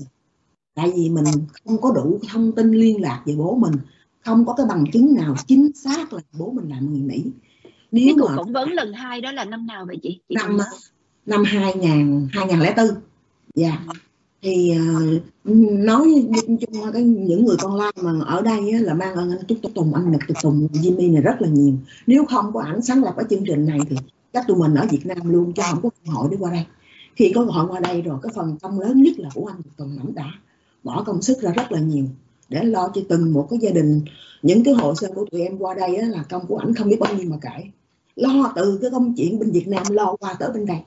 tại vì mình không có đủ thông tin liên lạc về bố mình, không có cái bằng chứng nào chính xác là bố mình là người Mỹ. Nếu cái cuộc mà... phỏng vấn lần hai đó là năm nào vậy chị? chị năm năm hai nghìn hai nghìn lẻ bốn. Dạ. Ừ. Thì uh, nói chung cái những người con lai mà ở đây á, là mang ơn anh Trúc Tùng, anh Nhật Tùng, Jimmy này rất là nhiều. Nếu không có ảnh sáng lập cái chương trình này thì chắc tụi mình ở Việt Nam luôn, chứ không có cơ hội đi qua đây. Khi có cơ hội qua đây rồi, cái phần công lớn nhất là của anh Tùng, ảnh đã bỏ công sức ra rất là nhiều để lo cho từng một cái gia đình. Những cái hồ sơ của tụi em qua đây á, là công của ảnh không biết bao nhiêu mà kể. Lo từ cái công chuyện bên Việt Nam lo qua tới bên đây,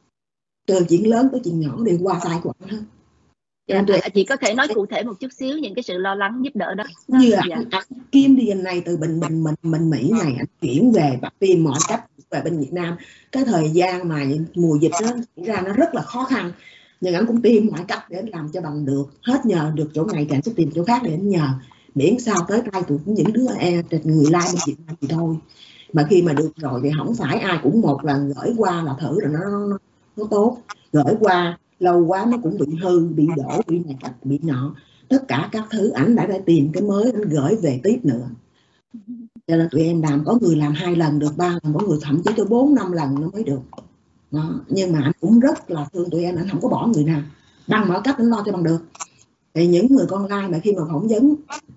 từ chuyện lớn tới chuyện nhỏ đều qua tay của ảnh hết. Dạ, chị có thể nói cụ thể một chút xíu những cái sự lo lắng giúp đỡ đó. Như là dạ. anh Kim đi gần này từ bệnh bệnh mình mình Mỹ này, anh chuyển về và tìm mọi cách về bên Việt Nam. Cái thời gian mà mùa dịch đó xảy ra nó rất là khó khăn, nhưng anh cũng tìm mọi cách để làm cho bằng được. Hết nhờ được chỗ này thì anh sẽ tìm chỗ khác để anh nhờ, miễn sao tới tay tụi những đứa e người lai bên Việt Nam thì thôi. Mà khi mà được rồi thì không phải ai cũng một lần gửi qua là thử rồi nó, nó, nó tốt. Gửi qua lâu quá nó cũng bị hư, bị đổ, bị này bị nọ, tất cả các thứ ảnh đã, đã tìm cái mới anh gửi về tiếp nữa. Cho nên tụi em làm, có người làm hai lần được, ba lần, có người thậm chí tới bốn năm lần nó mới được đó. Nhưng mà anh cũng rất là thương tụi em, anh không có bỏ người nào, bằng mọi cách anh lo cho bằng được. Thì những người con lai mà khi mà phỏng vấn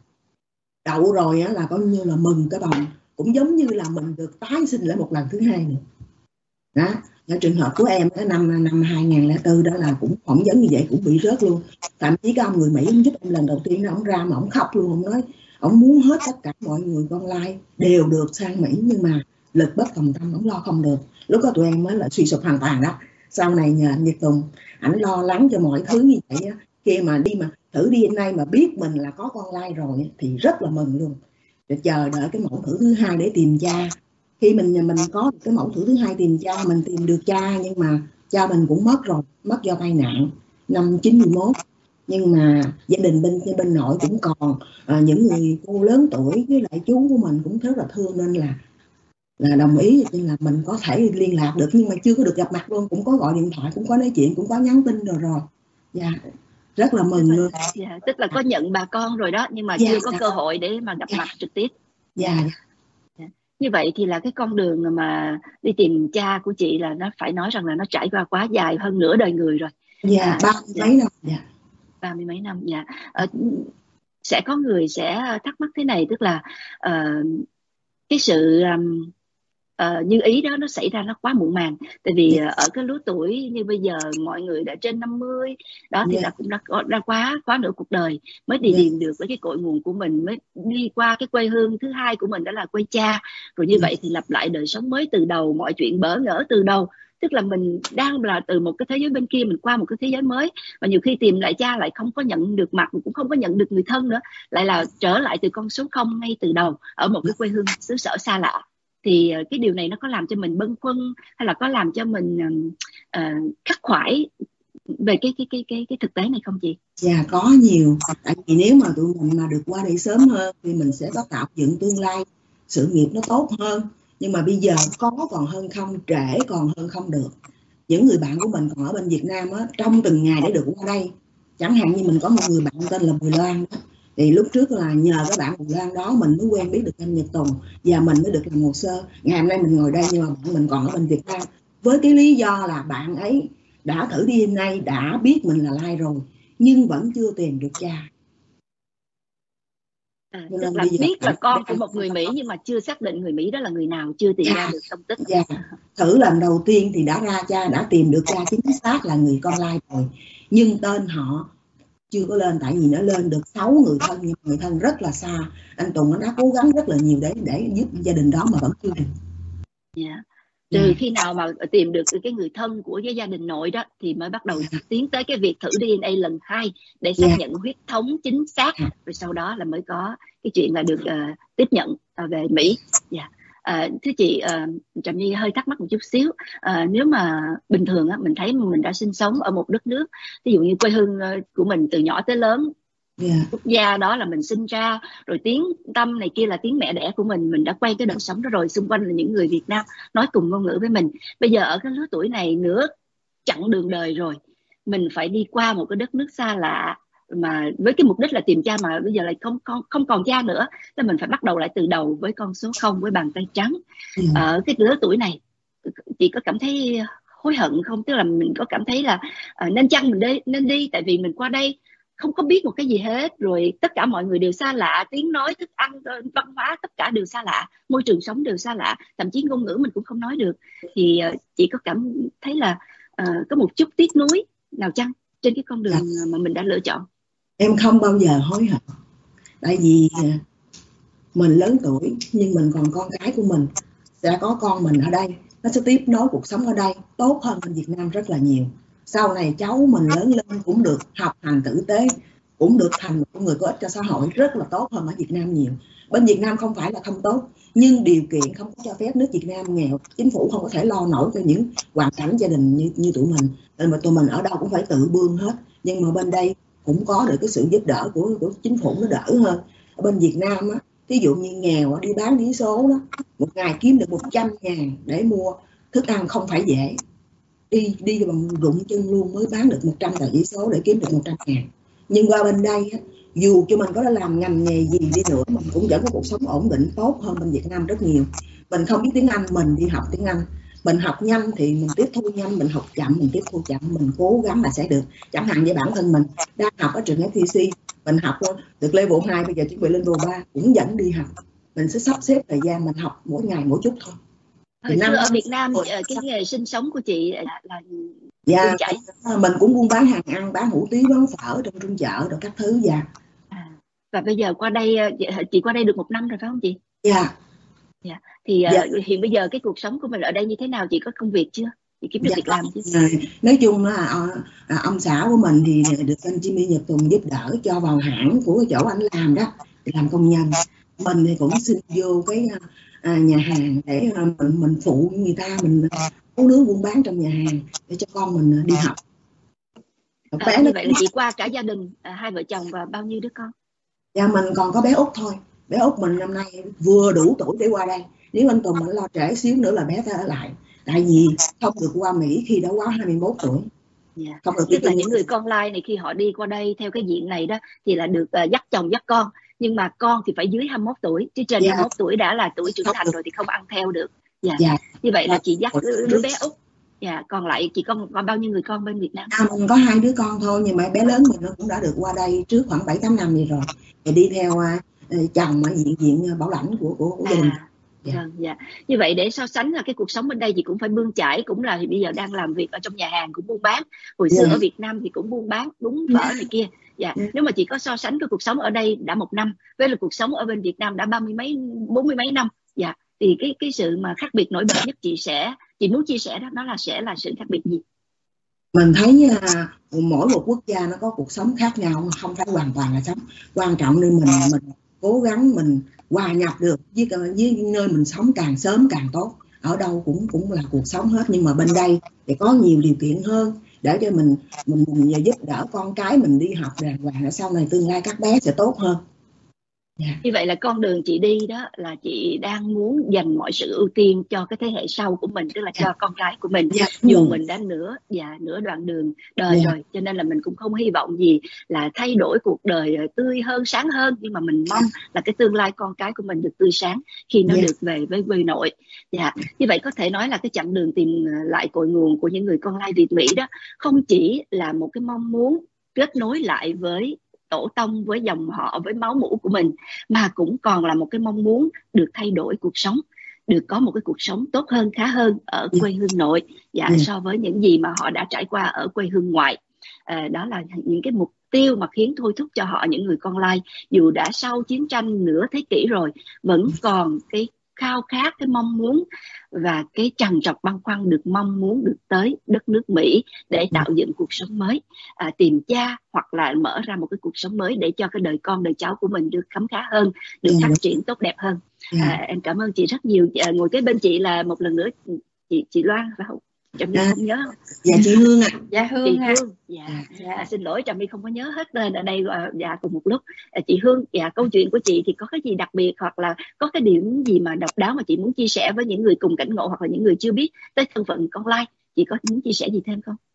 đậu rồi á, là coi như là mừng cái bồng, cũng giống như là mình được tái sinh lại một lần thứ hai nữa đó. Ở trường hợp của em cái năm năm hai nghìn lẻ bốn đó là cũng phỏng vấn như vậy, cũng bị rớt luôn. Thậm chí cái ông người Mỹ ông giúp em lần đầu tiên đó, ông ra mà ông khóc luôn, ông nói ông muốn hết tất cả mọi người con lai đều được sang Mỹ, nhưng mà lực bất tòng tâm, ông lo không được. Lúc đó tụi em mới là suy sụp hoàn toàn đó. Sau này nhờ anh Nhật Tùng, ảnh lo lắng cho mọi thứ như vậy á. Khi mà đi mà thử đi đến nay mà biết mình là có con lai rồi thì rất là mừng luôn. Để chờ đợi cái mẫu thử thứ hai để tìm cha. Khi mình mình có cái mẫu thử thứ hai tìm cha, mình tìm được cha, nhưng mà cha mình cũng mất rồi, mất do tai nạn năm chín mươi mốt. Nhưng mà gia đình bên bên nội cũng còn à, những người cô lớn tuổi với lại chú của mình cũng rất là thương, nên là là đồng ý nên là mình có thể liên lạc được, nhưng mà chưa có được gặp mặt luôn. Cũng có gọi điện thoại, cũng có nói chuyện, cũng có nhắn tin rồi rồi. Dạ, rất là mừng luôn. Dạ, tức là có nhận bà con rồi đó, nhưng mà dạ, chưa có dạ. cơ hội để mà gặp dạ. mặt trực tiếp. Dạ. dạ. Như vậy thì là cái con đường mà đi tìm cha của chị là nó phải nói rằng là nó trải qua quá dài, hơn nửa đời người rồi. Dạ, ba mươi mấy năm. Dạ. ba mươi mấy năm. Dạ. Ờ, sẽ có người sẽ thắc mắc thế này, tức là uh, cái sự um, uh, như ý đó nó xảy ra nó quá muộn màng. Tại vì uh, ở cái lứa tuổi như bây giờ mọi người đã trên năm mươi đó thì yeah. là cũng đã, đã quá quá nửa cuộc đời mới đi yeah. tìm được với cái cội nguồn của mình, mới đi qua cái quê hương thứ hai của mình, đó là quê cha. Rồi như yeah. vậy thì lặp lại đời sống mới từ đầu, mọi chuyện bỡ ngỡ từ đầu. Tức là mình đang là từ một cái thế giới bên kia mình qua một cái thế giới mới, và nhiều khi tìm lại cha lại không có nhận được mặt, cũng không có nhận được người thân nữa, lại là trở lại từ con số không ngay từ đầu ở một cái quê hương xứ sở xa lạ. Thì cái điều này nó có làm cho mình bâng khuâng, hay là có làm cho mình uh, khắc khoải về cái cái cái cái cái thực tế này không chị? Dạ có nhiều. Tại vì nếu mà tụi mình mà được qua đây sớm hơn thì mình sẽ có tạo dựng tương lai sự nghiệp nó tốt hơn. Nhưng mà bây giờ có còn hơn không, trễ còn hơn không được. Những người bạn của mình còn ở bên Việt Nam á, trong từng ngày để được qua đây. Chẳng hạn như mình có một người bạn tên là Bùi Loan đó. Thì lúc trước là nhờ các bạn Bùi Loan đó mình mới quen biết được anh Nhật Tùng, và mình mới được làm hồ sơ. Ngày hôm nay mình ngồi đây nhưng mà bạn mình còn ở bên Việt Nam, với cái lý do là bạn ấy đã thử đê en a, đã biết mình là lai rồi, nhưng vẫn chưa tìm được cha. À, tức là biết là con của một người Mỹ nhưng mà chưa xác định người Mỹ đó là người nào, chưa tìm yeah. ra được tung tích. Yeah. Thử lần đầu tiên thì đã ra cha, đã tìm được cha chính xác là người con lai rồi, nhưng tên họ chưa có lên, tại vì nó lên được sáu người thân, nhưng người thân rất là xa. Anh Tùng nó đã cố gắng rất là nhiều để để giúp gia đình đó mà vẫn chưa được. Yeah. Trừ yeah. khi nào mà tìm được cái người thân của cái gia đình nội đó thì mới bắt đầu yeah. tiến tới cái việc thử đê en a lần hai để xác yeah. nhận huyết thống chính xác, yeah. rồi sau đó là mới có cái chuyện là được uh, tiếp nhận uh, về Mỹ. Yeah. Uh, thưa chị, uh, Trầm Nhi hơi thắc mắc một chút xíu. Uh, nếu mà bình thường á, mình thấy mình đã sinh sống ở một đất nước, ví dụ như quê hương uh, của mình từ nhỏ tới lớn, Yeah. Quốc gia đó là mình sinh ra, rồi tiếng tâm này kia là tiếng mẹ đẻ của mình, mình đã quen cái đời sống đó rồi, xung quanh là những người Việt Nam nói cùng ngôn ngữ với mình. Bây giờ ở cái lứa tuổi này nữa, chặng đường đời rồi, mình phải đi qua một cái đất nước xa lạ mà với cái mục đích là tìm cha, mà bây giờ lại không không không còn cha nữa, nên mình phải bắt đầu lại từ đầu với con số không, với bàn tay trắng. Yeah. Ở cái lứa tuổi này chị có cảm thấy hối hận không? Tức là mình có cảm thấy là uh, nên chăng mình đi nên đi, tại vì mình qua đây không có biết một cái gì hết, rồi tất cả mọi người đều xa lạ, tiếng nói, thức ăn, văn hóa tất cả đều xa lạ, môi trường sống đều xa lạ, thậm chí ngôn ngữ mình cũng không nói được. Thì uh, chị có cảm thấy là uh, có một chút tiếc nuối nào chăng trên cái con đường yeah. mà mình đã lựa chọn? Em không bao giờ hối hận, tại vì mình lớn tuổi nhưng mình còn con cái của mình, sẽ có con mình ở đây, nó sẽ tiếp nối cuộc sống ở đây tốt hơn bên Việt Nam rất là nhiều. Sau này cháu mình lớn lên cũng được học hành tử tế, cũng được thành một người có ích cho xã hội rất là tốt hơn ở Việt Nam nhiều. Bên Việt Nam không phải là không tốt, nhưng điều kiện không có cho phép, nước Việt Nam nghèo, chính phủ không có thể lo nổi cho những hoàn cảnh gia đình như, như tụi mình, nên mà tụi mình ở đâu cũng phải tự bươn hết. Nhưng mà bên đây cũng có được cái sự giúp đỡ của, của chính phủ, nó đỡ hơn. Ở bên Việt Nam á, ví dụ như nghèo đi bán vé số đó, một ngày kiếm được một trăm ngàn để mua thức ăn không phải dễ, đi đi bằng rụng chân luôn mới bán được một trăm tờ vé số để kiếm được một trăm ngàn. Nhưng qua bên đây á, dù cho mình có làm ngành nghề gì đi nữa, mình cũng vẫn có cuộc sống ổn định tốt hơn bên Việt Nam rất nhiều. Mình không biết tiếng Anh, mình đi học tiếng Anh, mình học nhanh thì mình tiếp thu nhanh, mình học chậm mình tiếp thu chậm, mình cố gắng là sẽ được. Chẳng hạn như bản thân mình đang học ở trường ép tê xê, mình học được level hai, bây giờ chuẩn bị lên level ba, cũng vẫn đi học. Mình sẽ sắp xếp thời gian mình học mỗi ngày mỗi chút thôi. Hồi xưa ở Việt Nam cái nghề sinh sống của chị là, là dạ, chạy. Mình cũng buôn bán hàng ăn, bán hủ tiếu, bán phở trong trung chợ rồi các thứ. Dạ. À, và bây giờ qua đây, chị qua đây được một năm rồi phải không chị? Dạ. Dạ. Thì dạ. Uh, hiện bây giờ cái cuộc sống của mình ở đây như thế nào? Chị có công việc chưa? Chị kiếm được dạ. việc làm chứ? À, nói chung là à, ông xã của mình thì được anh Jimmy Nhật Tùng giúp đỡ cho vào hãng của cái chỗ anh làm đó, làm công nhân. Mình thì cũng xin vô cái à, nhà hàng để à, mình, mình phụ người ta, mình nấu nướng buôn bán trong nhà hàng để cho con mình đi học. À, bé như vậy là chị qua cả gia đình, à, hai vợ chồng và bao nhiêu đứa con? Dạ mình còn có bé Út thôi. Bé Út mình năm nay vừa đủ tuổi để qua đây. Nếu anh Tùng mình lo trễ xíu nữa là bé ta ở lại. Tại vì không được qua Mỹ khi đã quá hai mươi mốt tuổi. Yeah. Không được. Tức là những người con lai này khi họ đi qua đây theo cái diện này đó thì là được uh, dắt chồng dắt con. Nhưng mà con thì phải dưới hai mươi mốt tuổi, chứ trên yeah. hai mươi mốt tuổi đã là tuổi trưởng thành rồi thì không ăn theo được. Yeah. Yeah. Như vậy là chị dắt đứa, đứa bé Út. Dạ, còn lại chị có, có bao nhiêu người con bên Việt Nam? À, mình có hai đứa con thôi, nhưng mà bé lớn mình nó cũng đã được qua đây trước khoảng bảy tám năm gì rồi. Thì đi theo uh, chồng ở diện diện bảo lãnh của của, của gia đình. À, dạ. Vâng, dạ. Như vậy để so sánh là cái cuộc sống bên đây chị cũng phải bươn chải, cũng là thì bây giờ đang làm việc ở trong nhà hàng cũng buôn bán. Hồi xưa yeah. ở Việt Nam thì cũng buôn bán đúng phở này kia. Dạ. Yeah. Nếu mà chị có so sánh cái cuộc sống ở đây đã một năm với là cuộc sống ở bên Việt Nam đã ba mươi mấy, bốn mươi mấy năm. Dạ. Thì cái cái sự mà khác biệt nổi bật nhất chị sẽ chị muốn chia sẻ đó, nó là sẽ là sự khác biệt gì? Mình thấy uh, mỗi một quốc gia nó có cuộc sống khác nhau, không phải hoàn toàn là sống. Quan trọng nên mình mình cố gắng mình hòa nhập được với, với nơi mình sống càng sớm càng tốt. Ở đâu cũng cũng là cuộc sống hết, nhưng mà bên đây thì có nhiều điều kiện hơn để cho mình mình, mình giúp đỡ con cái mình đi học đàng hoàng, sau này tương lai các bé sẽ tốt hơn. Yeah. Như vậy là con đường chị đi đó là chị đang muốn dành mọi sự ưu tiên cho cái thế hệ sau của mình, tức là cho yeah. con cái của mình. Yeah. Dù yeah. mình đã nửa dạ nửa đoạn đường đời yeah. rồi, cho nên là mình cũng không hy vọng gì là thay đổi cuộc đời tươi hơn, sáng hơn, nhưng mà mình mong là cái tương lai con cái của mình được tươi sáng khi nó yeah. được về với quê nội. Dạ. Như vậy có thể nói là cái chặng đường tìm lại cội nguồn của những người con lai Việt Mỹ đó không chỉ là một cái mong muốn kết nối lại với tổ tông, với dòng họ, với máu mủ của mình, mà cũng còn là một cái mong muốn được thay đổi cuộc sống, được có một cái cuộc sống tốt hơn, khá hơn ở quê hương nội, dạ, yeah. so với những gì mà họ đã trải qua ở quê hương ngoại. À, đó là những cái mục tiêu mà khiến thôi thúc cho họ, những người con lai, dù đã sau chiến tranh nửa thế kỷ rồi, vẫn còn cái khao khát, cái mong muốn và cái trằn trọc băn khoăn được mong muốn được tới đất nước Mỹ để tạo dựng cuộc sống mới, à, tìm cha hoặc là mở ra một cái cuộc sống mới để cho cái đời con, đời cháu của mình được khấm khá hơn, được phát triển tốt đẹp hơn. À, em cảm ơn chị rất nhiều. À, ngồi kế bên chị là một lần nữa chị chị Loan phải không? Trà My À. không nhớ không? Dạ chị Hương ạ. Dạ Chị Hương à. Hương, dạ. Dạ. À, xin lỗi Trà My không có nhớ hết tên ở đây à, dạ cùng một lúc. À, chị Hương, dạ câu chuyện của chị thì có cái gì đặc biệt hoặc là có cái điểm gì mà độc đáo mà chị muốn chia sẻ với những người cùng cảnh ngộ hoặc là những người chưa biết tới thân phận con lai, chị có muốn chia sẻ gì thêm không?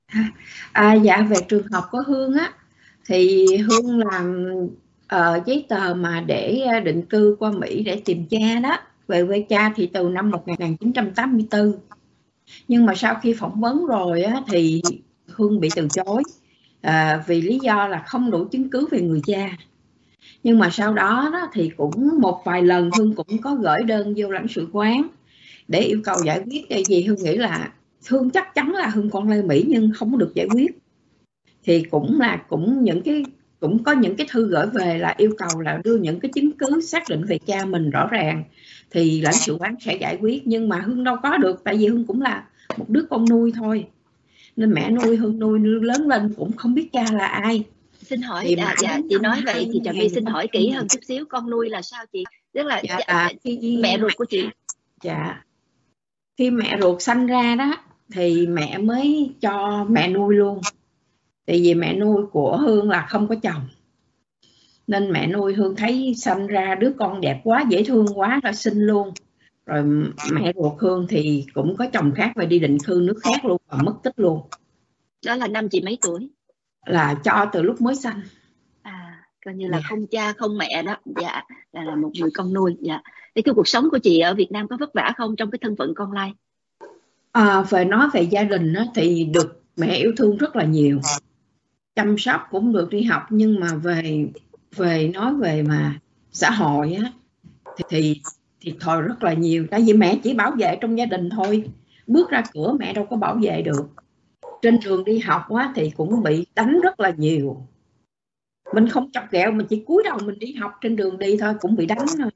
À, dạ về trường hợp của Hương á, thì Hương làm uh, giấy tờ mà để định cư qua Mỹ để tìm cha đó, về quê cha thì từ năm một nghìn chín trăm tám mươi tư. Nhưng mà sau khi phỏng vấn rồi á, thì Hương bị từ chối à, vì lý do là không đủ chứng cứ về người cha. Nhưng mà sau đó, đó thì cũng một vài lần Hương cũng có gửi đơn vô lãnh sự quán để yêu cầu giải quyết, tại vì Hương nghĩ là Hương chắc chắn là Hương con lai Mỹ nhưng không có được giải quyết. Thì cũng là cũng những cái cũng có những cái thư gửi về là yêu cầu là đưa những cái chứng cứ xác định về cha mình rõ ràng thì lãnh sự quán sẽ giải quyết. Nhưng mà Hương đâu có được, tại vì Hương cũng là một đứa con nuôi thôi, nên mẹ nuôi Hương nuôi lớn lên cũng không biết cha là ai. Xin hỏi, Thì à, dạ, chị nói vậy thì Trà My xin hỏi kỹ hơn chút xíu, con nuôi là sao chị? Tức là dạ, dạ, à, khi mẹ ruột của chị. Dạ, khi mẹ ruột sanh ra đó thì mẹ mới cho mẹ nuôi luôn. Tại vì mẹ nuôi của Hương là không có chồng, nên mẹ nuôi Hương thấy sanh ra đứa con đẹp quá, dễ thương quá, rồi sinh luôn. Rồi mẹ ruột Hương thì cũng có chồng khác và đi định cư nước khác luôn và mất tích luôn. Đó là năm chị mấy tuổi? Là cho từ lúc mới sanh. À, coi như là Dạ. không cha không mẹ đó. Dạ, là, là một người con nuôi. Dạ. Thì cái cuộc sống của chị ở Việt Nam có vất vả không trong cái thân phận con lai? À, về nói về gia đình đó, thì được mẹ yêu thương rất là nhiều, chăm sóc cũng được, đi học. Nhưng mà về về nói về mà xã hội á, thì, thì thì thôi rất là nhiều. Tại vì mẹ chỉ bảo vệ trong gia đình thôi, bước ra cửa mẹ đâu có bảo vệ được. Trên trường đi học á, thì cũng bị đánh rất là nhiều. Mình không chọc ghẹo, mình chỉ cúi đầu mình đi học, trên đường đi thôi cũng bị đánh thôi.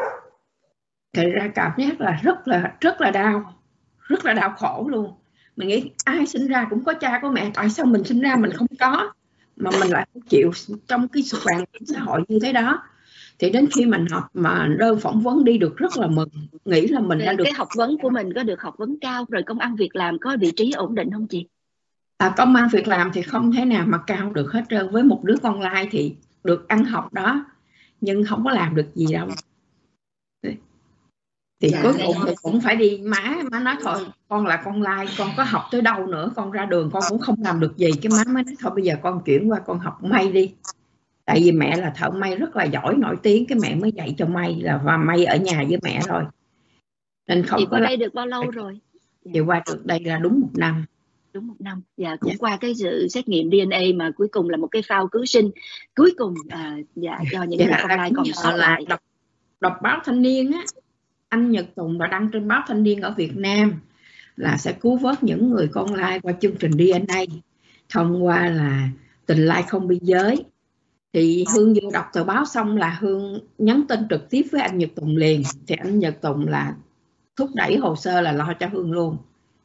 Thì ra cảm giác là rất là rất là đau, rất là đau khổ luôn. Mình nghĩ ai sinh ra cũng có cha có mẹ, tại sao mình sinh ra mình không có, mà mình lại không chịu trong cái sự hoàn cảnh xã hội như thế đó. Thì đến khi mình học mà đơn phỏng vấn đi được rất là mừng, nghĩ là mình đã được. Cái học vấn của mình có được học vấn cao, rồi công ăn việc làm có vị trí ổn định không chị? À, công ăn việc làm thì không thể nào mà cao được hết trơn. Với một đứa con lai thì được ăn học đó, nhưng không có làm được gì đâu. Thì Dạ. cuối cùng thì cũng phải đi. Má má nói thôi, con là con lai, con có học tới đâu nữa, con ra đường con cũng không làm được gì. Cái má mới nói thôi bây giờ con chuyển qua con học may đi. Tại vì mẹ là thợ may rất là giỏi, nổi tiếng, cái mẹ mới dạy cho may, là và may ở nhà với mẹ rồi. Nên không Chị có qua đây được bao lâu rồi? Chị qua được đây là đúng một năm. Đúng một năm. Dạ, cũng Dạ. qua cái sự xét nghiệm đê en a mà cuối cùng là một cái phao cứu sinh cuối cùng à, dạ, cho những Dạ, người con lai còn sót lại. Đọc, đọc báo Thanh niên á, anh Nhật Tùng đã đăng trên báo Thanh niên ở Việt Nam là sẽ cứu vớt những người con lai qua chương trình đê en a thông qua là tình lai không biên giới. Thì Hương vừa đọc tờ báo xong là Hương nhắn tin trực tiếp với anh Nhật Tùng liền. Thì anh Nhật Tùng là thúc đẩy hồ sơ là lo cho Hương luôn.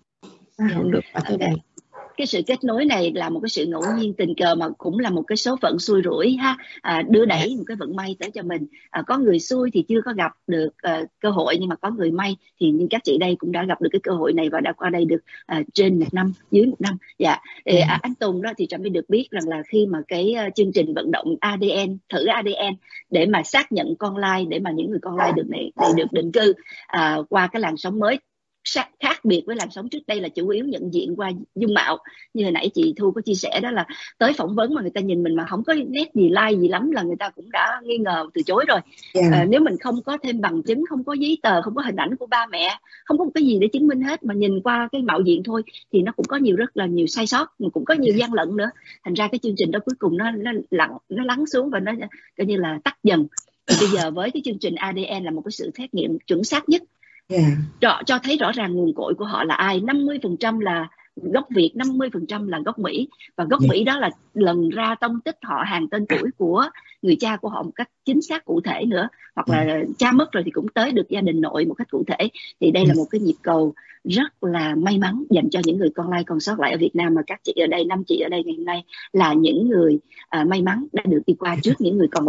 Hương được vào tới đây. Cái sự kết nối này là một cái sự ngẫu nhiên tình cờ mà cũng là một cái số phận xui rủi ha, à, đưa đẩy một cái vận may tới cho mình. À, có người xui thì chưa có gặp được uh, cơ hội, nhưng mà có người may thì như các chị đây cũng đã gặp được cái cơ hội này và đã qua đây được uh, trên một năm, dưới một năm. Dạ. Thì, ừ. à, anh Tùng đó thì Trà My được biết rằng là khi mà cái uh, chương trình vận động a đê en, thử a đê en để mà xác nhận con lai, để mà những người con lai được này, này được định cư uh, qua cái làn sóng mới khác biệt với làn sóng trước đây là chủ yếu nhận diện qua dung mạo. Như hồi nãy chị Thu có chia sẻ đó, là tới phỏng vấn mà người ta nhìn mình mà không có nét gì lai gì lắm là người ta cũng đã nghi ngờ từ chối rồi. Yeah. À, nếu mình không có thêm bằng chứng, không có giấy tờ, không có hình ảnh của ba mẹ, không có một cái gì để chứng minh hết, mà nhìn qua cái mạo diện thôi thì nó cũng có nhiều rất là nhiều sai sót, mà cũng có nhiều gian lận nữa. Thành ra cái chương trình đó cuối cùng nó nó lặng, nó lắng xuống và nó coi như là tắt dần. Thì bây giờ với cái chương trình a đê en là một cái sự xét nghiệm chuẩn xác nhất. Yeah. Cho, cho thấy rõ ràng nguồn cội của họ là ai. Năm mươi phần trăm là gốc Việt, năm mươi phần trăm là gốc Mỹ. Và gốc yeah. Mỹ đó là lần ra tông tích họ, hàng tên tuổi của người cha của họ một cách chính xác cụ thể nữa. Hoặc là yeah. cha mất rồi thì cũng tới được gia đình nội một cách cụ thể. Thì đây yeah. là một cái nhịp cầu rất là may mắn dành cho những người con lai còn sót lại ở Việt Nam. Mà các chị ở đây, năm chị ở đây ngày hôm nay là những người uh, may mắn đã được đi qua trước những người còn lại.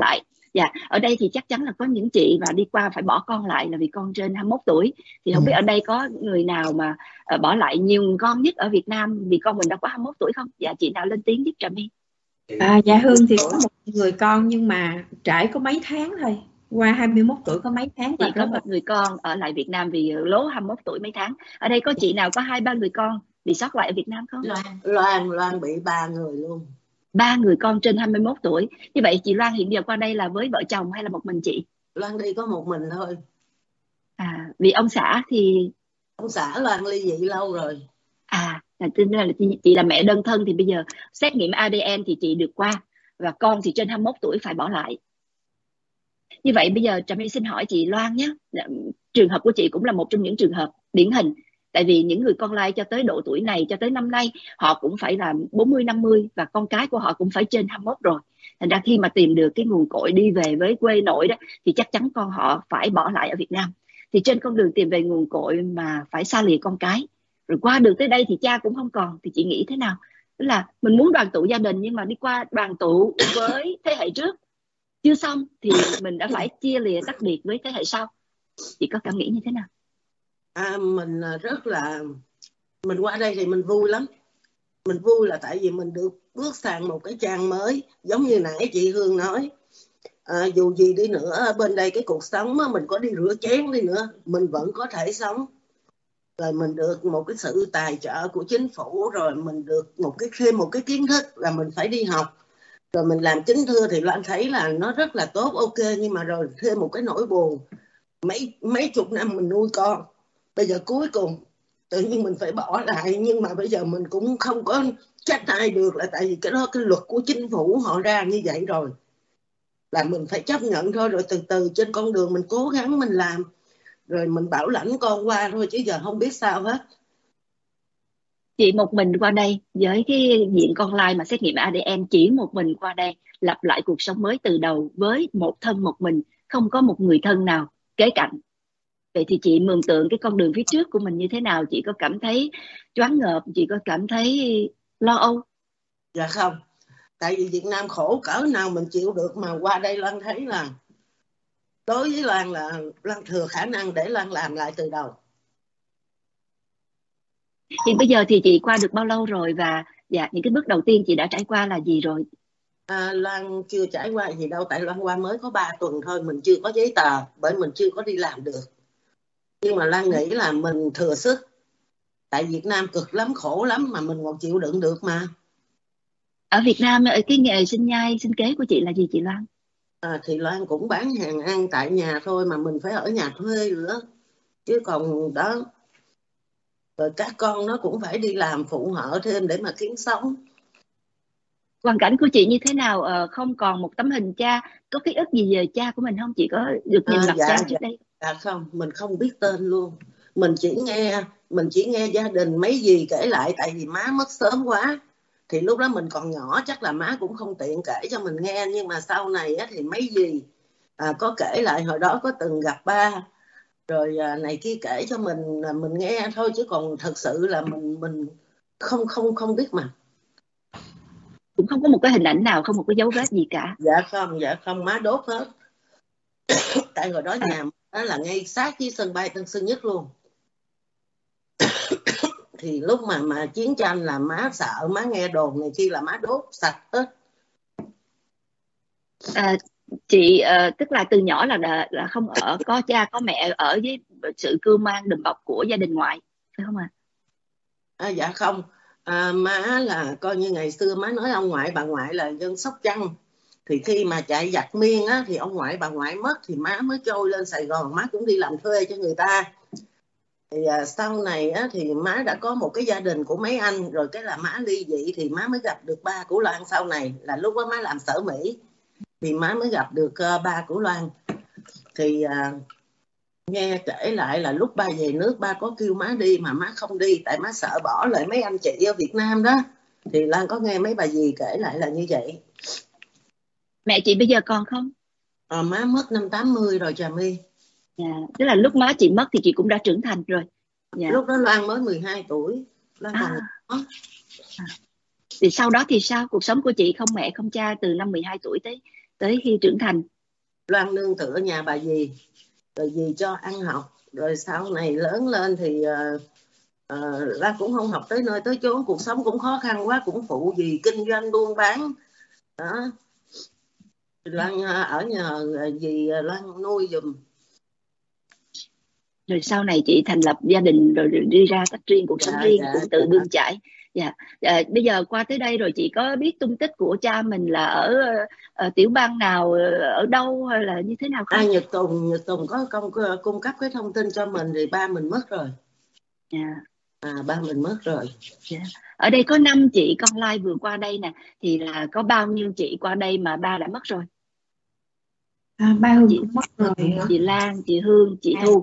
Dạ, ở đây thì chắc chắn là có những chị mà đi qua phải bỏ con lại là vì con trên hai mươi mốt tuổi. Thì không biết ở đây có người nào mà uh, bỏ lại nhiều con nhất ở Việt Nam vì con mình đã quá hai mươi mốt tuổi không? Dạ, chị nào lên tiếng giúp Trà My. À, dạ Hương thì có một người con nhưng mà trải có mấy tháng thôi. Qua hai mươi mốt tuổi có mấy tháng. Chị có một người con ở lại Việt Nam vì lố hai mươi mốt tuổi mấy tháng. Ở đây có chị nào có hai ba người con bị sót lại ở Việt Nam không? Loan, Loan, Loan bị ba người luôn. Ba người con trên hai mươi mốt tuổi. Như vậy chị Loan hiện giờ qua đây là với vợ chồng hay là một mình chị? Loan đi có một mình thôi. À, vì ông xã thì... Ông xã Loan ly dị lâu rồi. À, là tính ra là chị, chị là mẹ đơn thân thì bây giờ xét nghiệm a đê en thì chị được qua. Và con thì trên hai mươi mốt tuổi phải bỏ lại. Như vậy bây giờ Trà My xin hỏi chị Loan nhé. Trường hợp của chị cũng là một trong những trường hợp điển hình. Tại vì những người con lai cho tới độ tuổi này, cho tới năm nay, họ cũng phải là bốn mươi năm mươi và con cái của họ cũng phải trên hai mươi mốt rồi. Thành ra khi mà tìm được cái nguồn cội đi về với quê nội đó thì chắc chắn con họ phải bỏ lại ở Việt Nam. Thì trên con đường tìm về nguồn cội mà phải xa lìa con cái, rồi qua được tới đây thì cha cũng không còn, thì chị nghĩ thế nào? Tức là mình muốn đoàn tụ gia đình nhưng mà đi qua đoàn tụ với thế hệ trước chưa xong thì mình đã phải chia lìa tách biệt với thế hệ sau. Chị có cảm nghĩ như thế nào? À, mình rất là mình qua đây thì mình vui lắm. Mình vui là tại vì mình được bước sang một cái trang mới. Giống như nãy chị Hương nói, à, dù gì đi nữa ở bên đây cái cuộc sống á, mình có đi rửa chén đi nữa mình vẫn có thể sống. Rồi mình được một cái sự tài trợ của chính phủ, rồi mình được một cái thêm một cái kiến thức là mình phải đi học. Rồi mình làm chính thưa thì Loan thấy là nó rất là tốt, ok. Nhưng mà rồi thêm một cái nỗi buồn, mấy mấy chục năm mình nuôi con, bây giờ cuối cùng tự nhiên mình phải bỏ lại. Nhưng mà bây giờ mình cũng không có trách ai được, là tại vì cái đó cái luật của chính phủ họ ra như vậy rồi, là mình phải chấp nhận thôi. Rồi từ từ trên con đường mình cố gắng mình làm, rồi mình bảo lãnh con qua thôi, chứ giờ không biết sao hết. Chị một mình qua đây với cái diện con lai mà xét nghiệm a đê en, chỉ một mình qua đây lập lại cuộc sống mới từ đầu với một thân một mình, không có một người thân nào kế cạnh. Vậy thì chị mường tượng cái con đường phía trước của mình như thế nào? Chị có cảm thấy choáng ngợp, chị có cảm thấy lo âu? Dạ không, tại vì Việt Nam khổ cỡ nào mình chịu được, mà qua đây Loan thấy là đối với Loan là Loan thừa khả năng để Loan làm lại từ đầu. Hiện bây giờ thì chị qua được bao lâu rồi, và dạ, những cái bước đầu tiên chị đã trải qua là gì rồi? À, Loan chưa trải qua gì đâu, tại Loan qua mới có ba tuần thôi, mình chưa có giấy tờ, bởi mình chưa có đi làm được. Nhưng mà Loan nghĩ là mình thừa sức, tại Việt Nam cực lắm, khổ lắm mà mình còn chịu đựng được mà. Ở Việt Nam cái nghề sinh nhai, sinh kế của chị là gì chị Loan? À, thì Loan cũng bán hàng ăn tại nhà thôi, mà mình phải ở nhà thuê nữa, chứ còn đó. Rồi các con nó cũng phải đi làm phụ hở thêm để mà kiếm sống. Hoàn cảnh của chị như thế nào? Ờ, không còn một tấm hình cha, có ký ức gì về cha của mình không? Chị có được nhìn à, mặt dạ, cha dạ, trước đây? Dạ không, mình không biết tên luôn. Mình chỉ nghe mình chỉ nghe gia đình mấy dì kể lại, tại vì má mất sớm quá. Thì lúc đó mình còn nhỏ, chắc là má cũng không tiện kể cho mình nghe. Nhưng mà sau này á, thì mấy dì à, có kể lại hồi đó có từng gặp ba, rồi à, này kia kể cho mình mình nghe thôi, chứ còn thật sự là mình mình không không không biết mà. Cũng không có một cái hình ảnh nào, không một cái dấu vết gì cả. Dạ không, dạ không, má đốt hết. Tại hồi đó à. Nhà đó là ngay sát với sân bay Tân Sơn Nhất luôn. Thì lúc mà mà chiến tranh là má sợ, má nghe đồn này kia là má đốt sạch hết. À, chị uh, tức là từ nhỏ là là không ở, có cha có mẹ, ở với sự cưu mang đùm bọc của gia đình ngoại, phải không ạ? À? À, dạ không, à, má là coi như ngày xưa má nói ông ngoại bà ngoại là dân Sóc Trăng. Thì khi mà chạy giặc Miên á, thì ông ngoại bà ngoại mất thì má mới trôi lên Sài Gòn, má cũng đi làm thuê cho người ta. Thì à, sau này á, thì má đã có một cái gia đình của mấy anh, rồi cái là má ly dị thì má mới gặp được ba của Loan. Sau này là lúc đó má làm sở Mỹ thì má mới gặp được uh, ba của Loan. Thì uh, nghe kể lại là lúc ba về nước ba có kêu má đi mà má không đi, tại má sợ bỏ lại mấy anh chị ở Việt Nam đó. Thì Loan có nghe mấy bà dì kể lại là như vậy. Mẹ chị bây giờ còn không? À, má mất năm tám mươi rồi Trà My. Dạ, tức là lúc má chị mất thì chị cũng đã trưởng thành rồi. Dạ. Lúc đó Loan mới mười hai tuổi. Loan còn à. à. Thì sau đó thì sao? Cuộc sống của chị không mẹ không cha từ năm mười hai tuổi tới tới khi trưởng thành. Loan nương tựa nhà bà dì, rồi dì cho ăn học, rồi sau này lớn lên thì uh, uh, Loan cũng không học tới nơi tới chốn, cuộc sống cũng khó khăn quá, cũng phụ dì kinh doanh buôn bán đó. Loan uh, ở nhờ dì Loan nuôi giùm. Rồi sau này chị thành lập gia đình rồi đi ra tách riêng, cuộc sống Dạ, riêng, dạ, cũng tự dạ. bươn chải. Dạ. À, bây giờ qua tới đây rồi chị có biết tung tích của cha mình là ở, ở tiểu bang nào, ở đâu hay là như thế nào không? À, Nhật Tùng, Nhật Tùng có công cung cấp cái thông tin cho mình thì ba mình mất rồi. Dạ. À, ba mình mất rồi. Dạ. Ở đây có năm chị con lai vừa qua đây nè, thì là có bao nhiêu chị qua đây mà ba đã mất rồi? À, ba Hương chị, cũng mất rồi. Chị Lan, chị Hương, chị Thu.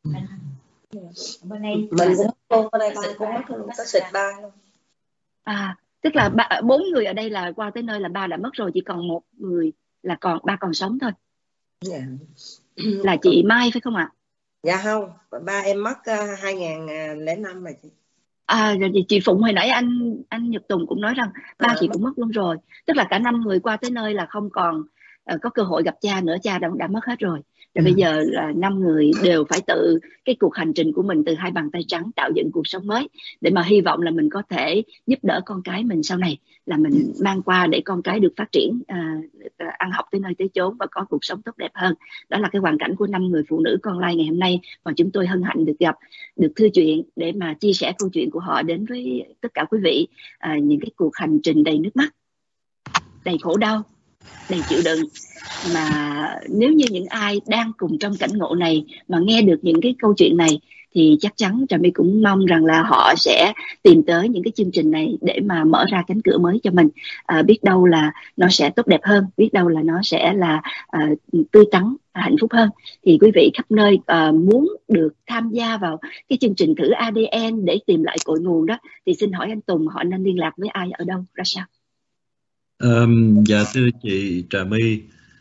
Bên đây Mình cô ở đây ba cũng mất luôn, có xịt ba luôn. À, tức là ba, bốn người ở đây là qua tới nơi là ba đã mất rồi, chỉ còn một người là còn ba còn sống thôi. Dạ. Là chị Mai phải không ạ? Dạ không, ba em mất uh, hai nghìn lẻ năm rồi chị. À, rồi chị Phụng hồi nãy anh anh Nhật Tùng cũng nói rằng ba à, chị mất. cũng mất luôn rồi. Tức là cả năm người qua tới nơi là không còn uh, có cơ hội gặp cha nữa, cha đã, đã mất hết rồi. Rồi ừ. Bây giờ là năm người đều phải tự cái cuộc hành trình của mình từ hai bàn tay trắng tạo dựng cuộc sống mới, để mà hy vọng là mình có thể giúp đỡ con cái mình sau này, là mình mang qua để con cái được phát triển, uh, ăn học tới nơi tới chốn và có cuộc sống tốt đẹp hơn. Đó là cái hoàn cảnh của năm người phụ nữ con lai ngày hôm nay, và chúng tôi hân hạnh được gặp, được thư chuyện để mà chia sẻ câu chuyện của họ đến với tất cả quý vị. À, những cái cuộc hành trình đầy nước mắt, đầy khổ đau, đầy chịu đựng, mà nếu như những ai đang cùng trong cảnh ngộ này mà nghe được những cái câu chuyện này thì chắc chắn Trà My cũng mong rằng là họ sẽ tìm tới những cái chương trình này để mà mở ra cánh cửa mới cho mình. À, biết đâu là nó sẽ tốt đẹp hơn, biết đâu là nó sẽ là à, tươi tắn, hạnh phúc hơn. Thì quý vị khắp nơi à, muốn được tham gia vào cái chương trình thử a đê en để tìm lại cội nguồn đó, thì xin hỏi anh Tùng, họ nên liên lạc với ai, ở đâu, ra sao? Um, dạ thưa chị Trà My,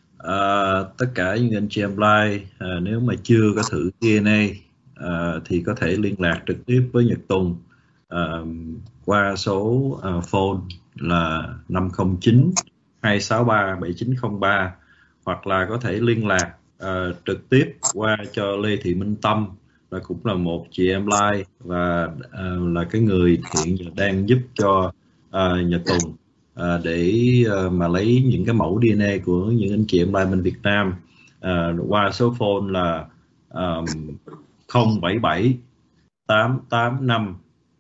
uh, tất cả những anh chị em live uh, nếu mà chưa có thử đê en a uh, thì có thể liên lạc trực tiếp với Nhật Tùng uh, qua số uh, phone là năm không chín hai sáu ba bảy chín không ba, hoặc là có thể liên lạc uh, trực tiếp qua cho Lê Thị Minh Tâm, là cũng là một chị em live và uh, là cái người hiện giờ đang giúp cho uh, Nhật Tùng À, để uh, mà lấy những cái mẫu đê en a của những anh chị em live bên Việt Nam uh, qua số phone là um, không bảy bảy tám tám năm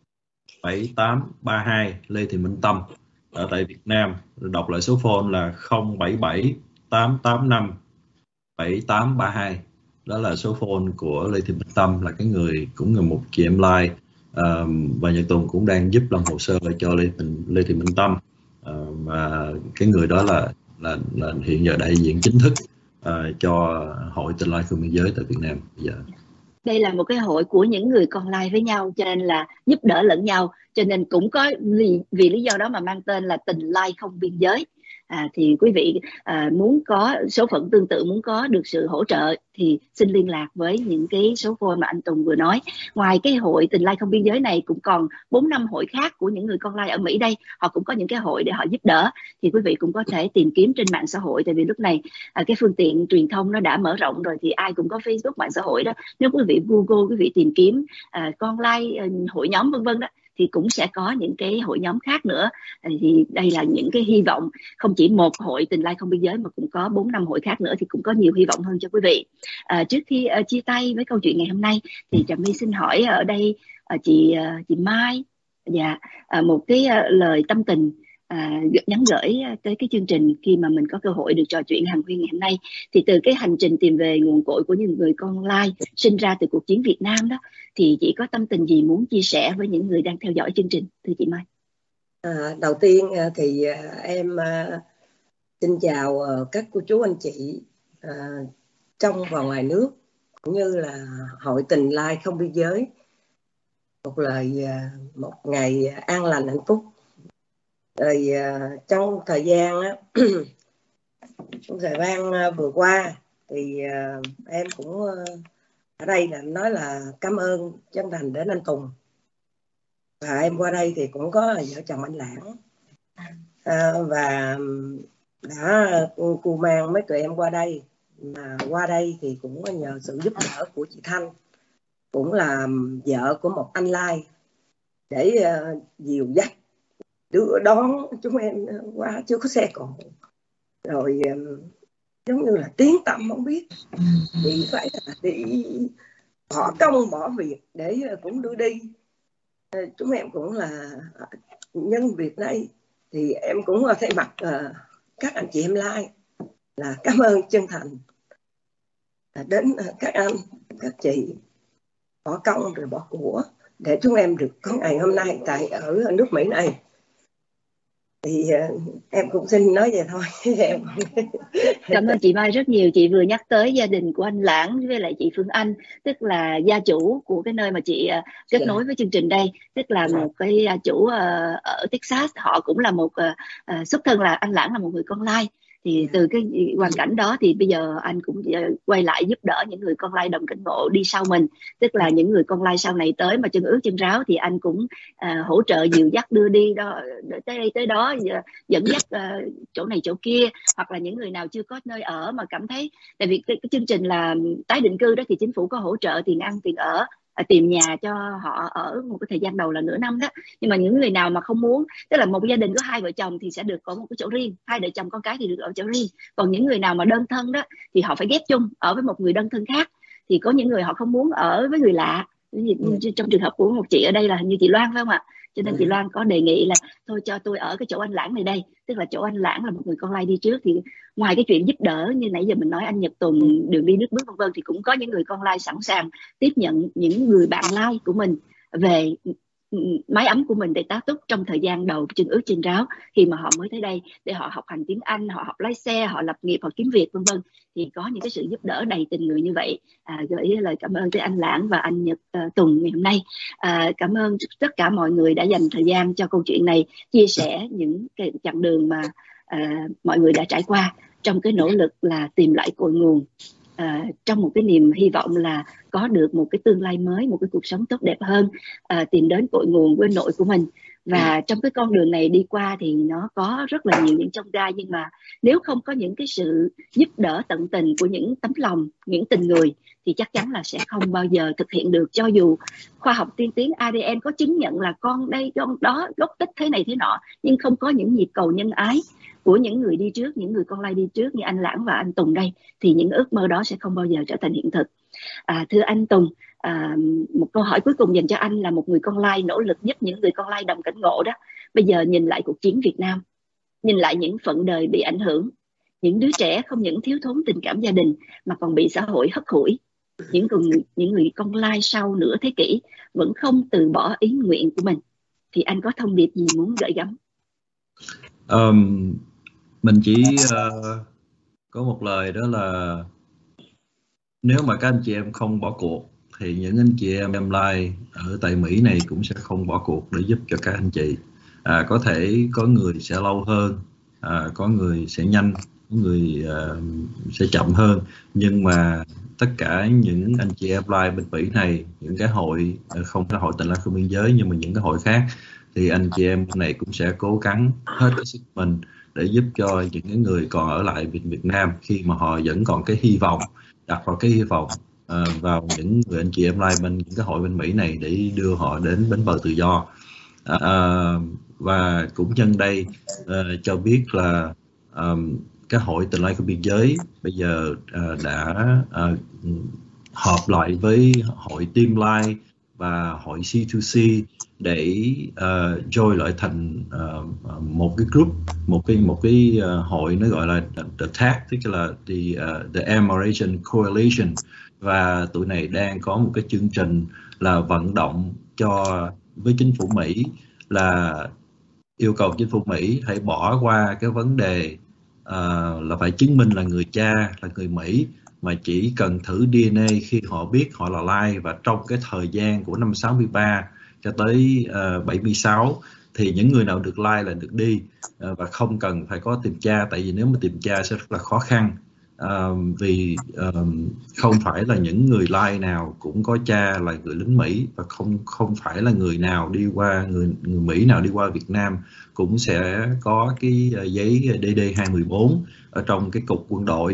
bảy tám ba hai, Lê Thị Minh Tâm ở tại Việt Nam. Đọc lại số phone là không bảy bảy tám tám năm bảy tám ba hai. Đó là số phone của Lê Thị Minh Tâm, là cái người cũng là một chị em live, um, và Nhật Tùng cũng đang giúp làm hồ sơ cho Lê, Lê Thị Minh Tâm. Uh, và cái người đó là là, là hiện giờ đại diện chính thức uh, cho Hội Tình Lai Không Biên Giới tại Việt Nam bây giờ. Đây là một cái hội của những người con lai với nhau, cho nên là giúp đỡ lẫn nhau, cho nên cũng có vì, vì lý do đó mà mang tên là Tình Lai Không Biên Giới. À, thì quý vị à, muốn có số phận tương tự, muốn có được sự hỗ trợ thì xin liên lạc với những cái số phone mà anh Tùng vừa nói. Ngoài cái hội Tình Lai Không Biên Giới này cũng còn bốn năm hội khác của những người con lai ở Mỹ đây, họ cũng có những cái hội để họ giúp đỡ, thì quý vị cũng có thể tìm kiếm trên mạng xã hội. Tại vì lúc này à, cái phương tiện truyền thông nó đã mở rộng rồi, thì ai cũng có Facebook, mạng xã hội đó. Nếu quý vị Google, quý vị tìm kiếm à, con lai, à, hội nhóm vân vân đó, thì cũng sẽ có những cái hội nhóm khác nữa. Thì đây là những cái hy vọng, không chỉ một hội Tình Lai Không Biên Giới mà cũng có bốn năm hội khác nữa, thì cũng có nhiều hy vọng hơn cho quý vị. À, trước khi uh, chia tay với câu chuyện ngày hôm nay thì Trà My xin hỏi ở đây uh, chị uh, chị Mai, dạ, uh, một cái uh, lời tâm tình À, nhắn gửi tới cái chương trình khi mà mình có cơ hội được trò chuyện hàng huyên ngày hôm nay. Thì từ cái hành trình tìm về nguồn cội của những người con lai sinh ra từ cuộc chiến Việt Nam đó, thì chị có tâm tình gì muốn chia sẻ với những người đang theo dõi chương trình, thưa chị Mai? À, đầu tiên thì em xin chào các cô chú anh chị à, trong và ngoài nước, cũng như là Hội Tình Lai Không Biên Giới. Một lời một ngày an lành hạnh phúc. Rồi uh, trong thời gian trong thời gian uh, vừa qua thì uh, em cũng uh, ở đây là nói là cảm ơn chân thành đến anh Tùng, và em qua đây thì cũng có vợ chồng anh Lãng, uh, và đã cô mang mấy tụi em qua đây mà qua đây thì cũng nhờ sự giúp đỡ của chị Thanh, cũng là vợ của một anh Lai, để uh, dìu dắt đưa đón chúng em qua, chưa có xe cộ, rồi um, giống như là tiếng tăm không biết, chị phải là đi bỏ công bỏ việc để uh, cũng đưa đi. Uh, chúng em cũng là nhân việc đây thì em cũng uh, thay mặt uh, các anh chị em Lai là cảm ơn chân thành uh, đến uh, các anh các chị bỏ công rồi bỏ của để chúng em được có ngày hôm nay tại ở nước Mỹ này. Thì uh, em cũng xin nói vậy thôi. Em cảm ơn chị Mai rất nhiều. Chị vừa nhắc tới gia đình của anh Lãng với lại chị Phương Anh, tức là gia chủ của cái nơi mà chị uh, kết yeah. nối với chương trình đây, tức là một cái gia chủ uh, ở Texas. Họ cũng là một uh, uh, xuất thân là anh Lãng là một người con Lai. Thì từ cái hoàn cảnh đó thì bây giờ anh cũng quay lại giúp đỡ những người con Lai đồng cảnh ngộ đi sau mình, tức là những người con Lai sau này tới mà chân ướt chân ráo thì anh cũng uh, hỗ trợ dìu dắt đưa đi đó, tới đây tới đó, dẫn dắt uh, chỗ này chỗ kia, hoặc là những người nào chưa có nơi ở mà cảm thấy, tại vì cái, cái chương trình là tái định cư đó thì chính phủ có hỗ trợ tiền ăn tiền ở, À, tìm nhà cho họ ở một cái thời gian đầu là nửa năm đó. Nhưng mà những người nào mà không muốn, tức là một gia đình có hai vợ chồng thì sẽ được có một cái chỗ riêng, hai vợ chồng con cái thì được ở chỗ riêng. Còn những người nào mà đơn thân đó thì họ phải ghép chung ở với một người đơn thân khác. Thì có những người họ không muốn ở với người lạ. Trong trường hợp của một chị ở đây là hình như chị Loan phải không ạ? Cho nên chị Loan có đề nghị là thôi cho tôi ở cái chỗ anh Lãng này đây, tức là chỗ anh Lãng là một người con Lai đi trước. Thì ngoài cái chuyện giúp đỡ như nãy giờ mình nói anh Nhật Tùng, đường đi nước bước vân vân, thì cũng có những người con Lai sẵn sàng tiếp nhận những người bạn Lai của mình về mái ấm của mình để tá túc trong thời gian đầu chân ướt chân ráo khi mà họ mới tới đây, để họ học hành tiếng Anh, họ học lái xe, họ lập nghiệp, họ kiếm việc vân vân. Thì có những cái sự giúp đỡ đầy tình người như vậy. À, gửi lời cảm ơn tới anh Lãng và anh Nhật uh, Tùng ngày hôm nay. À, cảm ơn tất cả mọi người đã dành thời gian cho câu chuyện này, chia sẻ những cái chặng đường mà uh, mọi người đã trải qua trong cái nỗ lực là tìm lại cội nguồn. À, trong một cái niềm hy vọng là có được một cái tương lai mới, một cái cuộc sống tốt đẹp hơn, à, tìm đến cội nguồn quê nội của mình. Và trong cái con đường này đi qua thì nó có rất là nhiều những chông gai, nhưng mà nếu không có những cái sự giúp đỡ tận tình của những tấm lòng, những tình người thì chắc chắn là sẽ không bao giờ thực hiện được. Cho dù khoa học tiên tiến a đê en có chứng nhận là con đây con đó, gốc tích thế này thế nọ, nhưng không có những nhịp cầu nhân ái của những người đi trước, những người con Lai đi trước như anh Lãng và anh Tùng đây, thì những ước mơ đó sẽ không bao giờ trở thành hiện thực. À, thưa anh Tùng, à, một câu hỏi cuối cùng dành cho anh là một người con Lai nỗ lực giúp những người con Lai đồng cảnh ngộ đó. Bây giờ nhìn lại cuộc chiến Việt Nam, nhìn lại những phận đời bị ảnh hưởng, những đứa trẻ không những thiếu thốn tình cảm gia đình mà còn bị xã hội hất hủi, những người, những người con Lai sau nửa thế kỷ vẫn không từ bỏ ý nguyện của mình, thì anh có thông điệp gì muốn gửi gắm? Um, mình chỉ uh, có một lời, đó là nếu mà các anh chị em không bỏ cuộc thì những anh chị em em Lai ở tại Mỹ này cũng sẽ không bỏ cuộc để giúp cho các anh chị. À, có thể có người sẽ lâu hơn, à, có người sẽ nhanh, có người uh, sẽ chậm hơn, nhưng mà tất cả những anh chị em Lai bên Mỹ này, những cái hội, không phải hội Tình Lai Không Biên Giới nhưng mà những cái hội khác, thì anh chị em này cũng sẽ cố gắng hết cái sức mình để giúp cho những cái người còn ở lại Việt Việt Nam, khi mà họ vẫn còn cái hy vọng, đặt vào cái hy vọng uh, vào những người anh chị em Lai bên những cái hội bên Mỹ này để đưa họ đến bến bờ tự do. Uh, và cũng nhân đây uh, cho biết là um, cái hội Tình Lai Không Biên Giới bây giờ uh, đã uh, họp lại với hội Team Lai và hội xê hai xê để uh, join lại thành uh, một cái group, một cái một cái uh, hội nó gọi là the T A C, tức là the uh, the Am-Malaysian Coalition, và tụi này đang có một cái chương trình là vận động cho với chính phủ Mỹ, là yêu cầu chính phủ Mỹ hãy bỏ qua cái vấn đề uh, là phải chứng minh là người cha là người Mỹ, mà chỉ cần thử đê en a khi họ biết họ là Lai, và trong cái thời gian của năm sáu mươi ba cho tới uh, bảy mươi sáu thì những người nào được Lai là được đi, uh, và không cần phải có tìm cha, tại vì nếu mà tìm cha sẽ rất là khó khăn, uh, vì uh, không phải là những người Lai nào cũng có cha là người lính Mỹ, và không không phải là người nào đi qua người người Mỹ nào đi qua Việt Nam cũng sẽ có cái uh, giấy D D hai một bốn ở trong cái cục quân đội.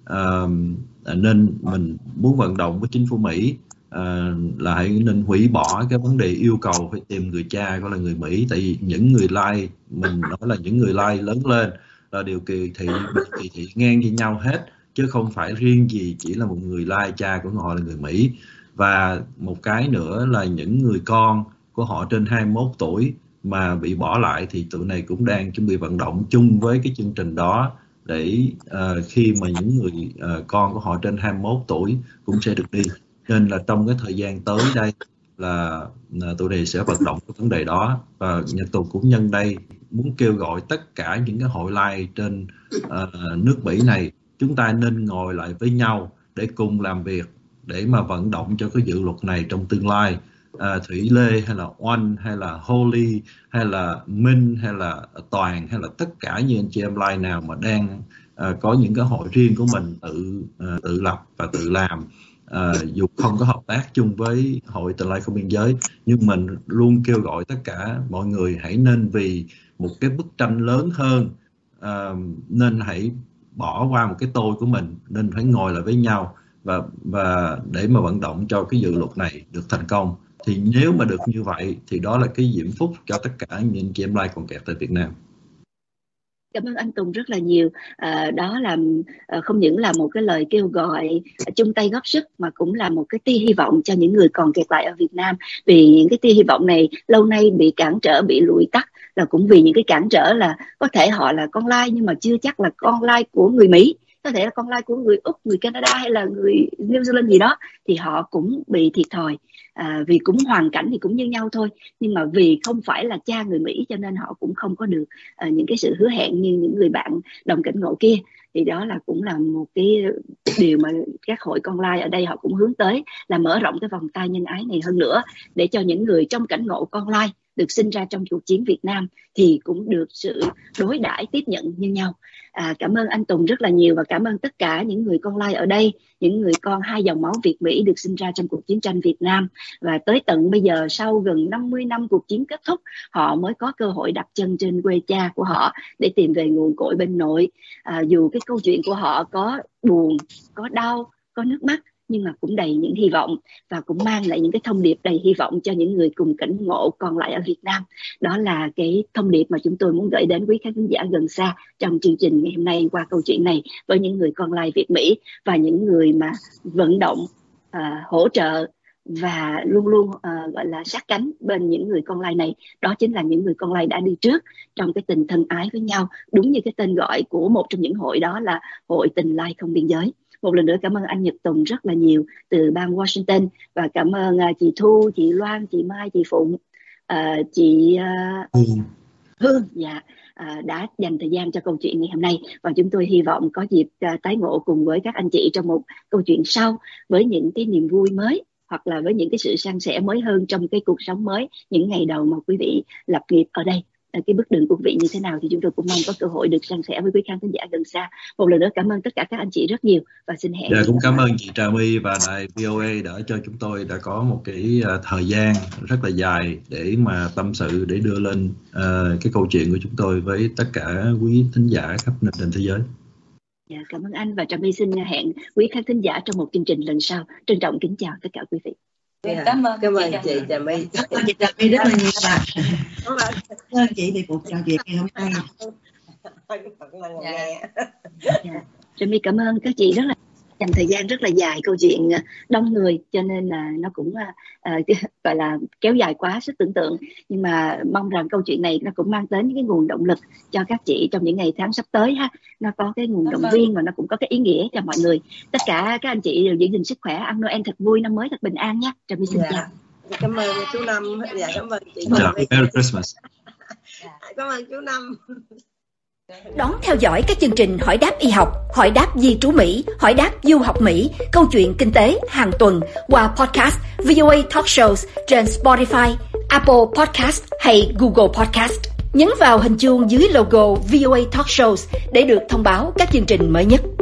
uh, nên mình muốn vận động với chính phủ Mỹ uh, là hãy nên hủy bỏ cái vấn đề yêu cầu phải tìm người cha có là người Mỹ, tại vì những người lai, mình nói là những người lai lớn lên là điều kỳ thị kỳ thị ngang với nhau hết, chứ không phải riêng gì chỉ là một người lai cha của họ là người Mỹ. Và một cái nữa là những người con của họ trên hai mươi mốt tuổi mà bị bỏ lại thì tụi này cũng đang chuẩn bị vận động chung với cái chương trình đó để uh, khi mà những người uh, con của họ trên hai mươi mốt tuổi cũng sẽ được đi. Nên là trong cái thời gian tới đây là uh, tụi này sẽ vận động cái vấn đề đó. Và Nhật Tùng cũng nhân đây muốn kêu gọi tất cả những cái hội lai trên uh, nước Mỹ này, chúng ta nên ngồi lại với nhau để cùng làm việc, để mà vận động cho cái dự luật này trong tương lai. À, Thủy Lê hay là Oanh hay là Holly hay là Minh hay là Toàn hay là tất cả những anh chị em lai nào mà đang à, có những cái hội riêng của mình tự à, tự lập và tự làm, à, dù không có hợp tác chung với hội Tương lai Không Biên Giới, nhưng mình luôn kêu gọi tất cả mọi người hãy nên vì một cái bức tranh lớn hơn, à, nên hãy bỏ qua một cái tôi của mình, nên phải ngồi lại với nhau và và để mà vận động cho cái dự luật này được thành công. Thì nếu mà được như vậy thì đó là cái diễm phúc cho tất cả những chị em lai còn kẹt tại Việt Nam. Cảm ơn anh Tùng rất là nhiều. À, đó là à, không những là một cái lời kêu gọi chung tay góp sức mà cũng là một cái tia hy vọng cho những người còn kẹt lại ở Việt Nam. Vì những cái tia hy vọng này lâu nay bị cản trở, bị lụi tắt, là cũng vì những cái cản trở là có thể họ là con lai nhưng mà chưa chắc là con lai của người Mỹ, có thể là con lai của người Úc, người Canada hay là người New Zealand gì đó, thì họ cũng bị thiệt thòi. À, vì cũng hoàn cảnh thì cũng như nhau thôi, nhưng mà vì không phải là cha người Mỹ cho nên họ cũng không có được à, những cái sự hứa hẹn như những người bạn đồng cảnh ngộ kia. Thì đó là cũng là một cái điều mà các hội con lai ở đây họ cũng hướng tới, là mở rộng cái vòng tay nhân ái này hơn nữa, để cho những người trong cảnh ngộ con lai được sinh ra trong cuộc chiến Việt Nam thì cũng được sự đối đãi tiếp nhận như nhau. À, cảm ơn anh Tùng rất là nhiều, và cảm ơn tất cả những người con lai ở đây, những người con hai dòng máu Việt Mỹ được sinh ra trong cuộc chiến tranh Việt Nam. Và tới tận bây giờ, sau gần năm mươi năm cuộc chiến kết thúc, họ mới có cơ hội đặt chân trên quê cha của họ để tìm về nguồn cội bên nội. À, dù cái câu chuyện của họ có buồn, có đau, có nước mắt, nhưng mà cũng đầy những hy vọng và cũng mang lại những cái thông điệp đầy hy vọng cho những người cùng cảnh ngộ còn lại ở Việt Nam. Đó là cái thông điệp mà chúng tôi muốn gửi đến quý khán thính giả gần xa trong chương trình ngày hôm nay qua câu chuyện này với những người con lai Việt Mỹ và những người mà vận động, uh, hỗ trợ và luôn luôn uh, gọi là sát cánh bên những người con lai này. Đó chính là những người con lai đã đi trước trong cái tình thân ái với nhau, đúng như cái tên gọi của một trong những hội, đó là Hội Tình Lai Không Biên Giới. Một lần nữa cảm ơn anh Nhật Tùng rất là nhiều từ bang Washington, và cảm ơn uh, chị Thu, chị Loan, chị Mai, chị Phụng, uh, chị uh, ừ. Hương, dạ, uh, đã dành thời gian cho câu chuyện ngày hôm nay. Và chúng tôi hy vọng có dịp uh, tái ngộ cùng với các anh chị trong một câu chuyện sau, với những cái niềm vui mới, hoặc là với những cái sự san sẻ mới hơn trong cái cuộc sống mới, những ngày đầu mà quý vị lập nghiệp ở đây. Cái bước đường của quý vị như thế nào thì chúng tôi cũng mong có cơ hội được san sẻ với quý khán thính giả gần xa. Một lần nữa cảm ơn tất cả các anh chị rất nhiều, và xin hẹn. Dạ, cũng cảm ơn chị Trà My và đài vê o a đã cho chúng tôi đã có một cái uh, thời gian rất là dài để mà tâm sự, để đưa lên uh, cái câu chuyện của chúng tôi với tất cả quý thính giả khắp nơi trên thế giới. Dạ, cảm ơn anh, và Trà My xin hẹn quý khán thính giả trong một chương trình lần sau. Trân trọng kính chào tất cả quý vị. Yeah. Cảm ơn, cảm ơn chị Trà My. Cảm ơn chị Trà My rất là nhiều bạn. Cảm ơn chị vì cuộc trò chuyện ngày hôm nay. Dạ. Trà My cảm ơn các chị rất là dành thời gian rất là dài, câu chuyện đông người cho nên là nó cũng uh, gọi là kéo dài quá sức tưởng tượng, nhưng mà mong rằng câu chuyện này nó cũng mang đến những cái nguồn động lực cho các chị trong những ngày tháng sắp tới ha. Nó có cái nguồn động viên và nó cũng có cái ý nghĩa cho mọi người. Tất cả các anh chị đều giữ gìn sức khỏe, ăn Noel thật vui, năm mới thật bình an nhé. Trà My xin dạ. chào. Cảm ơn chú Năm. Dạ, cảm ơn chị. Dạ, Merry Christmas. Cảm ơn chú Năm. Đón theo dõi các chương trình Hỏi đáp y học, Hỏi đáp di trú Mỹ, Hỏi đáp du học Mỹ, Câu chuyện kinh tế hàng tuần qua podcast vê o a Talk Shows trên Spotify, Apple Podcast hay Google Podcast. Nhấn vào hình chuông dưới logo vê o a Talk Shows để được thông báo các chương trình mới nhất.